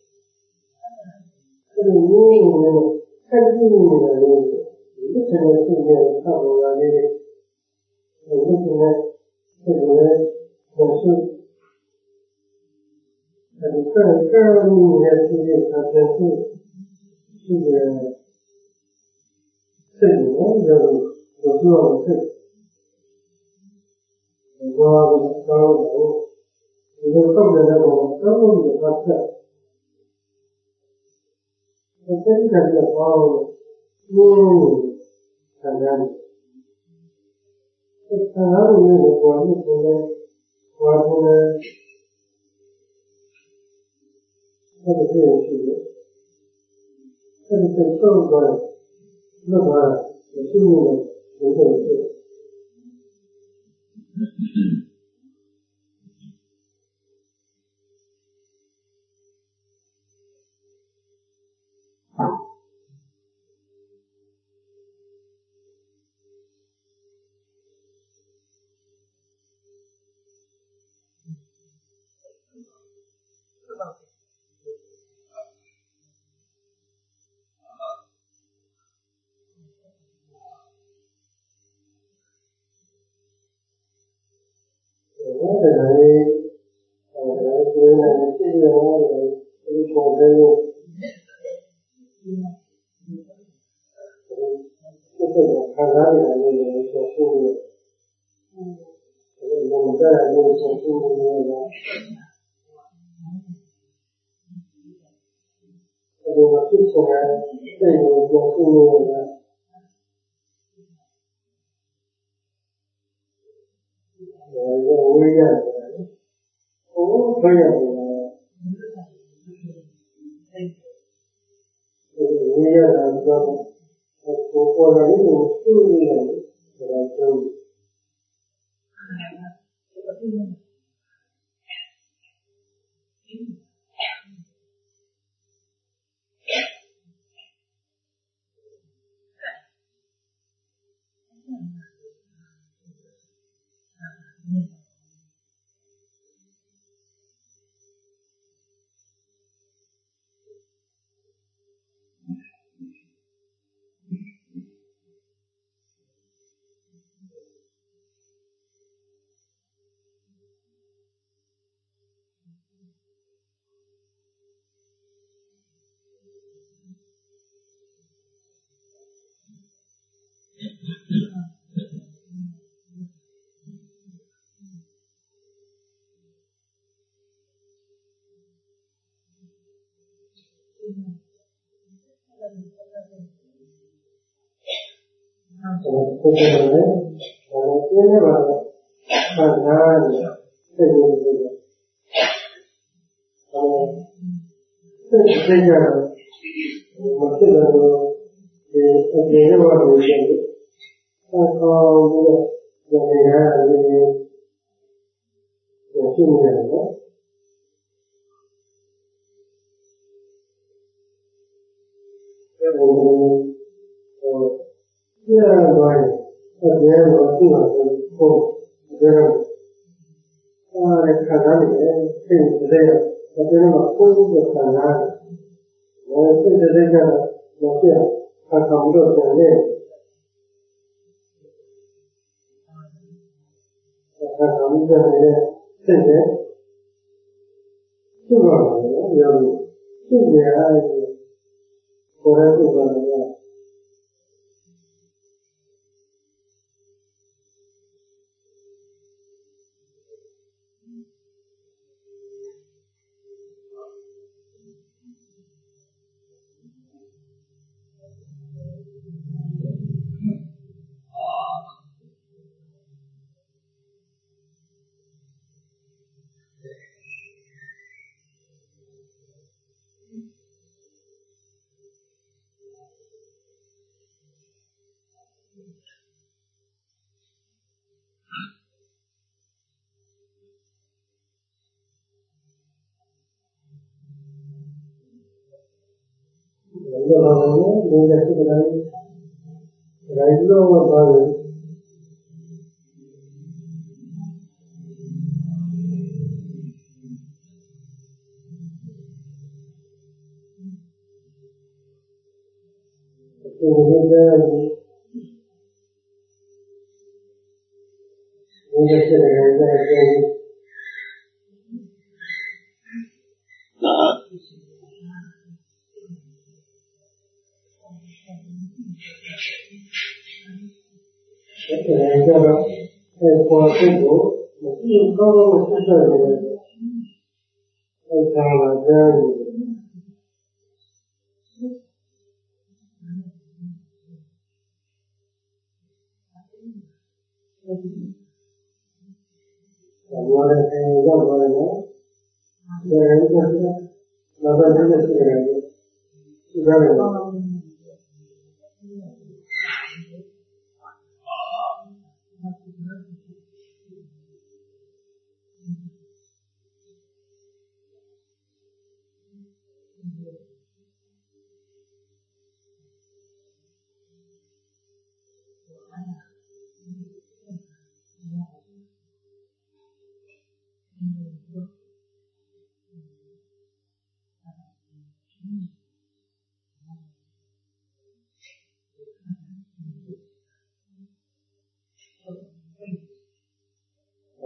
这个年龄呢，跟这一年的年龄，一成的世界差不多这个，一成的这个。我是，呃，这这一年的世界，它真是是个这里面的有多少事，很多刚有，你就碰着那种生理发射，那真正的话，嗯，很难，这很难有那个我一直呢。我现在这个这个是的，这个是受过那个有幸运的人的事。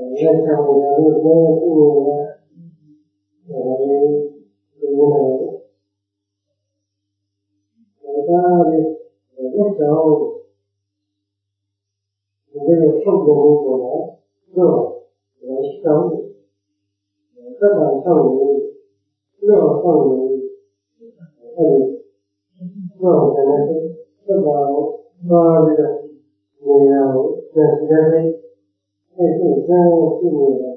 လက်ဆောင်ရလို့လည်းကိုယ်ကအဲဒီလိုမျိုးဒါလည်းလက်ဆောင်ဒီလိုထုတ်လို့တော့တော့လက်ဆောင်သက်သာဆောင်လို့တော့ဆောင်လို့အဲဒီတော့လည်းသက်သာပါပြီးတော့နေရာကိုပြန်ကြည့်တယ်အဲဒီကြောင့်ရှိနေတယ်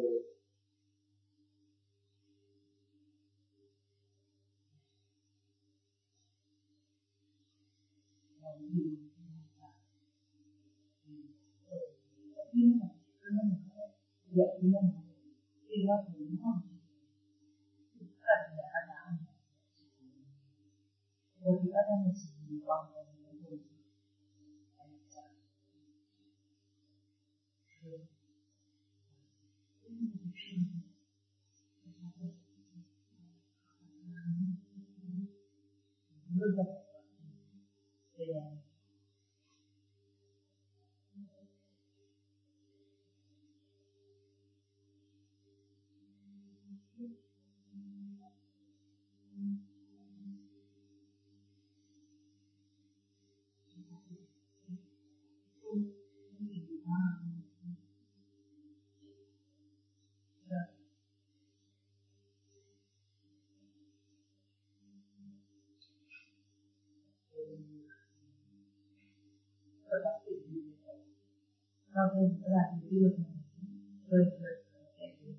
နောက်ဆုံးအဲ့ဒါပြီးလို့ဆွဲဆွဲအဲ့ဒီ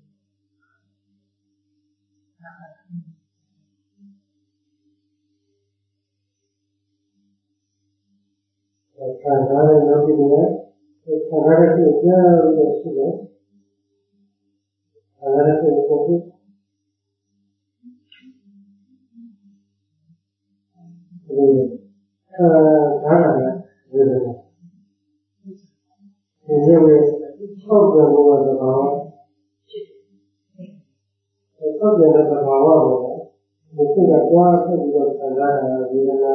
ခံစားရတဲ့ဒီနေ့ခံစားရတဲ့ကြားရတဲ့ရှိတယ်ခံစားရတဲ့ကိုယ်ကိုဒီအာဒါကလည်းဒီလိုဒီလိုဆောက်ပြန်လို့တော့ဆောက်ပြန်တဲ့သဘာဝကိုဒီစိတ်ကကြွားဆက်ပြီးတော့ခံစားရတာဒီကနေ့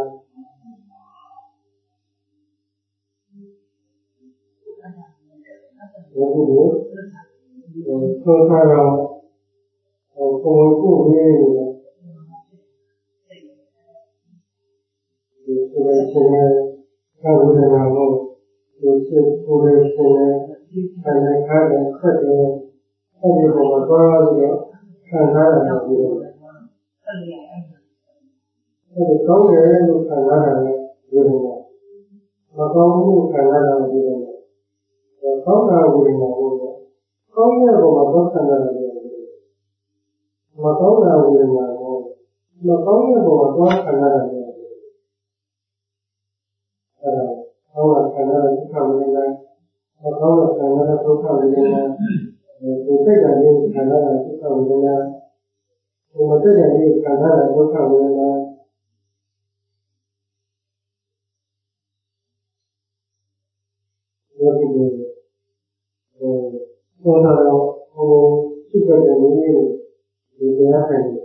ဘယ်လိုလဲဆောထားတော့ဟိုကိုယ်ကိုယ်ရေးဒီကိုယ်ရှင်ရဲ့သာဝတနာကိုဒီစိတ်ကိုယ်ရှင်ရဲ့ဒီခံရတဲ့ခက်တဲ့အဲ့ဒီပေါ်မှာသွားပြီးတော့ခံစားရတာဒီလိုအဲ့ဒီကောင်းတယ်လို့ခံစားရတယ်ဒီလိုမကောင်းဘူးခံစားရတယ်ဒီလိုကောင်းတာကိုလည်းမဟုတ်ဘူးကောင်းတဲ့ပုံမှာတော့ခံရတယ်မကောင်းတာကိုလည်းမဟုတ်ဘူးမကောင်းတဲ့ပုံမှာတော့ခံရတယ်အဲ့ဒါကောင်းတာခံရတဲ့ခံရတဲ့မကောင်းတဲ့ခံရတဲ့ဒုက္ခတွေနဲ့ဒီစိတ်ဓာတ်လေးခံရတဲ့ဒုက္ခတွေနဲ့ဒီမစိတ်ဓာတ်လေးခံရတဲ့ဒုက္ခတွေနဲ့ယောဂီတွေဟိုပေါ်တော့ဟိုစိတ်ဓာတ်တွေဒီတရားဆိုင်တယ်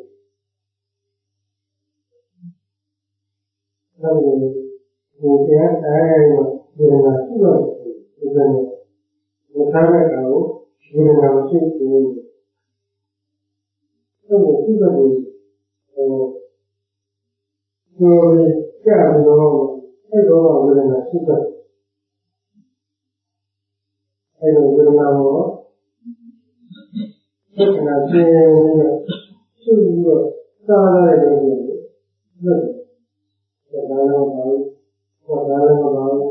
ဒါပေမဲ့ဒီတရားဆိုင်မှာဒီကနေ့သူ့ရဲ့ဒီကနေ့မထားတဲ့ကောင်ဒီကနေ့မရှိသေးဘူးသူ့ကိုသူ့ကိုဟိုဒီကြာလို့အဲ့တော့ဝေဒနာရှိတယ်အဲ့ဒီဝေဒနာကိုစိတ်နာပြင်းပြီးသူ့ကိုစားရတဲ့နေရာဟုတ်တယ်ဒါလည်းမဟုတ်ဘူးဒါလည်းမဟုတ်ဘူး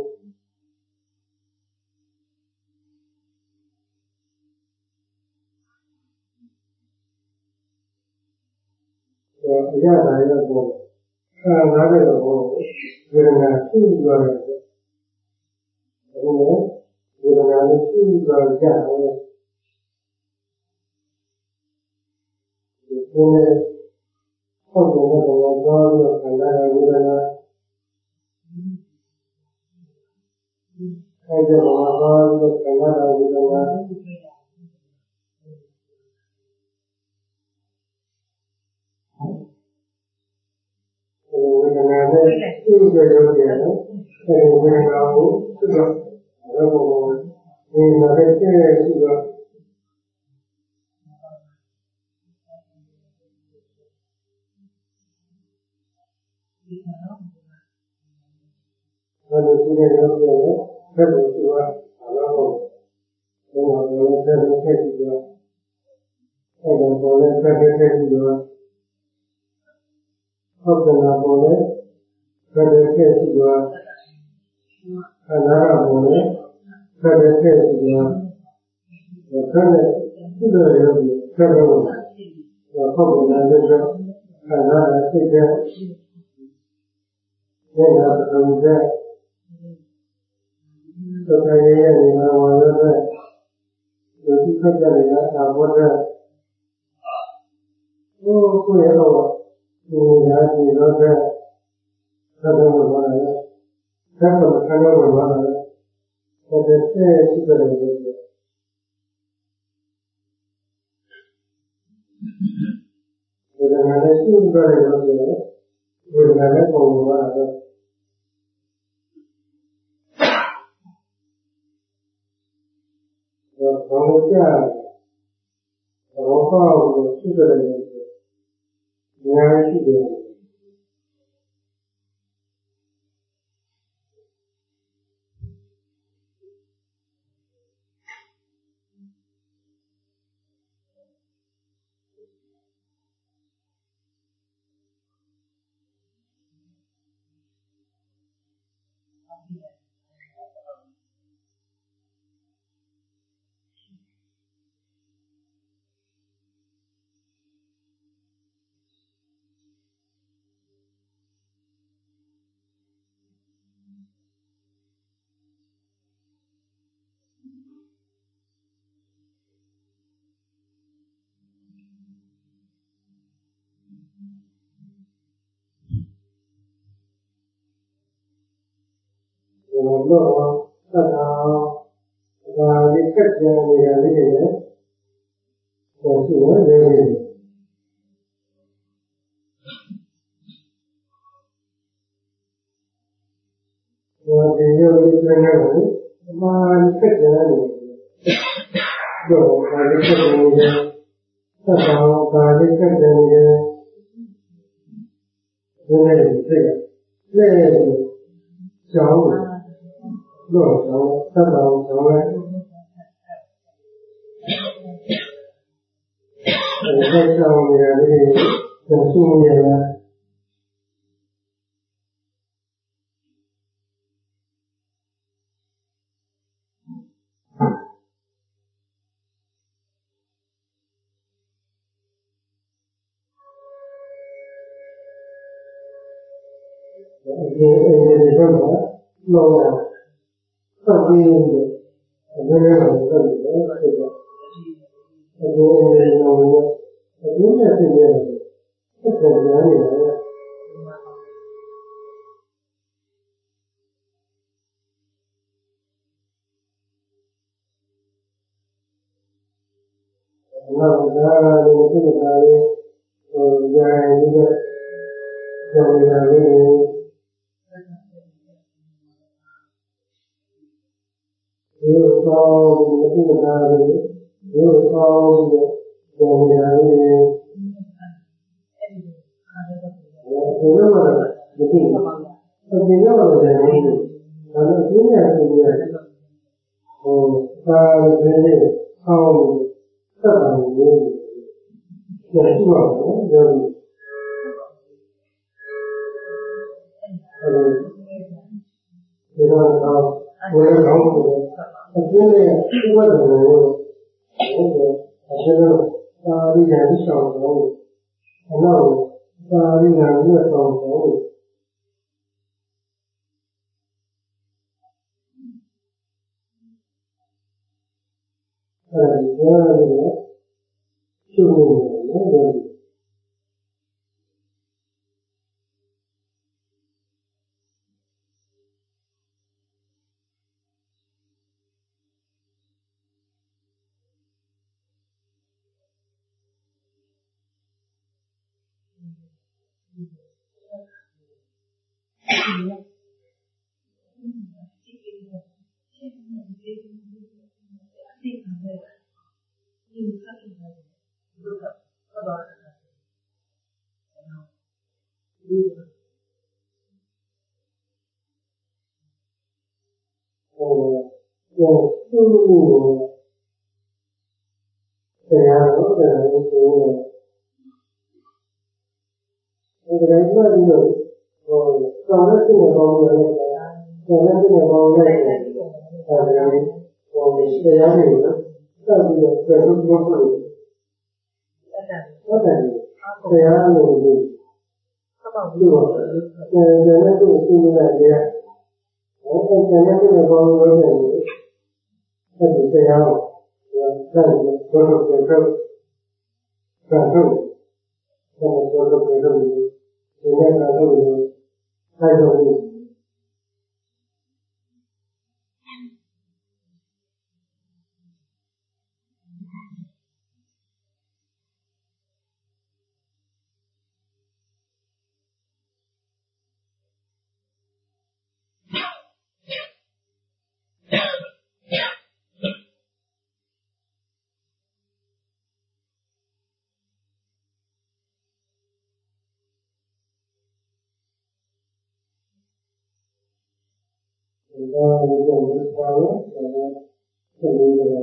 အရာတိုင်းတော့ခံစားရတဲ့ဘောဝေဒနာသူ့ကိုရတယ်ဒါနဲ့ဝေဒနာနဲ့သူ့ကိုကြတယ်ဒီကိုယ်နဲ့ဟုတ်တယ်တော့ဘာလို့ခံစားရဝေဒနာအဲ့ဒါဘာလို့ခံစားရဝေဒနာဝေဒနာနဲ့သူ့ရဲ့ရုပ်ရည်နဲ့အဲဒီဝေဒနာကိုသူ့ကဘယ်လိုလဲဒီမှာလည်းကျဲရှိတော့ဆက်လို့သူကဘာလို့ဟုတ်လဲဘာလို့ဆက်လို့ဆက်ပြီးတော့အဲ့ဒါပေါ်လဲဆက်ပြီးဆက်ပြီးတော့ဟုတ်တယ်လားပေါ်လဲဆက်ပြီးဆက်ပြီးတော့အနာရပေါ်လဲဆက်ပြီးဆက်ပြီးတော့ဆက်နဲ့သူ့လိုရောဆက်လို့ဟုတ်တယ်လားလို့ဆိုအနာရစိတ်တဲ့ဒါကဘုရားသုခရေရဲ့နေရာဝင်တဲ့ဒီသိခက်ကြရတာဘောတဲ့ဟိုကိုရတော့ဒီရာဒီတော့တဲ့သက်တော်ဝင်လာတယ်သက်တော်ခံရဝင်လာတယ်ဒါတဲ့ရှိတယ်လို့ပြောတယ်ဒီကနေ့လည်းရှိတယ်လို့ပြောတယ်ဒီကနေ့လည်းပုံလာတယ်ဘာလို့ကြာဘာလို့ရှိတယ်လဲဉာဏ်ရှိတယ်လို့သက်သာဒါလေးကက်ကြံနေရလေးတွေဆိုရှိနေတယ်ဒီလိုလေးနဲ့လည်းမာကက်ကြံနေတော့ဒါလေးကက်ကြံနေတယ်သက်သာဒါလေးကက်ကြံနေတယ်ဒီနေ့သိတယ်လေကျောင်းလို့တော့သက်သာကျောင်းလည်းဒီကျောင်းနေရာလေးကိုစုနေရတာဒီအဲဒီတော့လောကသက်ပြီးနေတယ်အဲဒီလိုသက်ပြီးတယ်ဆိုတော့အဲဒီအဲဒီလိုမျိုးအခုနဲ့သိရတယ်သက်သာနေတယ်နောက်ဒါလည်းဒီကနေ့ဟိုညာနေတော့ကျောင်းရလေးဒီလိုကောင်းဒီကနေ့ဒီလိုကောင်းကျောင်းရလေးဒီလိုမှဒီကိစ္စဒီလိုမှလည်းဒါလည်းအင်းနဲ့ဆိုရဟိုသာတယ်နဲ့အောင်းသက်သာနေတယ်ကျေရှိပါဘူးပြောပြီးအဲဒီတော့ဘယ်လိုလုပ်လဲအခုလည်းဒီဘက်ကတော့အရှင်းတော့သာရိယာတိဆောင်တော့အနောက်သာရိယာတိဆောင်တော့အဲဒီတော့ရှုနေတယ် Oh တရားတော်တယ်ဆိုရင်ဒီလိုမျိုးပြီးတော့ဟိုဆောင်းတဲ့နေပေါင်းတွေလည်းဆောင်းတဲ့နေပေါင်းတွေလည်းအဲဒီဟိုတရားတွေနော်စပြီးတော့ပြန်လို့ပြောလို့ဟုတ်တယ်တရားလို့ဒီဟုတ်ပါဘူးတော့တယ်တယ်လည်းသူ့ရှင်းနေတာလေအဲဒီတယ်လည်းသူ့ပေါင်းလို့တယ်အဲဒီတရားကိုဆက်ပြီးတော့တော့ပြန်တော့ပြန်တော့တော့တော့ပြန်တော့ဒီနေ့ကတော့အဲ့လိုဒါကိုပြောတာတော့ဆက်ပြီးတော့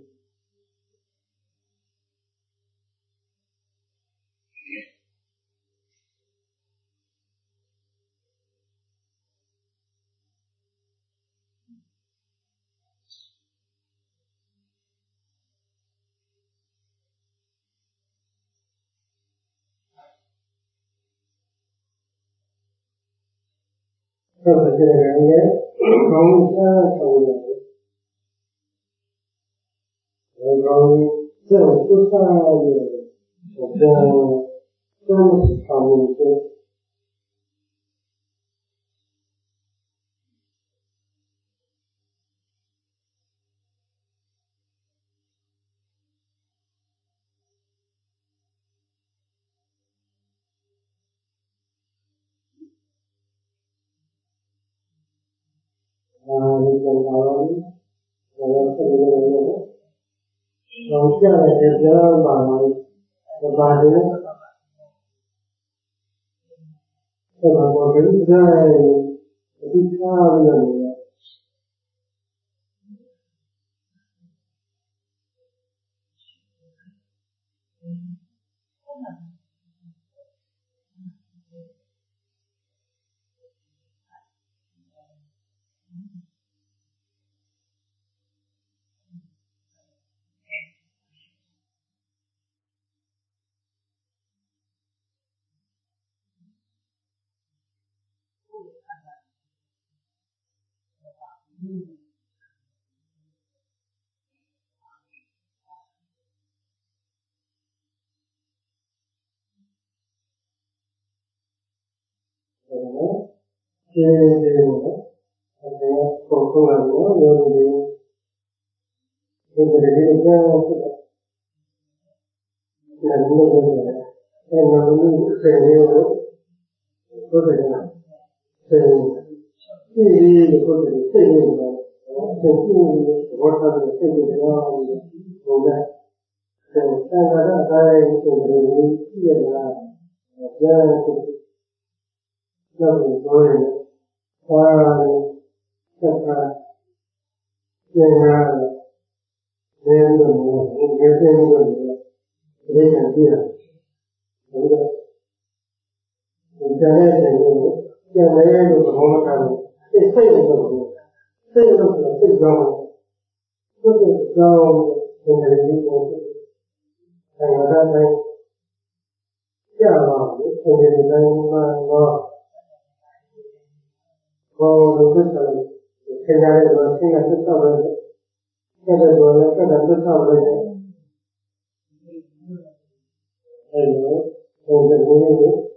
ဆက်ပြီးတော့လည်းကောင်းစားဆောင်ရတယ်။ဒီကောင်းစားကိုစားရတယ်။ဒါကြောင့်သုံးဆောင်လို့အဲဒီကောင်တော်တော့ဆက်ပြီးတော့ဆောင်းကြတဲ့ကြောင်းပါတော့ပါတယ်ဆက်ပါတော့ဒီကဲဒီကားရနေတယ်ကျေကျေနော်အဲဒီပုံစံကတော့ရောဒီဒီဒီဒီကြောင့်ဖြစ်တယ်။အဲဒီလိုမျိုးအဲနောက်လို့ဆယ်လေးလို့ဆိုတယ်နော်ဆယ်ဒီဒီကိုယ်ဆယ်လေးတော့ဆယ်ဒီဘောတာဆယ်လေးတော့ဘုရားဆယ်ဆယ်ကတော့အဲဒါကိုယ်လေးကြည့်ရတာကြားတယ်တော့ပြောရင်ဘာဆက်တာပြန်လာတယ်လို့ဒီကိစ္စမျိုးတွေဒီကကြည့်ရဘူးဒါကကြတဲ့တယ်လို့ပြန်လဲလို့ဘောမတာဘူးစိတ်စိတ်လို့စိတ်လို့စိတ်ကြောင်းစိတ်ကြောင်းဒီလိုမျိုးပေါ့အဲဒါတိုင်းကြာပါဘူးဒီလိုတိုင်းမှာတော့ဘောလို့ဖြစ်တယ်ခင်ဗျားတို့ကခင်ဗျားသက်သာတယ်ဆက်တယ်ဆိုလည်းဆက်တယ်သက်သာတယ်အဲလိုပုံစံမျိုး